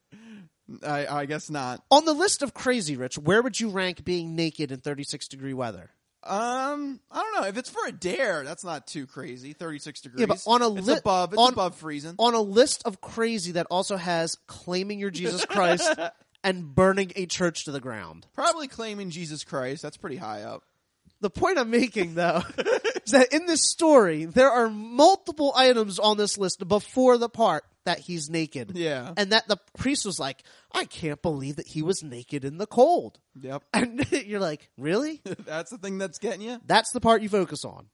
I guess not. On the list of crazy, Rich, where would you rank being naked in 36-degree weather? I don't know. If it's for a dare, that's not too crazy. 36 degrees. Yeah, but on it's above freezing. On a list of crazy that also has claiming you're Jesus Christ and burning a church to the ground. Probably claiming Jesus Christ. That's pretty high up. The point I'm making, though, is that in this story, there are multiple items on this list before the part that he's naked. Yeah. And that the priest was like, I can't believe that he was naked in the cold. Yep. And you're like, really? That's the thing that's getting you? That's the part you focus on.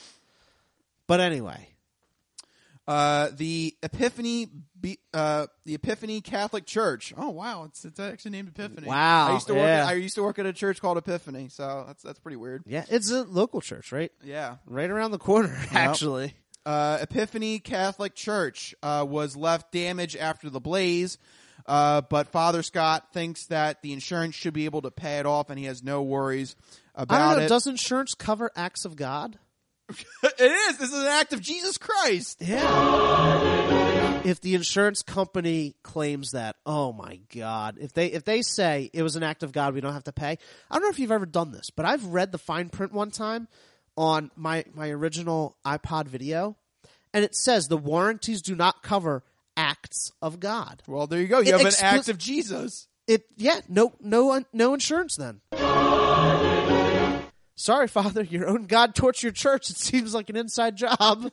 But anyway. The Epiphany Catholic Church. Oh wow, it's actually named Epiphany. Wow. I used to work at a church called Epiphany, so that's pretty weird. Yeah, it's a local church, right? Yeah. Right around the corner, actually. Epiphany Catholic Church was left damaged after the blaze, but Father Scott thinks that the insurance should be able to pay it off, and he has no worries about I don't know, it. Does insurance cover acts of God? It is. This is an act of Jesus Christ. Yeah. If the insurance company claims that, oh my God, if they say it was an act of God, we don't have to pay. I don't know if you've ever done this, but I've read the fine print one time on my original iPod video, and it says the warranties do not cover acts of God. Well, there you go. You have an act of Jesus. No insurance then. Sorry, Father, your own God torched your church. It seems like an inside job.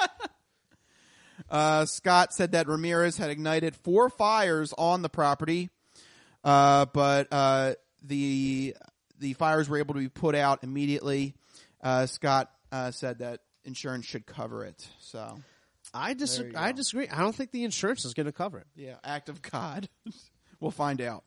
Scott said that Ramirez had ignited 4 fires on the property, but the fires were able to be put out immediately. Scott said that insurance should cover it. So I disagree. I don't think the insurance is going to cover it. Yeah, act of God. We'll find out.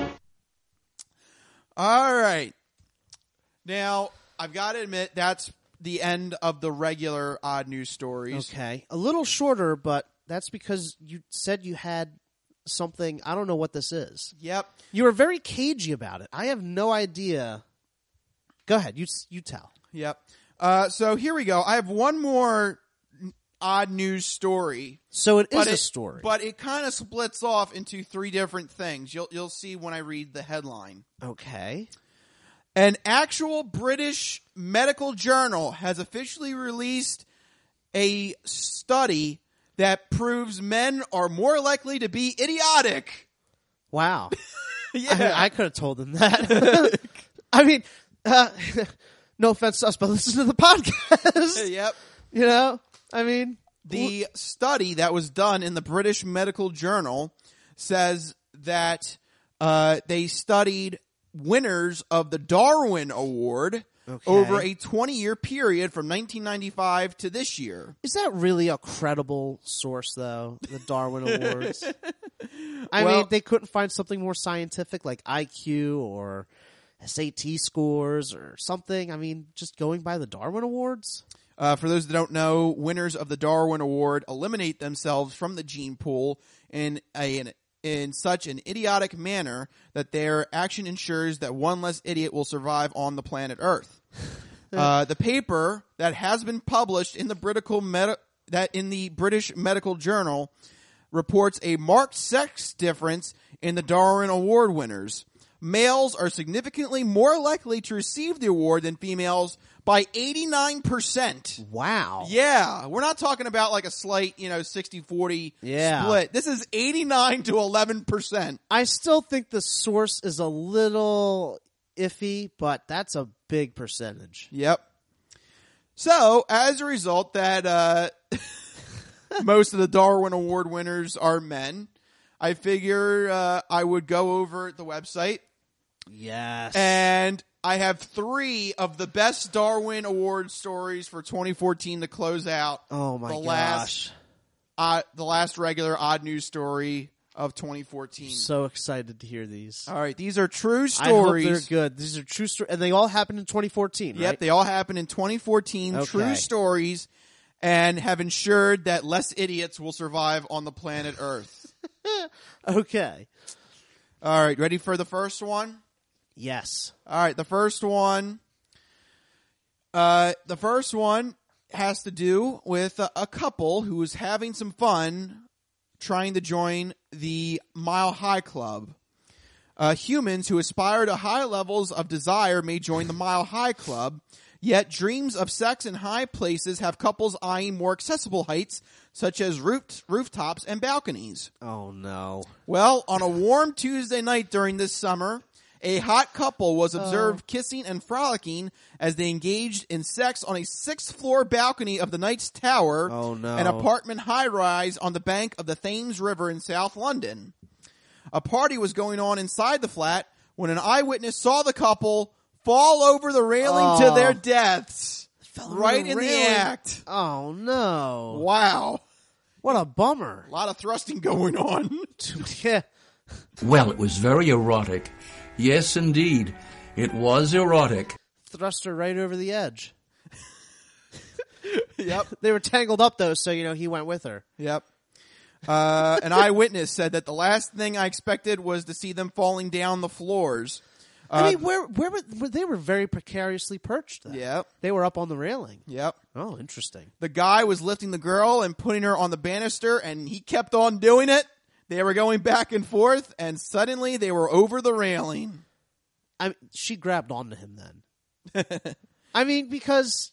All right. Now, I've got to admit, that's the end of the regular odd news stories. Okay. A little shorter, but that's because you said you had something. I don't know what this is. Yep. You were very cagey about it. I have no idea. Go ahead. You tell. Yep. So here we go. I have one more odd news story. So it is a story. But it kind of splits off into three different things. You'll see when I read the headline. Okay. An actual British medical journal has officially released a study that proves men are more likely to be idiotic. Wow. Yeah. I could have told them that. I mean, no offense to us, but listen to the podcast. Yep. You know, I mean, the study that was done in the British Medical Journal says that they studied winners of the Darwin Award over a 20-year period from 1995 to this year. Is that really a credible source, though, the Darwin Awards? I mean, they couldn't find something more scientific like IQ or SAT scores or something. I mean, just going by the Darwin Awards? For those that don't know, winners of the Darwin Award eliminate themselves from the gene pool in such an idiotic manner that their action ensures that one less idiot will survive on the planet Earth. The paper that has been published in the British Medical Journal reports a marked sex difference in the Darwin Award winners. Males are significantly more likely to receive the award than females by 89%. Wow. Yeah. We're not talking about like a slight, 60-40 split. This is 89 to 11%. I still think the source is a little iffy, but that's a big percentage. Yep. So, as a result that most of the Darwin Award winners are men, I figure I would go over the website. Yes. And I have 3 of the best Darwin Award stories for 2014 to close out. Oh my gosh. The last regular odd news story of 2014. So excited to hear these. All right, these are true stories. I hope they're good. These are true stories, and they all happened in 2014, right? Yep, they all happened in 2014. Okay. True stories, and have ensured that less idiots will survive on the planet Earth. Okay. All right, ready for the first one? Yes. All right, the first one has to do with a couple who is having some fun trying to join the Mile High Club. Humans who aspire to high levels of desire may join the Mile High Club, yet dreams of sex in high places have couples eyeing more accessible heights, such as rooftops and balconies. Oh, no. Well, on a warm Tuesday night during this summer, a hot couple was observed kissing and frolicking as they engaged in sex on a 6th-floor balcony of the Knights Tower, an apartment high-rise on the bank of the Thames River in South London. A party was going on inside the flat when an eyewitness saw the couple fall over the railing to their deaths. Right in the act. Oh, no. Wow. What a bummer. A lot of thrusting going on. Yeah. Well, it was very erotic. Yes, indeed. It was erotic. Thrust her right over the edge. Yep. They were tangled up, though, so, he went with her. Yep. An eyewitness said that the last thing I expected was to see them falling down the floors. I mean, where were they were very precariously perched, then. Yep. They were up on the railing. Yep. Oh, interesting. The guy was lifting the girl and putting her on the banister, and he kept on doing it. They were going back and forth, and suddenly they were over the railing. She grabbed onto him then. I mean, because,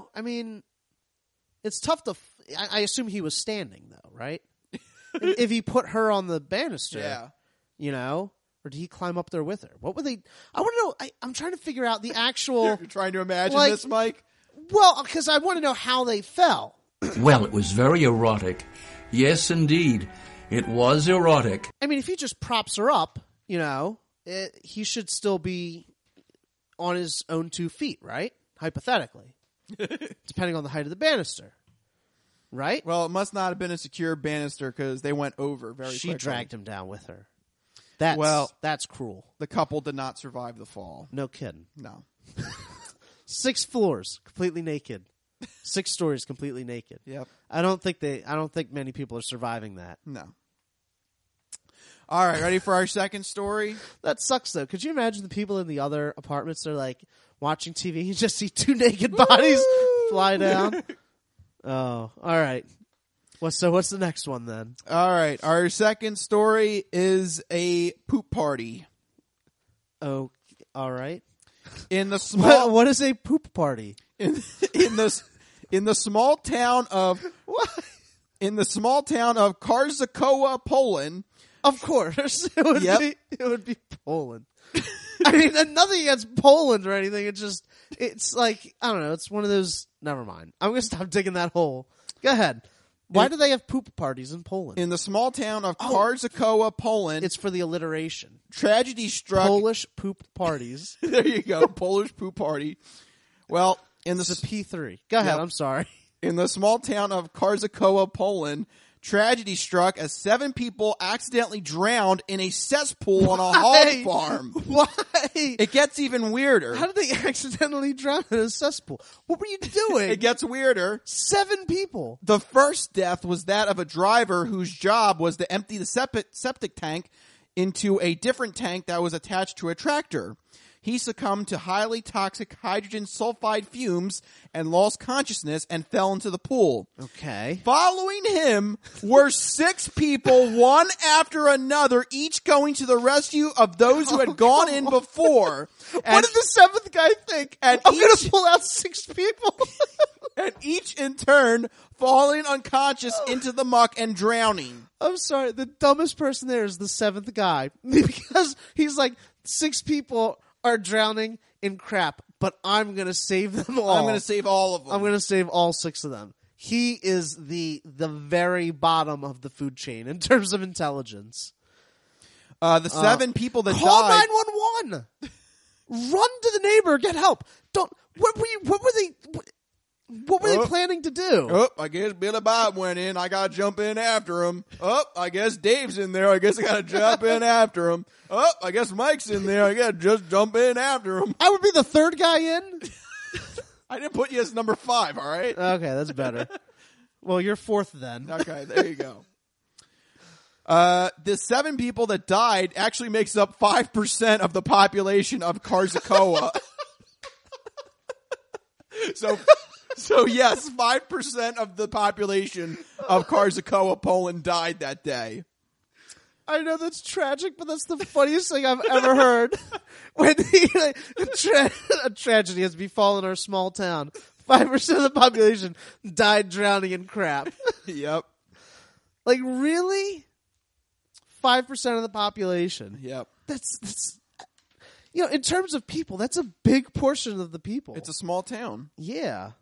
it's tough to... I assume he was standing, though, right? If he put her on the banister, or did he climb up there with her? What would they... I want to know... I'm trying to figure out the actual... You're trying to imagine this, Mike? Well, because I want to know how they fell. Well, it was very erotic. Yes, indeed. It was erotic. I mean, if he just props her up, he should still be on his own 2 feet, right? Hypothetically. Depending on the height of the banister. Right? Well, it must not have been a secure banister because they went over very quickly. She dragged him down with her. That's cruel. The couple did not survive the fall. No kidding. No. 6 floors, completely naked. 6 stories, completely naked. Yep. I don't think many people are surviving that. No. All right, ready for our second story? That sucks, though. Could you imagine the people in the other apartments are like watching TV? You just see 2 naked bodies fly down. Oh, all right. What's the next one then? All right, our second story is a poop party. Oh, all right. In the small, what is a poop party? In the small town of Karzakowa, Poland. Of course, it would be Poland. I mean, nothing against Poland or anything. It's like, I don't know. It's one of those. Never mind. I'm gonna stop digging that hole. Go ahead. Why do they have poop parties in Poland? In the small town of Karzakowa, Poland. It's for the alliteration. Tragedy struck. Polish poop parties. There you go. Polish poop party. Well, It's a P3. Go ahead. I'm sorry. In the small town of Karzakowa, Poland, tragedy struck as 7 people accidentally drowned in a cesspool on a hog farm. Why? It gets even weirder. How did they accidentally drown in a cesspool? What were you doing? It gets weirder. 7 people. The first death was that of a driver whose job was to empty the septic tank into a different tank that was attached to a tractor. He succumbed to highly toxic hydrogen sulfide fumes and lost consciousness and fell into the pool. Okay. Following him were 6 people, one after another, each going to the rescue of those who had gone in before. What did the 7th guy think? And I'm going to pull out 6 people. And each in turn falling unconscious into the muck and drowning. I'm sorry. The dumbest person there is the 7th guy. Because he's like, 6 people are drowning in crap, but I'm going to save them all. I'm going to save all of them. I'm going to save all 6 of them. He is the very bottom of the food chain in terms of intelligence. The 7 people that call died. 911. Run to the neighbor. Get help. Don't. What were they planning to do? Oh, I guess Billy Bob went in. I got to jump in after him. Oh, I guess Dave's in there. I guess I got to jump in after him. Oh, I guess Mike's in there. I got to just jump in after him. I would be the 3rd guy in. I didn't put you as number 5, all right? Okay, that's better. Well, you're 4th then. Okay, there you go. The 7 people that died actually makes up 5% of the population of Karzakowa. So yes, 5% of the population of Karzakowa, Poland died that day. I know that's tragic, but that's the funniest thing I've ever heard. When a tragedy has befallen our small town. 5% of the population died drowning in crap. Yep. Like, really? 5% of the population. Yep. That's in terms of people, that's a big portion of the people. It's a small town. Yeah.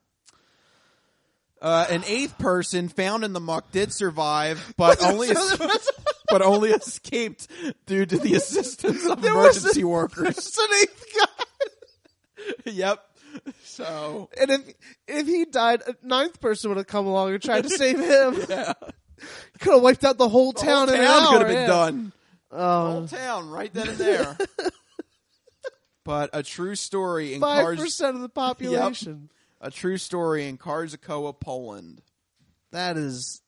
An 8th person found in the muck did survive, but only escaped due to the assistance of emergency workers. There's an 8th guy. Yep. So, and if he died, a 9th person would have come along and tried to save him. Yeah. Could have wiped out the whole town in an hour. Could have been done. The whole town right then and there. But a true story in 5% of the population. Yep. A true story in Karzakowa, Poland. That's.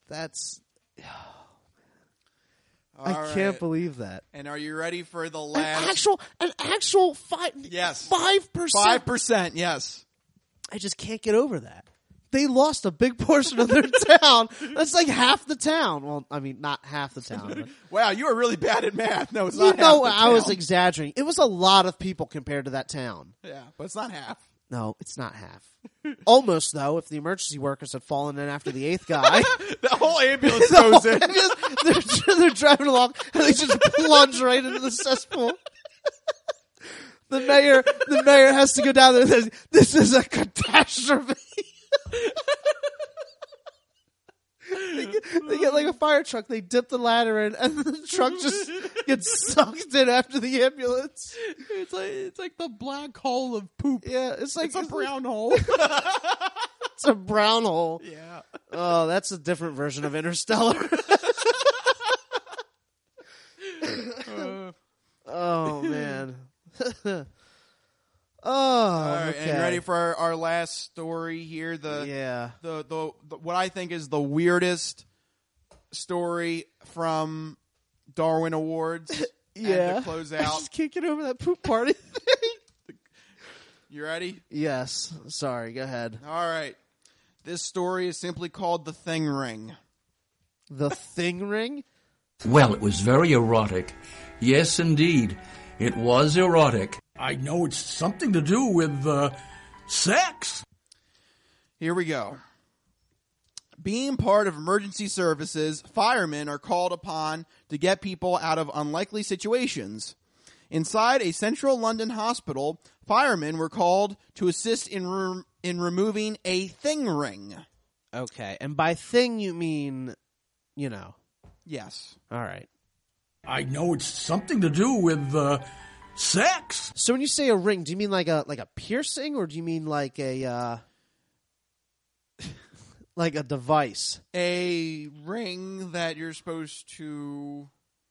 I can't believe that. And are you ready for the last? An actual 5. Yes. 5%. 5%. Yes. I just can't get over that. They lost a big portion of their town. That's like half the town. Well, I mean, not half the town. But... Wow, you are really bad at math. No, it's not half the town. I was exaggerating. It was a lot of people compared to that town. Yeah, but it's not half. No, it's not half. Almost, though, if the emergency workers had fallen in after the 8th guy. The whole ambulance goes in. They're driving along, and they just plunge right into the cesspool. The mayor has to go down there and says, "This is a catastrophe." They get like a fire truck, they dip the ladder in, and the truck just gets sucked in after the ambulance. It's like the black hole of poop. Yeah, it's a brown hole. It's a brown hole. Yeah. Oh, that's a different version of Interstellar. Oh man. Oh, all right, okay. And ready for our last story here? The what I think is the weirdest story from Darwin Awards. Yeah. And to close I out. just can't get over that poop party. You ready? Yes. Sorry. Go ahead. All right. This story is simply called The Thing Ring. The Thing Ring? Well, it was very erotic. Yes, indeed. It was erotic. I know it's something to do with sex. Here we go. Being part of emergency services, firemen are called upon to get people out of unlikely situations. Inside a central London hospital, firemen were called to assist in removing a thing ring. Okay. And by thing, you mean, Yes. All right. I know it's something to do with sex. So when you say a ring, do you mean like a piercing, or do you mean like a like a device? A ring that you're supposed to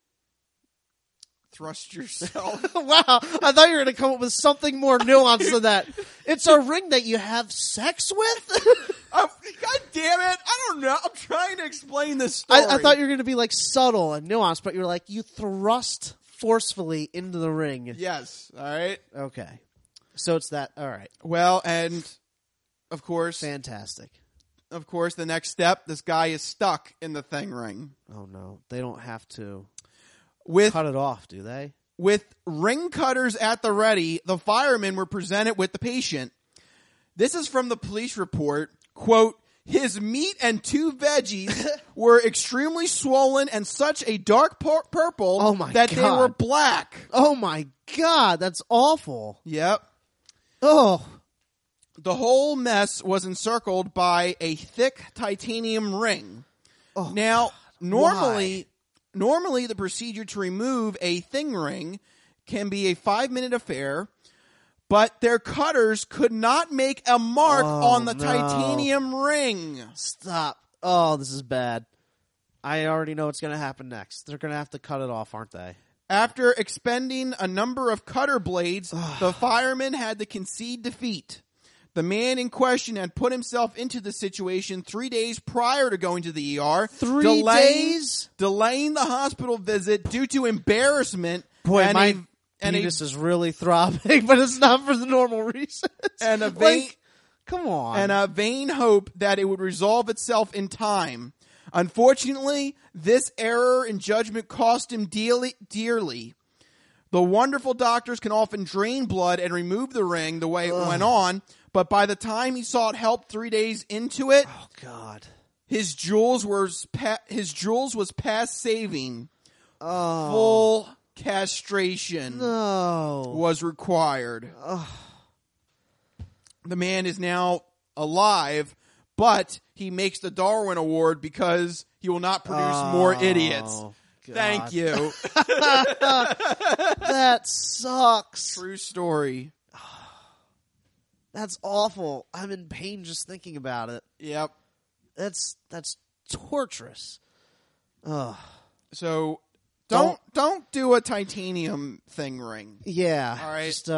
thrust yourself. Wow, I thought you were going to come up with something more nuanced than that. It's a ring that you have sex with? God damn it. I don't know. I'm trying to explain this story. I thought you were going to be like subtle and nuanced, but you're like, you thrust forcefully into the ring. Yes. All right. Okay. So it's that. All right. Well, and of course. Fantastic. Of course, the next step, this guy is stuck in the thing ring. Oh, no. They don't have to cut it off, do they? With ring cutters at the ready, the firemen were presented with the patient. This is from the police report. Quote, his meat and 2 veggies were extremely swollen and such a dark purple that they were black. Oh, my God. That's awful. Yep. Oh. The whole mess was encircled by a thick titanium ring. Oh, now, normally the procedure to remove a thing ring can be a 5-minute affair, but their cutters could not make a mark on the titanium ring. Stop. Oh, this is bad. I already know what's going to happen next. They're going to have to cut it off, aren't they? After expending a number of cutter blades, the firemen had to concede defeat. The man in question had put himself into the situation 3 days prior to going to the ER. 3 days? Delaying the hospital visit due to embarrassment. Boy, and my penis is really throbbing, but it's not for the normal reasons. And a vain, come on. And a vain hope that it would resolve itself in time. Unfortunately, this error in judgment cost him dearly. The wonderful doctors can often drain blood and remove the ring the way it went on, but by the time he sought help 3 days into it, oh God, his jewels was past saving. Full castration was required. The man is now alive, but he makes the Darwin Award because he will not produce more idiots. God. Thank you. That sucks. True story. That's awful. I'm in pain just thinking about it. Yep. That's torturous. Ugh. So don't do a titanium thing ring. Yeah. All right. Just,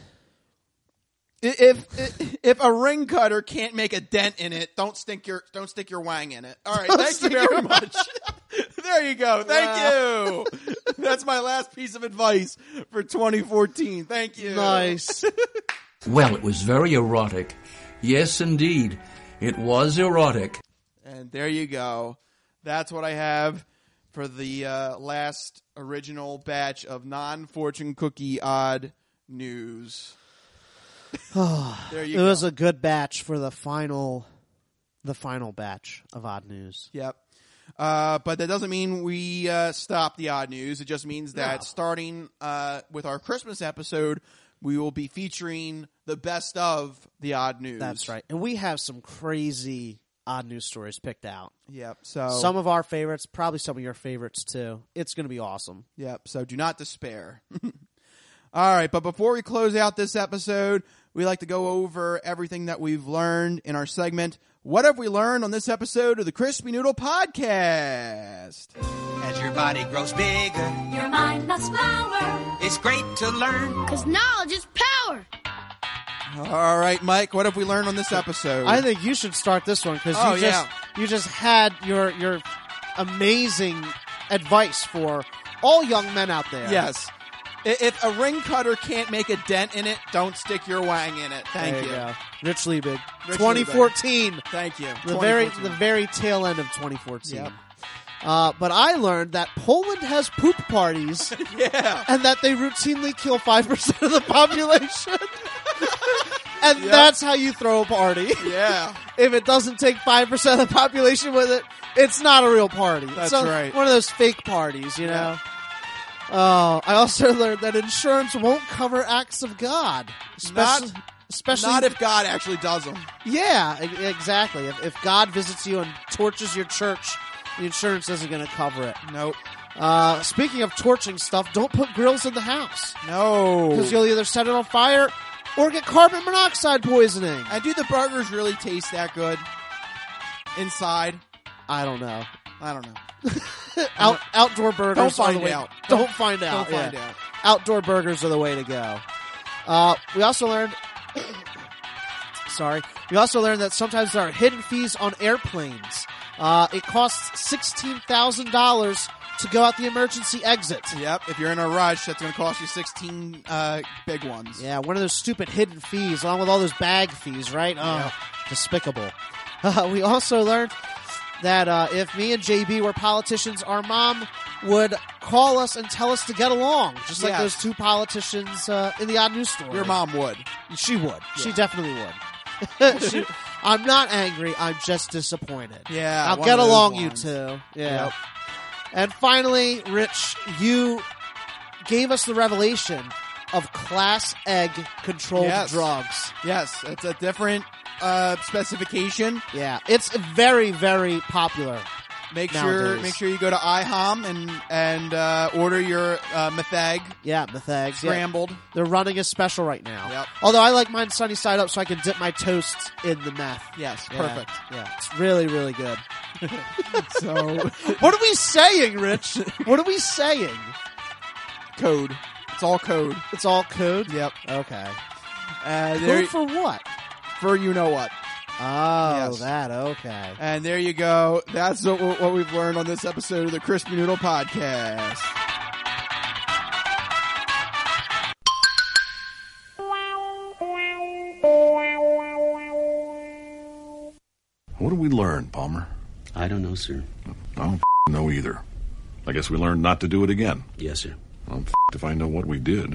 if a ring cutter can't make a dent in it, don't stick your wang in it. All right. Thank you very much. There you go. Thank you. That's my last piece of advice for 2014. Thank you. Nice. Well, it was very erotic. Yes, indeed. It was erotic. And there you go. That's what I have for the last original batch of non-fortune cookie odd news. There you go. It was a good batch for the final batch of odd news. Yep. But that doesn't mean we stop the odd news. It just means that starting with our Christmas episode, we will be featuring the best of the odd news. That's right. And we have some crazy odd news stories picked out. Yep. So some of our favorites, probably some of your favorites too. It's going to be awesome. Yep. So do not despair. All right. But before we close out this episode, we like to go over everything that we've learned in our segment. What have we learned on this episode of the Crispy Noodle Podcast? As your body grows bigger, your mind must flower. It's great to learn, 'cause knowledge is power. All right, Mike, what have we learned on this episode? I think you should start this one because you just had your amazing advice for all young men out there. Yes. If a ring cutter can't make a dent in it, don't stick your wang in it. Thank There you. go. Rich Liebig. Rich 2014. Liebig. Thank you. The 2014. very tail end of 2014. Yep. But I learned that Poland has poop parties. Yeah. And that they routinely kill 5% of the population. And that's how you throw a party. Yeah. If it doesn't take 5% of the population with it, it's not a real party. That's it's right. One of those fake parties, you know? I also learned that insurance won't cover acts of God. Especially Not if God actually does them. Yeah, exactly. If God visits you and torches your church, the insurance isn't going to cover it. Nope. Speaking of torching stuff, don't put grills in the house. No. Because you'll either set it on fire or get carbon monoxide poisoning. And do the burgers really taste that good inside? I don't know. Outdoor burgers. Don't find are the way, out. Don't find out. Don't find out. Outdoor burgers are the way to go. We also learned. We also learned that sometimes there are hidden fees on airplanes. It costs $16,000 to go out the emergency exit. Yep. If you're in a rush, that's going to cost you 16 big ones. Yeah, one of those stupid hidden fees, along with all those bag fees, right? Oh, despicable. We also learned that if me and JB were politicians, our mom would call us and tell us to get along, just like those two politicians in the Odd News Story. Your mom would. She would. Yeah. She definitely would. I'm not angry. I'm just disappointed. Yeah. I'll one get of those along, ones. you two. Yeah. Yep. And finally, Rich, you gave us the revelation of Class Egg controlled drugs. Yes, it's a different specification. Yeah, it's very, very popular. Make nowadays. sure you go to IHOM and order your Methag. Yeah, Methags. Scrambled. Yeah. They're running a special right now. Yep. Although I like mine sunny side up so I can dip my toasts in the meth. Yes, Yeah. perfect. Yeah, it's really, really good. So, what are we saying, Rich? What are we saying? Code. It's all code. It's all code? Yep. Okay. There, Code for what? for you know what. Oh, Yes. that, okay. And there you go. That's what we've learned on this episode of the Crispy Noodle Podcast. What did we learn, Palmer? I don't know, sir. I don't know either. I guess we learned not to do it again. Yes, sir. I'm if I know what we did.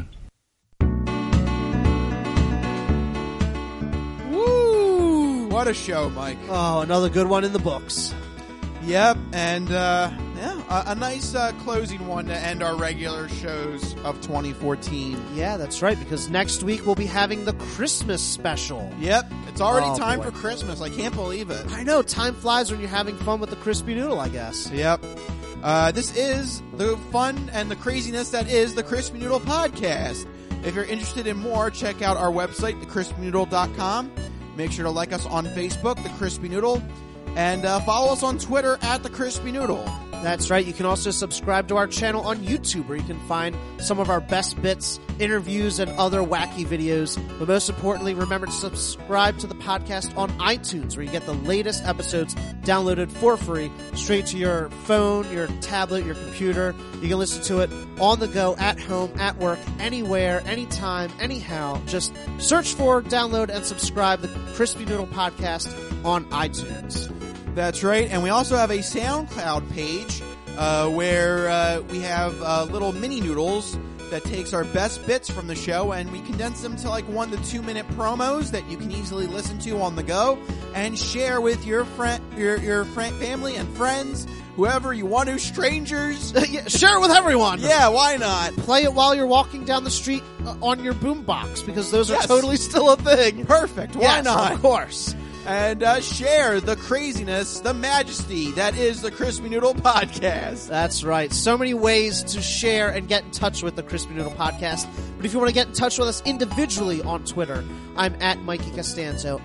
Woo! What a show, Mike. Oh, another good one in the books. Yep, and a nice closing one to end our regular shows of 2014. Yeah, that's right, because next week we'll be having the Christmas special. Yep, it's already Oh, time boy. for Christmas. I can't believe it. I know, time flies when you're having fun with the Crispy Noodle, I guess. Yep. This is the fun and the craziness that is the Crispy Noodle Podcast. If you're interested in more, check out our website, thecrispynoodle.com. Make sure to like us on Facebook, The Crispy Noodle, and follow us on Twitter at The Crispy Noodle. That's right. You can also subscribe to our channel on YouTube, where you can find some of our best bits, interviews, and other wacky videos. But most importantly, remember to subscribe to the podcast on iTunes, where you get the latest episodes downloaded for free straight to your phone, your tablet, your computer. You can listen to it on the go, at home, at work, anywhere, anytime, anyhow. Just search for, download, and subscribe the Crispy Noodle Podcast on iTunes. That's right, and we also have a SoundCloud page where we have little mini noodles that takes our best bits from the show, and we condense them to like 1 to 2 minute promos that you can easily listen to on the go and share with your family and friends, whoever you want to, strangers. Yeah, share it with everyone. Yeah, why not? Play it while you're walking down the street on your boombox, because those are Yes. totally still a thing. Perfect. Why Yes, not? Of course. And share the craziness, the majesty that is the Crispy Noodle Podcast. That's right. So many ways to share and get in touch with the Crispy Noodle Podcast. But if you want to get in touch with us individually on Twitter, I'm at Mikey Costanzo,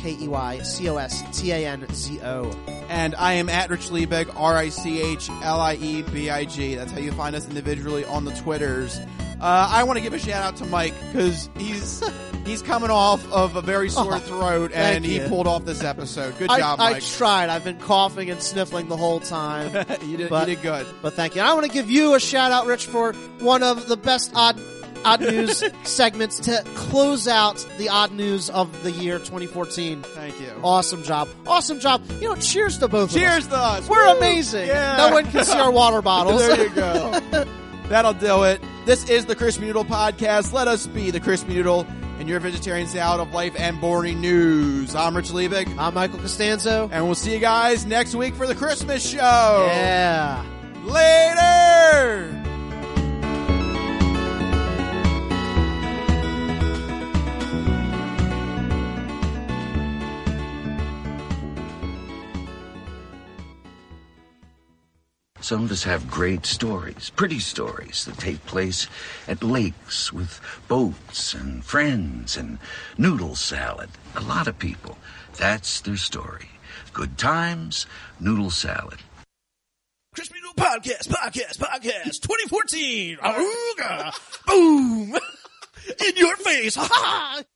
MikeyCostanzo. And I am at Rich Liebig, RichLiebig. That's how you find us individually on the Twitters. I want to give a shout out to Mike because he's coming off of a very sore throat and he pulled off this episode. Good job, Mike. I tried. I've been coughing and sniffling the whole time. You did good. But thank you. And I want to give you a shout out, Rich, for one of the best odd news segments to close out the odd news of the year 2014. Thank you. Awesome job. You know, cheers to both of us. Cheers to us. We're Woo! amazing. Yeah. No one can see our water bottles. There you go. That'll do it. This is the Crispy Noodle Podcast. Let us be the Crispy Noodle and your vegetarian salad of life and boring news. I'm Rich Liebig. I'm Michael Costanzo. And we'll see you guys next week for the Christmas show. Yeah. Later! Some of us have great stories, pretty stories that take place at lakes with boats and friends and noodle salad. A lot of people, that's their story. Good times, noodle salad. Crispy Noodle Podcast 2014. Awooga. Boom. In your face. Ha ha.